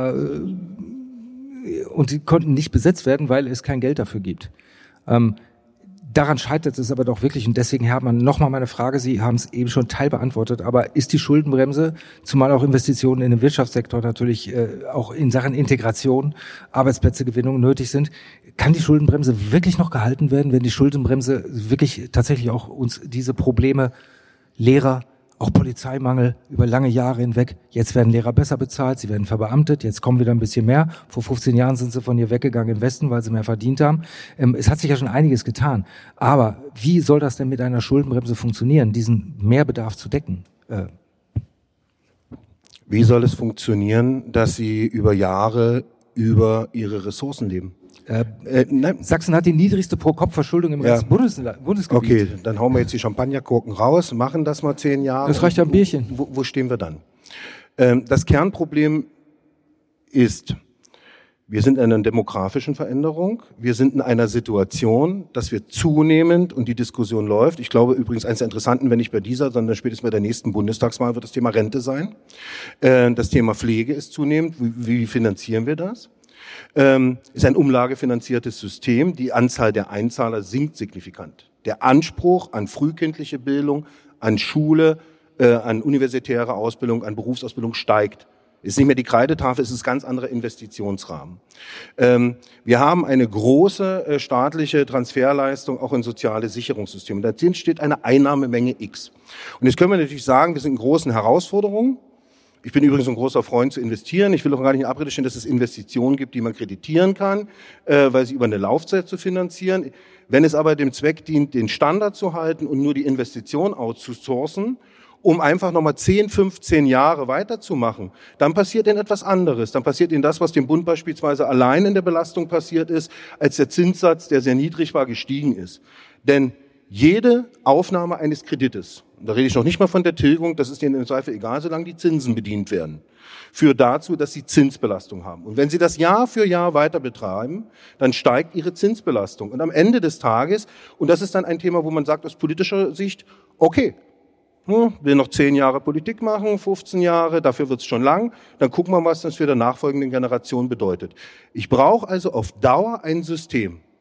und die konnten nicht besetzt werden, weil es kein Geld dafür gibt. Daran scheitert es aber doch wirklich und deswegen, Herr Hartmann, nochmal meine Frage, Sie haben es eben schon teilbeantwortet, aber ist die Schuldenbremse, zumal auch Investitionen in den Wirtschaftssektor natürlich auch in Sachen Integration, Arbeitsplätzegewinnung nötig sind, kann die Schuldenbremse wirklich noch gehalten werden, wenn die Schuldenbremse wirklich tatsächlich auch uns diese Probleme, Lehrer, auch Polizeimangel über lange Jahre hinweg. Jetzt werden Lehrer besser bezahlt, sie werden verbeamtet, jetzt kommen wieder ein bisschen mehr. Vor 15 Jahren sind sie von hier weggegangen im Westen, weil sie mehr verdient haben. Es hat sich ja schon einiges getan. Aber wie soll das denn mit einer Schuldenbremse funktionieren, diesen Mehrbedarf zu decken? Wie soll es funktionieren, dass sie über Jahre über ihre Ressourcen leben? Sachsen hat die niedrigste Pro-Kopf-Verschuldung im ganzen Bundesgebiet. Okay, dann hauen wir jetzt die Champagnerkorken raus, machen das mal 10 Jahre. Das reicht ja ein Bierchen. Wo stehen wir dann? Das Kernproblem ist, wir sind in einer demografischen Veränderung. Wir sind in einer Situation, dass wir zunehmend, und die Diskussion läuft, ich glaube übrigens eines der interessanten, wenn nicht bei dieser, sondern spätestens bei der nächsten Bundestagswahl wird das Thema Rente sein. Das Thema Pflege ist zunehmend. Wie finanzieren wir das? Ist ein umlagefinanziertes System. Die Anzahl der Einzahler sinkt signifikant. Der Anspruch an frühkindliche Bildung, an Schule, an universitäre Ausbildung, an Berufsausbildung steigt. Ist nicht mehr die Kreidetafel, es ist ein ganz anderer Investitionsrahmen. Wir haben eine große staatliche Transferleistung auch in soziale Sicherungssysteme. Da steht eine Einnahmemenge X. Und jetzt können wir natürlich sagen, wir sind in großen Herausforderungen. Ich bin übrigens ein großer Freund zu investieren. Ich will auch gar nicht in Abrede stellen, dass es Investitionen gibt, die man kreditieren kann, weil sie über eine Laufzeit zu finanzieren. Wenn es aber dem Zweck dient, den Standard zu halten und nur die Investition outzusourcen, um einfach nochmal 10, 15 Jahre weiterzumachen, dann passiert Ihnen etwas anderes. Dann passiert Ihnen das, was dem Bund beispielsweise allein in der Belastung passiert ist, als der Zinssatz, der sehr niedrig war, gestiegen ist. Denn jede Aufnahme eines Kredites, da rede ich noch nicht mal von der Tilgung, das ist Ihnen im Zweifel egal, solange die Zinsen bedient werden, führt dazu, dass Sie Zinsbelastung haben. Und wenn Sie das Jahr für Jahr weiter betreiben, dann steigt Ihre Zinsbelastung. Und am Ende des Tages, und das ist dann ein Thema, wo man sagt aus politischer Sicht, okay, will noch 10 Jahre Politik machen, 15 Jahre, dafür wird's schon lang, dann gucken wir mal, was das für die nachfolgenden Generationen bedeutet. Ich brauche also auf Dauer ein System,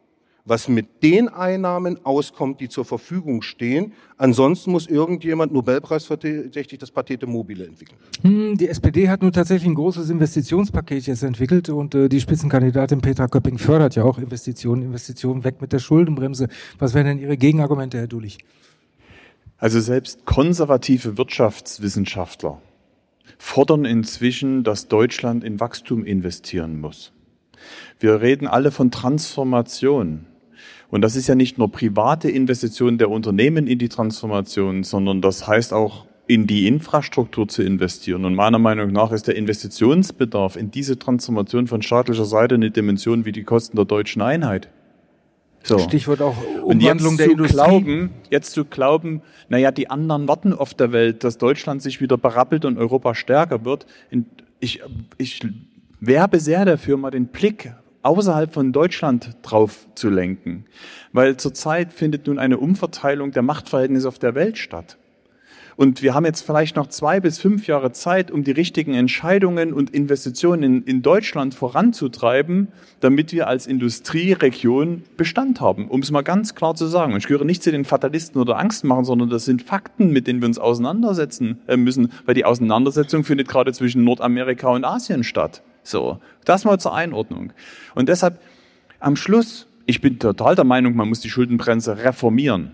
was mit den Einnahmen auskommt, die zur Verfügung stehen. Ansonsten muss irgendjemand Nobelpreisverdächtig das Perpetuum mobile entwickeln. Die SPD hat nun tatsächlich ein großes Investitionspaket jetzt entwickelt und die Spitzenkandidatin Petra Köpping fördert ja auch Investitionen weg mit der Schuldenbremse. Was wären denn Ihre Gegenargumente, Herr Dulich? Also selbst konservative Wirtschaftswissenschaftler fordern inzwischen, dass Deutschland in Wachstum investieren muss. Wir reden alle von Transformation. Und das ist ja nicht nur private Investitionen der Unternehmen in die Transformation, sondern das heißt auch, in die Infrastruktur zu investieren. Und meiner Meinung nach ist der Investitionsbedarf in diese Transformation von staatlicher Seite eine Dimension wie die Kosten der deutschen Einheit. So. Stichwort auch Umwandlung der Industrie. Jetzt zu glauben, naja, die anderen warten auf der Welt, dass Deutschland sich wieder berappelt und Europa stärker wird. Ich werbe sehr dafür, mal den Blick außerhalb von Deutschland drauf zu lenken. Weil zurzeit findet nun eine Umverteilung der Machtverhältnisse auf der Welt statt. Und wir haben jetzt vielleicht noch 2 bis 5 Jahre Zeit, um die richtigen Entscheidungen und Investitionen in Deutschland voranzutreiben, damit wir als Industrieregion Bestand haben, um es mal ganz klar zu sagen. Und ich gehöre nicht zu den Fatalisten oder Angstmachern, sondern das sind Fakten, mit denen wir uns auseinandersetzen müssen, weil die Auseinandersetzung findet gerade zwischen Nordamerika und Asien statt. So, das mal zur Einordnung. Und deshalb am Schluss, ich bin total der Meinung, man muss die Schuldenbremse reformieren.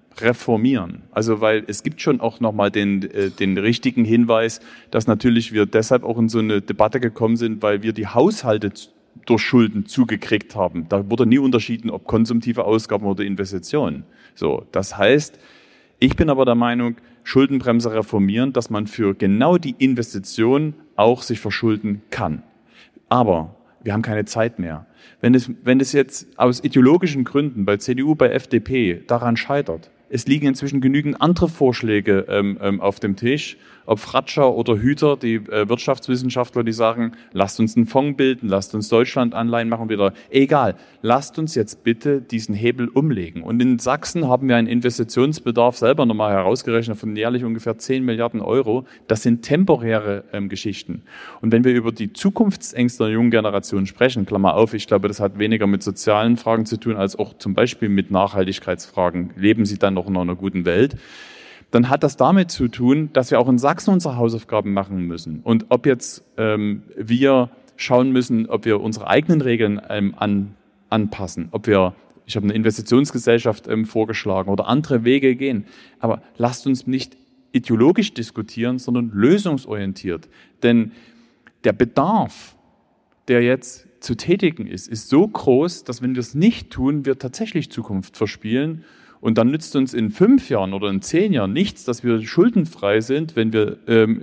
Also weil es gibt schon auch nochmal den richtigen Hinweis, dass natürlich wir deshalb auch in so eine Debatte gekommen sind, weil wir die Haushalte durch Schulden zugekriegt haben. Da wurde nie unterschieden, ob konsumtive Ausgaben oder Investitionen. So, das heißt, ich bin aber der Meinung, Schuldenbremse reformieren, dass man für genau die Investition auch sich verschulden kann. Aber wir haben keine Zeit mehr. Wenn es jetzt aus ideologischen Gründen bei CDU, bei FDP daran scheitert, es liegen inzwischen genügend andere Vorschläge auf dem Tisch, ob Fratscher oder Hüter, die Wirtschaftswissenschaftler, die sagen, lasst uns einen Fonds bilden, lasst uns Deutschland-Anleihen machen wieder. Egal, lasst uns jetzt bitte diesen Hebel umlegen. Und in Sachsen haben wir einen Investitionsbedarf selber nochmal herausgerechnet von jährlich ungefähr 10 Milliarden Euro. Das sind temporäre Geschichten. Und wenn wir über die Zukunftsängste der jungen Generation sprechen, Klammer auf, ich glaube, das hat weniger mit sozialen Fragen zu tun, als auch zum Beispiel mit Nachhaltigkeitsfragen. Leben sie dann noch in einer guten Welt? Dann hat das damit zu tun, dass wir auch in Sachsen unsere Hausaufgaben machen müssen. Und ob jetzt wir schauen müssen, ob wir unsere eigenen Regeln anpassen, ich habe eine Investitionsgesellschaft vorgeschlagen oder andere Wege gehen. Aber lasst uns nicht ideologisch diskutieren, sondern lösungsorientiert. Denn der Bedarf, der jetzt zu tätigen ist so groß, dass wenn wir es nicht tun, wir tatsächlich Zukunft verspielen. Und dann nützt uns in 5 Jahren oder in 10 Jahren nichts, dass wir schuldenfrei sind, wenn wir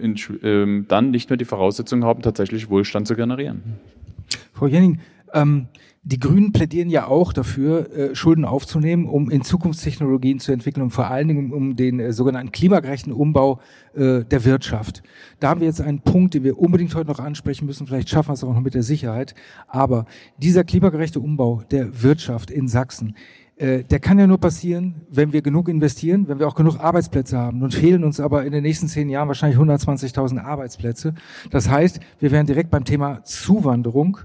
dann nicht mehr die Voraussetzungen haben, tatsächlich Wohlstand zu generieren. Frau Jenning, die Grünen plädieren ja auch dafür, Schulden aufzunehmen, um in Zukunftstechnologien zu entwickeln und vor allen Dingen um den sogenannten klimagerechten Umbau der Wirtschaft. Da haben wir jetzt einen Punkt, den wir unbedingt heute noch ansprechen müssen. Vielleicht schaffen wir es auch noch mit der Sicherheit. Aber dieser klimagerechte Umbau der Wirtschaft in Sachsen, der kann ja nur passieren, wenn wir genug investieren, wenn wir auch genug Arbeitsplätze haben. Nun fehlen uns aber in den nächsten 10 Jahren wahrscheinlich 120.000 Arbeitsplätze. Das heißt, wir wären direkt beim Thema Zuwanderung.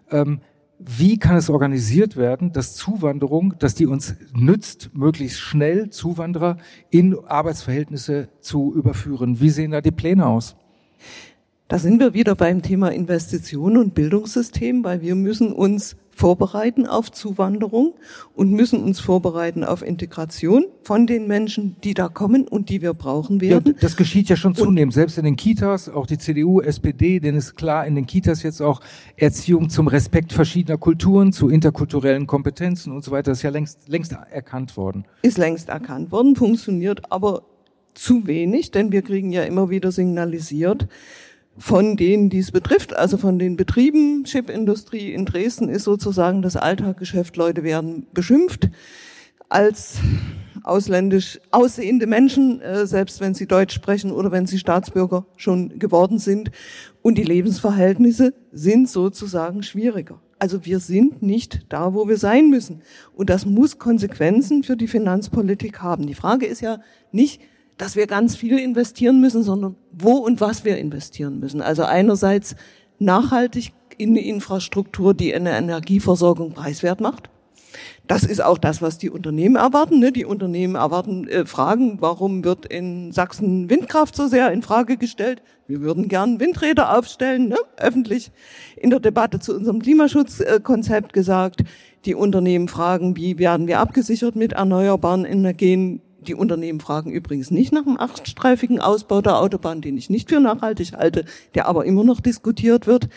Wie kann es organisiert werden, dass Zuwanderung, dass die uns nützt, möglichst schnell Zuwanderer in Arbeitsverhältnisse zu überführen? Wie sehen da die Pläne aus? Da sind wir wieder beim Thema Investition und Bildungssystem, weil wir müssen uns vorbereiten auf Zuwanderung und müssen uns vorbereiten auf Integration von den Menschen, die da kommen und die wir brauchen werden. Ja, das geschieht ja schon zunehmend, selbst in den Kitas, auch die CDU, SPD, denen ist klar, in den Kitas jetzt auch Erziehung zum Respekt verschiedener Kulturen, zu interkulturellen Kompetenzen und so weiter, das ist ja längst erkannt worden. Ist längst erkannt worden, funktioniert aber zu wenig, denn wir kriegen ja immer wieder signalisiert, von denen, die es betrifft, also von den Betrieben, Chipindustrie in Dresden ist sozusagen das Alltagsgeschäft. Leute werden beschimpft als ausländisch aussehende Menschen, selbst wenn sie Deutsch sprechen oder wenn sie Staatsbürger schon geworden sind. Und die Lebensverhältnisse sind sozusagen schwieriger. Also wir sind nicht da, wo wir sein müssen. Und das muss Konsequenzen für die Finanzpolitik haben. Die Frage ist ja nicht, dass wir ganz viel investieren müssen, sondern wo und was wir investieren müssen. Also einerseits nachhaltig in eine Infrastruktur, die eine Energieversorgung preiswert macht. Das ist auch das, was die Unternehmen erwarten. Ne? Die Unternehmen fragen, warum wird in Sachsen Windkraft so sehr in Frage gestellt? Wir würden gern Windräder aufstellen, ne? Öffentlich in der Debatte zu unserem Klimaschutzkonzept gesagt. Die Unternehmen fragen, wie werden wir abgesichert mit erneuerbaren Energien? Die Unternehmen fragen übrigens nicht nach einem 8-streifigen Ausbau der Autobahn, den ich nicht für nachhaltig halte, der aber immer noch diskutiert wird.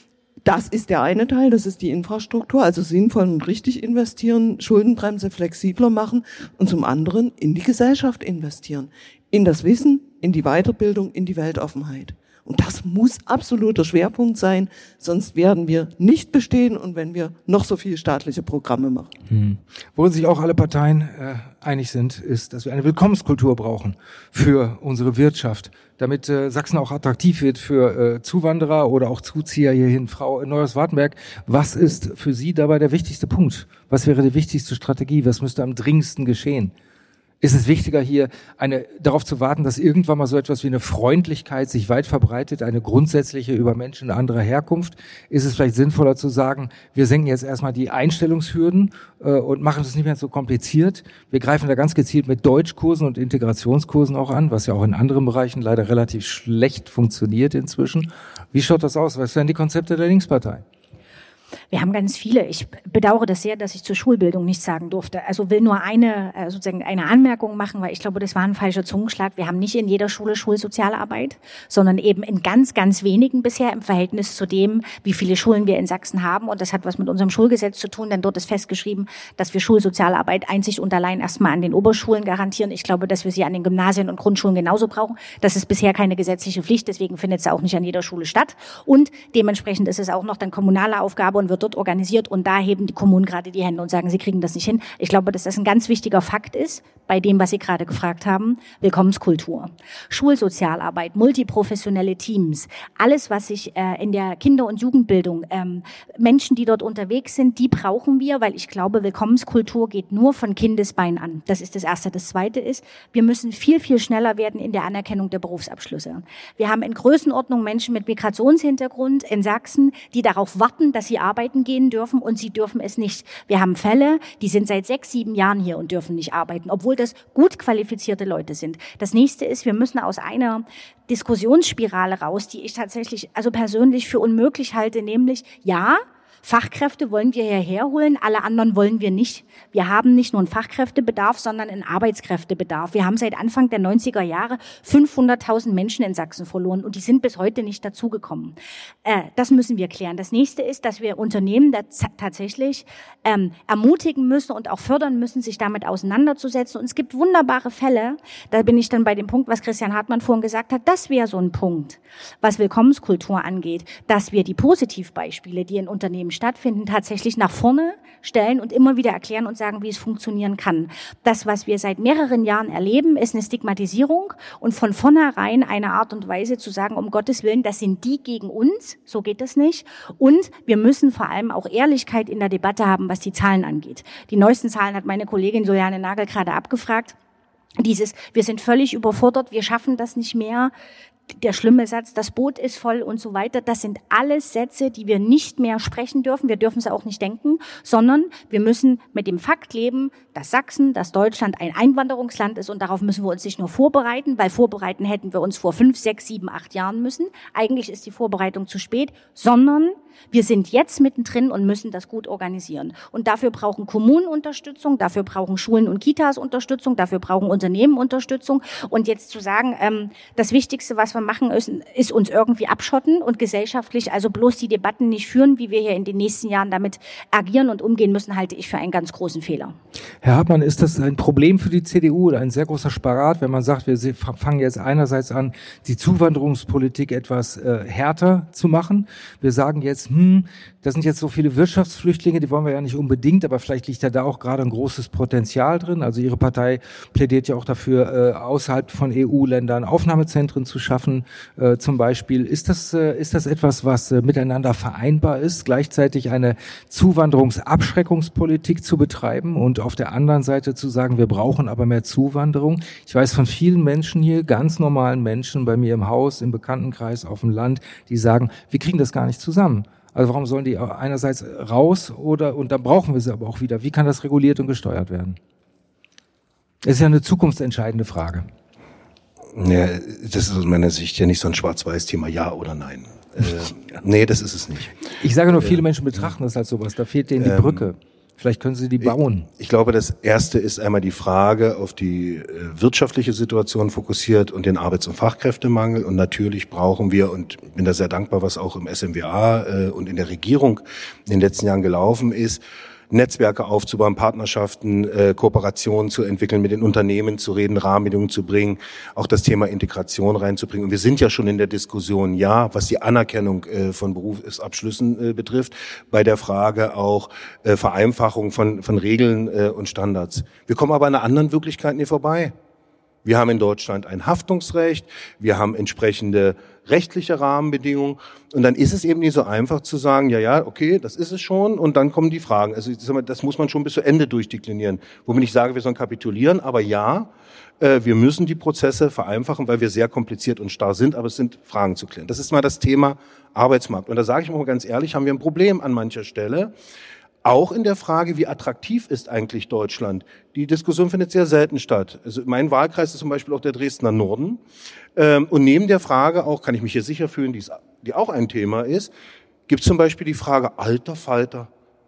Das ist der eine Teil, das ist die Infrastruktur, also sinnvoll und richtig investieren, Schuldenbremse flexibler machen und zum anderen in die Gesellschaft investieren, in das Wissen, in die Weiterbildung, in die Weltoffenheit. Und das muss absoluter Schwerpunkt sein, sonst werden wir nicht bestehen und wenn wir noch so viele staatliche Programme machen. Worin sich auch alle Parteien einig sind, ist, dass wir eine Willkommenskultur brauchen für unsere Wirtschaft, damit Sachsen auch attraktiv wird für Zuwanderer oder auch Zuzieher hierhin. Frau Neuhaus-Wartenberg, was ist für Sie dabei der wichtigste Punkt? Was wäre die wichtigste Strategie? Was müsste am dringendsten geschehen? Ist es wichtiger, hier darauf zu warten, dass irgendwann mal so etwas wie eine Freundlichkeit sich weit verbreitet, eine grundsätzliche über Menschen anderer Herkunft? Ist es vielleicht sinnvoller zu sagen, wir senken jetzt erstmal die Einstellungshürden und machen es nicht mehr so kompliziert? Wir greifen da ganz gezielt mit Deutschkursen und Integrationskursen auch an, was ja auch in anderen Bereichen leider relativ schlecht funktioniert inzwischen. Wie schaut das aus? Was wären die Konzepte der Linkspartei? Wir haben ganz viele. Ich bedauere das sehr, dass ich zur Schulbildung nichts sagen durfte. Also will nur eine Anmerkung machen, weil ich glaube, das war ein falscher Zungenschlag. Wir haben nicht in jeder Schule Schulsozialarbeit, sondern eben in ganz, ganz wenigen bisher im Verhältnis zu dem, wie viele Schulen wir in Sachsen haben. Und das hat was mit unserem Schulgesetz zu tun, denn dort ist festgeschrieben, dass wir Schulsozialarbeit einzig und allein erstmal an den Oberschulen garantieren. Ich glaube, dass wir sie an den Gymnasien und Grundschulen genauso brauchen. Das ist bisher keine gesetzliche Pflicht, deswegen findet es auch nicht an jeder Schule statt. Und dementsprechend ist es auch noch dann kommunale Aufgabe und wird dort organisiert und da heben die Kommunen gerade die Hände und sagen, sie kriegen das nicht hin. Ich glaube, dass das ein ganz wichtiger Fakt ist, bei dem, was Sie gerade gefragt haben, Willkommenskultur. Schulsozialarbeit, multiprofessionelle Teams, alles, was sich in der Kinder- und Jugendbildung, Menschen, die dort unterwegs sind, die brauchen wir, weil ich glaube, Willkommenskultur geht nur von Kindesbein an. Das ist das Erste. Das Zweite ist, wir müssen viel, viel schneller werden in der Anerkennung der Berufsabschlüsse. Wir haben in Größenordnung Menschen mit Migrationshintergrund in Sachsen, die darauf warten, dass sie arbeiten gehen dürfen und sie dürfen es nicht. Wir haben Fälle, die sind seit 6, 7 Jahren hier und dürfen nicht arbeiten, obwohl das gut qualifizierte Leute sind. Das nächste ist, wir müssen aus einer Diskussionsspirale raus, die ich tatsächlich, also persönlich für unmöglich halte, nämlich, ja, Fachkräfte wollen wir hierher holen, alle anderen wollen wir nicht. Wir haben nicht nur einen Fachkräftebedarf, sondern einen Arbeitskräftebedarf. Wir haben seit Anfang der 90er Jahre 500.000 Menschen in Sachsen verloren und die sind bis heute nicht dazugekommen. Das müssen wir klären. Das nächste ist, dass wir Unternehmen tatsächlich ermutigen müssen und auch fördern müssen, sich damit auseinanderzusetzen. Und es gibt wunderbare Fälle, da bin ich dann bei dem Punkt, was Christian Hartmann vorhin gesagt hat, das wäre so ein Punkt, was Willkommenskultur angeht, dass wir die Positivbeispiele, die in Unternehmen stattfinden, tatsächlich nach vorne stellen und immer wieder erklären und sagen, wie es funktionieren kann. Das, was wir seit mehreren Jahren erleben, ist eine Stigmatisierung und von vornherein eine Art und Weise zu sagen, um Gottes Willen, das sind die gegen uns, so geht das nicht. Und wir müssen vor allem auch Ehrlichkeit in der Debatte haben, was die Zahlen angeht. Die neuesten Zahlen hat meine Kollegin Juliane Nagel gerade abgefragt. Wir sind völlig überfordert, wir schaffen das nicht mehr. Der schlimme Satz, das Boot ist voll und so weiter, das sind alles Sätze, die wir nicht mehr sprechen dürfen. Wir dürfen es auch nicht denken, sondern wir müssen mit dem Fakt leben, dass Sachsen, dass Deutschland ein Einwanderungsland ist und darauf müssen wir uns nicht nur vorbereiten, weil vorbereiten hätten wir uns vor 5, 6, 7, 8 Jahren müssen. Eigentlich ist die Vorbereitung zu spät, sondern wir sind jetzt mittendrin und müssen das gut organisieren. Und dafür brauchen Kommunen Unterstützung, dafür brauchen Schulen und Kitas Unterstützung, dafür brauchen Unternehmen Unterstützung. Und jetzt zu sagen, das Wichtigste, was wir machen, ist uns irgendwie abschotten und gesellschaftlich also bloß die Debatten nicht führen, wie wir hier in den nächsten Jahren damit agieren und umgehen müssen, halte ich für einen ganz großen Fehler. Herr Hartmann, ist das ein Problem für die CDU oder ein sehr großer Spagat, wenn man sagt, wir fangen jetzt einerseits an, die Zuwanderungspolitik etwas härter zu machen. Wir sagen jetzt, das sind jetzt so viele Wirtschaftsflüchtlinge, die wollen wir ja nicht unbedingt, aber vielleicht liegt ja da auch gerade ein großes Potenzial drin. Also Ihre Partei plädiert ja auch dafür, außerhalb von EU-Ländern Aufnahmezentren zu schaffen, zum Beispiel. Ist das etwas, was miteinander vereinbar ist, gleichzeitig eine Zuwanderungsabschreckungspolitik zu betreiben und auf der anderen Seite zu sagen, wir brauchen aber mehr Zuwanderung? Ich weiß von vielen Menschen hier, ganz normalen Menschen bei mir im Haus, im Bekanntenkreis, auf dem Land, die sagen, wir kriegen das gar nicht zusammen. Also warum sollen die einerseits raus und dann brauchen wir sie aber auch wieder? Wie kann das reguliert und gesteuert werden? Das ist ja eine zukunftsentscheidende Frage. Ja, das ist aus meiner Sicht ja nicht so ein Schwarz-Weiß-Thema, ja oder nein. Nee, das ist es nicht. Ich sage nur, viele Menschen betrachten das als sowas, da fehlt denen die Brücke. Vielleicht können sie die bauen. Ich glaube, das Erste ist einmal die Frage auf die wirtschaftliche Situation fokussiert und den Arbeits- und Fachkräftemangel. Und natürlich brauchen wir, und ich bin da sehr dankbar, was auch im SMWA und in der Regierung in den letzten Jahren gelaufen ist, Netzwerke aufzubauen, Partnerschaften, Kooperationen zu entwickeln, mit den Unternehmen zu reden, Rahmenbedingungen zu bringen, auch das Thema Integration reinzubringen. Und wir sind ja schon in der Diskussion, ja, was die Anerkennung von Berufsabschlüssen betrifft, bei der Frage auch Vereinfachung von Regeln und Standards. Wir kommen aber an einer anderen Wirklichkeit nicht vorbei. Wir haben in Deutschland ein Haftungsrecht, wir haben entsprechende rechtliche Rahmenbedingungen und dann ist es eben nicht so einfach zu sagen, ja, okay, das ist es schon und dann kommen die Fragen. Also das muss man schon bis zu Ende durchdeklinieren, womit ich sage, wir sollen kapitulieren, aber ja, wir müssen die Prozesse vereinfachen, weil wir sehr kompliziert und starr sind, aber es sind Fragen zu klären. Das ist mal das Thema Arbeitsmarkt und da sage ich mal ganz ehrlich, haben wir ein Problem an mancher Stelle. Auch in der Frage, wie attraktiv ist eigentlich Deutschland? Die Diskussion findet sehr selten statt. Also mein Wahlkreis ist zum Beispiel auch der Dresdner Norden. Und neben der Frage auch, kann ich mich hier sicher fühlen, die auch ein Thema ist, gibt es zum Beispiel die Frage, alter Falter,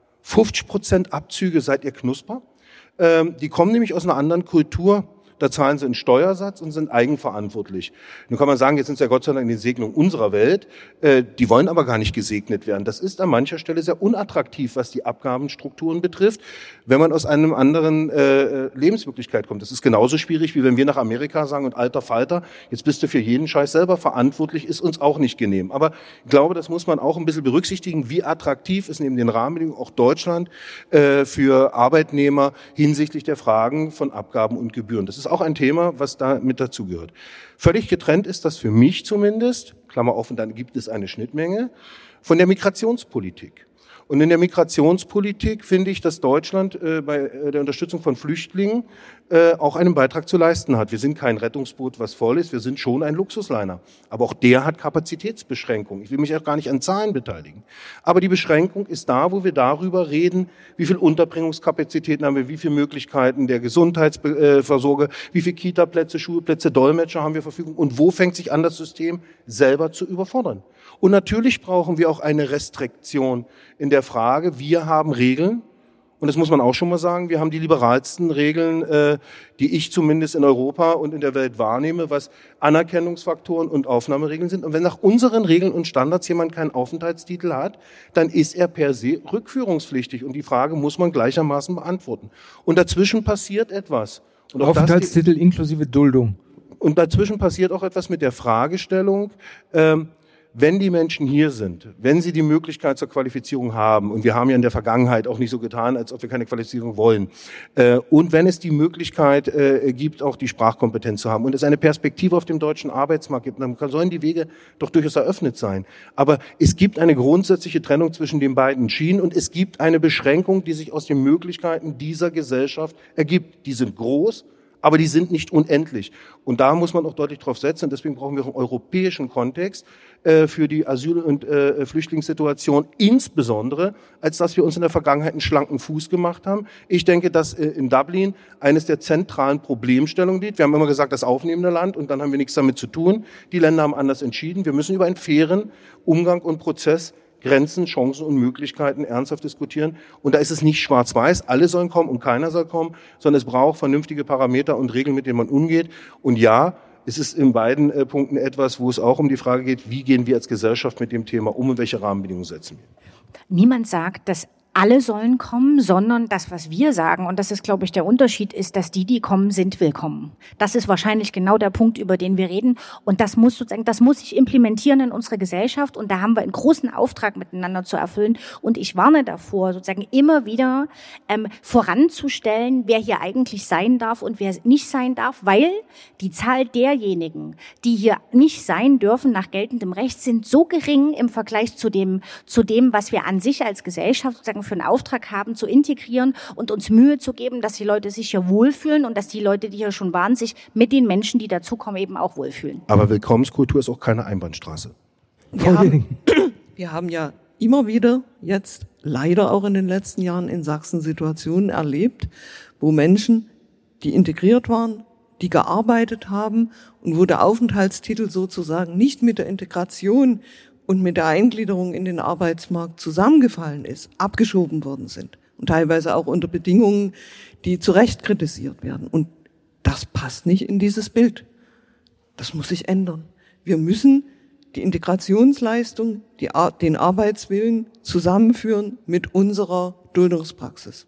50% Abzüge, seid ihr Knusper? Die kommen nämlich aus einer anderen Kultur. Da zahlen sie einen Steuersatz und sind eigenverantwortlich. Nun kann man sagen, jetzt sind sie ja Gott sei Dank die Segnung unserer Welt. Die wollen aber gar nicht gesegnet werden. Das ist an mancher Stelle sehr unattraktiv, was die Abgabenstrukturen betrifft, wenn man aus einem anderen Lebenswirklichkeit kommt. Das ist genauso schwierig, wie wenn wir nach Amerika sagen, und alter Falter, jetzt bist du für jeden Scheiß selber verantwortlich, ist uns auch nicht genehm. Aber ich glaube, das muss man auch ein bisschen berücksichtigen, wie attraktiv ist neben den Rahmenbedingungen auch Deutschland für Arbeitnehmer hinsichtlich der Fragen von Abgaben und Gebühren. Das ist auch ein Thema, was da mit dazugehört. Völlig getrennt ist das für mich zumindest, Klammer offen, dann gibt es eine Schnittmenge, von der Migrationspolitik. Und in der Migrationspolitik finde ich, dass Deutschland bei der Unterstützung von Flüchtlingen auch einen Beitrag zu leisten hat. Wir sind kein Rettungsboot, was voll ist, wir sind schon ein Luxusliner. Aber auch der hat Kapazitätsbeschränkungen. Ich will mich auch gar nicht an Zahlen beteiligen. Aber die Beschränkung ist da, wo wir darüber reden, wie viel Unterbringungskapazitäten haben wir, wie viele Möglichkeiten der Gesundheitsversorger, wie viele Kita-Plätze, Schulplätze, Dolmetscher haben wir zur Verfügung und wo fängt sich an, das System selber zu überfordern. Und natürlich brauchen wir auch eine Restriktion in der Frage, wir haben Regeln, und das muss man auch schon mal sagen, wir haben die liberalsten Regeln, die ich zumindest in Europa und in der Welt wahrnehme, was Anerkennungsfaktoren und Aufnahmeregeln sind. Und wenn nach unseren Regeln und Standards jemand keinen Aufenthaltstitel hat, dann ist er per se rückführungspflichtig. Und die Frage muss man gleichermaßen beantworten. Und dazwischen passiert etwas. Und Aufenthaltstitel inklusive Duldung. Und dazwischen passiert auch etwas mit der Fragestellung, wenn die Menschen hier sind, wenn sie die Möglichkeit zur Qualifizierung haben, und wir haben ja in der Vergangenheit auch nicht so getan, als ob wir keine Qualifizierung wollen, und wenn es die Möglichkeit gibt, auch die Sprachkompetenz zu haben und es eine Perspektive auf dem deutschen Arbeitsmarkt gibt, dann sollen die Wege doch durchaus eröffnet sein. Aber es gibt eine grundsätzliche Trennung zwischen den beiden Schienen und es gibt eine Beschränkung, die sich aus den Möglichkeiten dieser Gesellschaft ergibt. Die sind groß, aber die sind nicht unendlich. Und da muss man auch deutlich drauf setzen. Und deswegen brauchen wir auch einen europäischen Kontext für die Asyl- und Flüchtlingssituation, insbesondere, als dass wir uns in der Vergangenheit einen schlanken Fuß gemacht haben. Ich denke, dass in Dublin eines der zentralen Problemstellungen liegt. Wir haben immer gesagt, das aufnehmende Land, und dann haben wir nichts damit zu tun. Die Länder haben anders entschieden. Wir müssen über einen fairen Umgang und Prozess Grenzen, Chancen und Möglichkeiten ernsthaft diskutieren. Und da ist es nicht schwarz-weiß, alle sollen kommen und keiner soll kommen, sondern es braucht vernünftige Parameter und Regeln, mit denen man umgeht. Und ja, es ist in beiden Punkten etwas, wo es auch um die Frage geht, wie gehen wir als Gesellschaft mit dem Thema um und welche Rahmenbedingungen setzen wir. Niemand sagt, dass alle sollen kommen, sondern das, was wir sagen, und das ist, glaube ich, der Unterschied, ist, dass die kommen, sind willkommen. Das ist wahrscheinlich genau der Punkt, über den wir reden. Und das muss sich implementieren in unsere Gesellschaft. Und da haben wir einen großen Auftrag miteinander zu erfüllen. Und ich warne davor, sozusagen immer wieder voranzustellen, wer hier eigentlich sein darf und wer nicht sein darf, weil die Zahl derjenigen, die hier nicht sein dürfen nach geltendem Recht, sind so gering im Vergleich zu dem, was wir an sich als Gesellschaft sozusagen für einen Auftrag haben, zu integrieren und uns Mühe zu geben, dass die Leute sich hier wohlfühlen und dass die Leute, die hier schon waren, sich mit den Menschen, die dazukommen, eben auch wohlfühlen. Aber Willkommenskultur ist auch keine Einbahnstraße. Wir haben ja immer wieder jetzt leider auch in den letzten Jahren in Sachsen Situationen erlebt, wo Menschen, die integriert waren, die gearbeitet haben und wo der Aufenthaltstitel sozusagen nicht mit der Integration und mit der Eingliederung in den Arbeitsmarkt zusammengefallen ist, abgeschoben worden sind. Und teilweise auch unter Bedingungen, die zu Recht kritisiert werden. Und das passt nicht in dieses Bild. Das muss sich ändern. Wir müssen die Integrationsleistung, den Arbeitswillen zusammenführen mit unserer Duldungspraxis.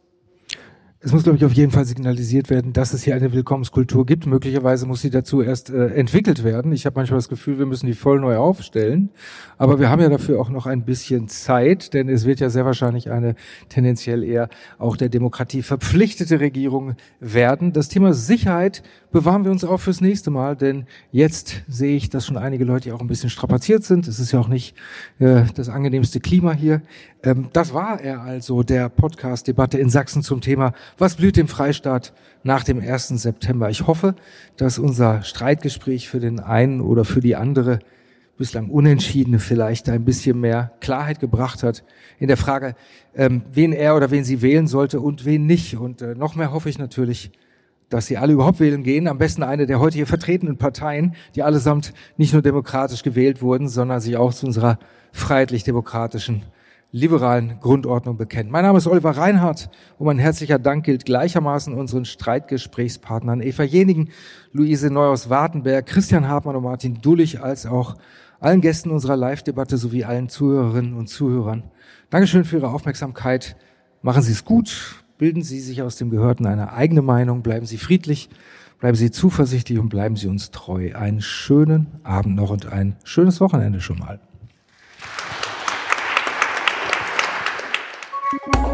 Es muss, glaube ich, auf jeden Fall signalisiert werden, dass es hier eine Willkommenskultur gibt. Möglicherweise muss sie dazu erst entwickelt werden. Ich habe manchmal das Gefühl, wir müssen die voll neu aufstellen. Aber wir haben ja dafür auch noch ein bisschen Zeit, denn es wird ja sehr wahrscheinlich eine tendenziell eher auch der Demokratie verpflichtete Regierung werden. Das Thema Sicherheit bewahren wir uns auch fürs nächste Mal, denn jetzt sehe ich, dass schon einige Leute auch ein bisschen strapaziert sind. Es ist ja auch nicht das angenehmste Klima hier. Das war er also, der Podcast-Debatte in Sachsen zum Thema Was blüht dem Freistaat nach dem 1. September? Ich hoffe, dass unser Streitgespräch für den einen oder für die andere bislang Unentschiedene vielleicht ein bisschen mehr Klarheit gebracht hat in der Frage, wen er oder wen sie wählen sollte und wen nicht. Und noch mehr hoffe ich natürlich, dass sie alle überhaupt wählen gehen. Am besten eine der heute hier vertretenen Parteien, die allesamt nicht nur demokratisch gewählt wurden, sondern sich auch zu unserer freiheitlich-demokratischen liberalen Grundordnung bekennen. Mein Name ist Oliver Reinhardt und mein herzlicher Dank gilt gleichermaßen unseren Streitgesprächspartnern Eva Jenigen, Luise Neuhaus-Wartenberg, Christian Hartmann und Martin Dullich, als auch allen Gästen unserer Live-Debatte sowie allen Zuhörerinnen und Zuhörern. Dankeschön für Ihre Aufmerksamkeit. Machen Sie es gut, bilden Sie sich aus dem Gehörten eine eigene Meinung, bleiben Sie friedlich, bleiben Sie zuversichtlich und bleiben Sie uns treu. Einen schönen Abend noch und ein schönes Wochenende schon mal.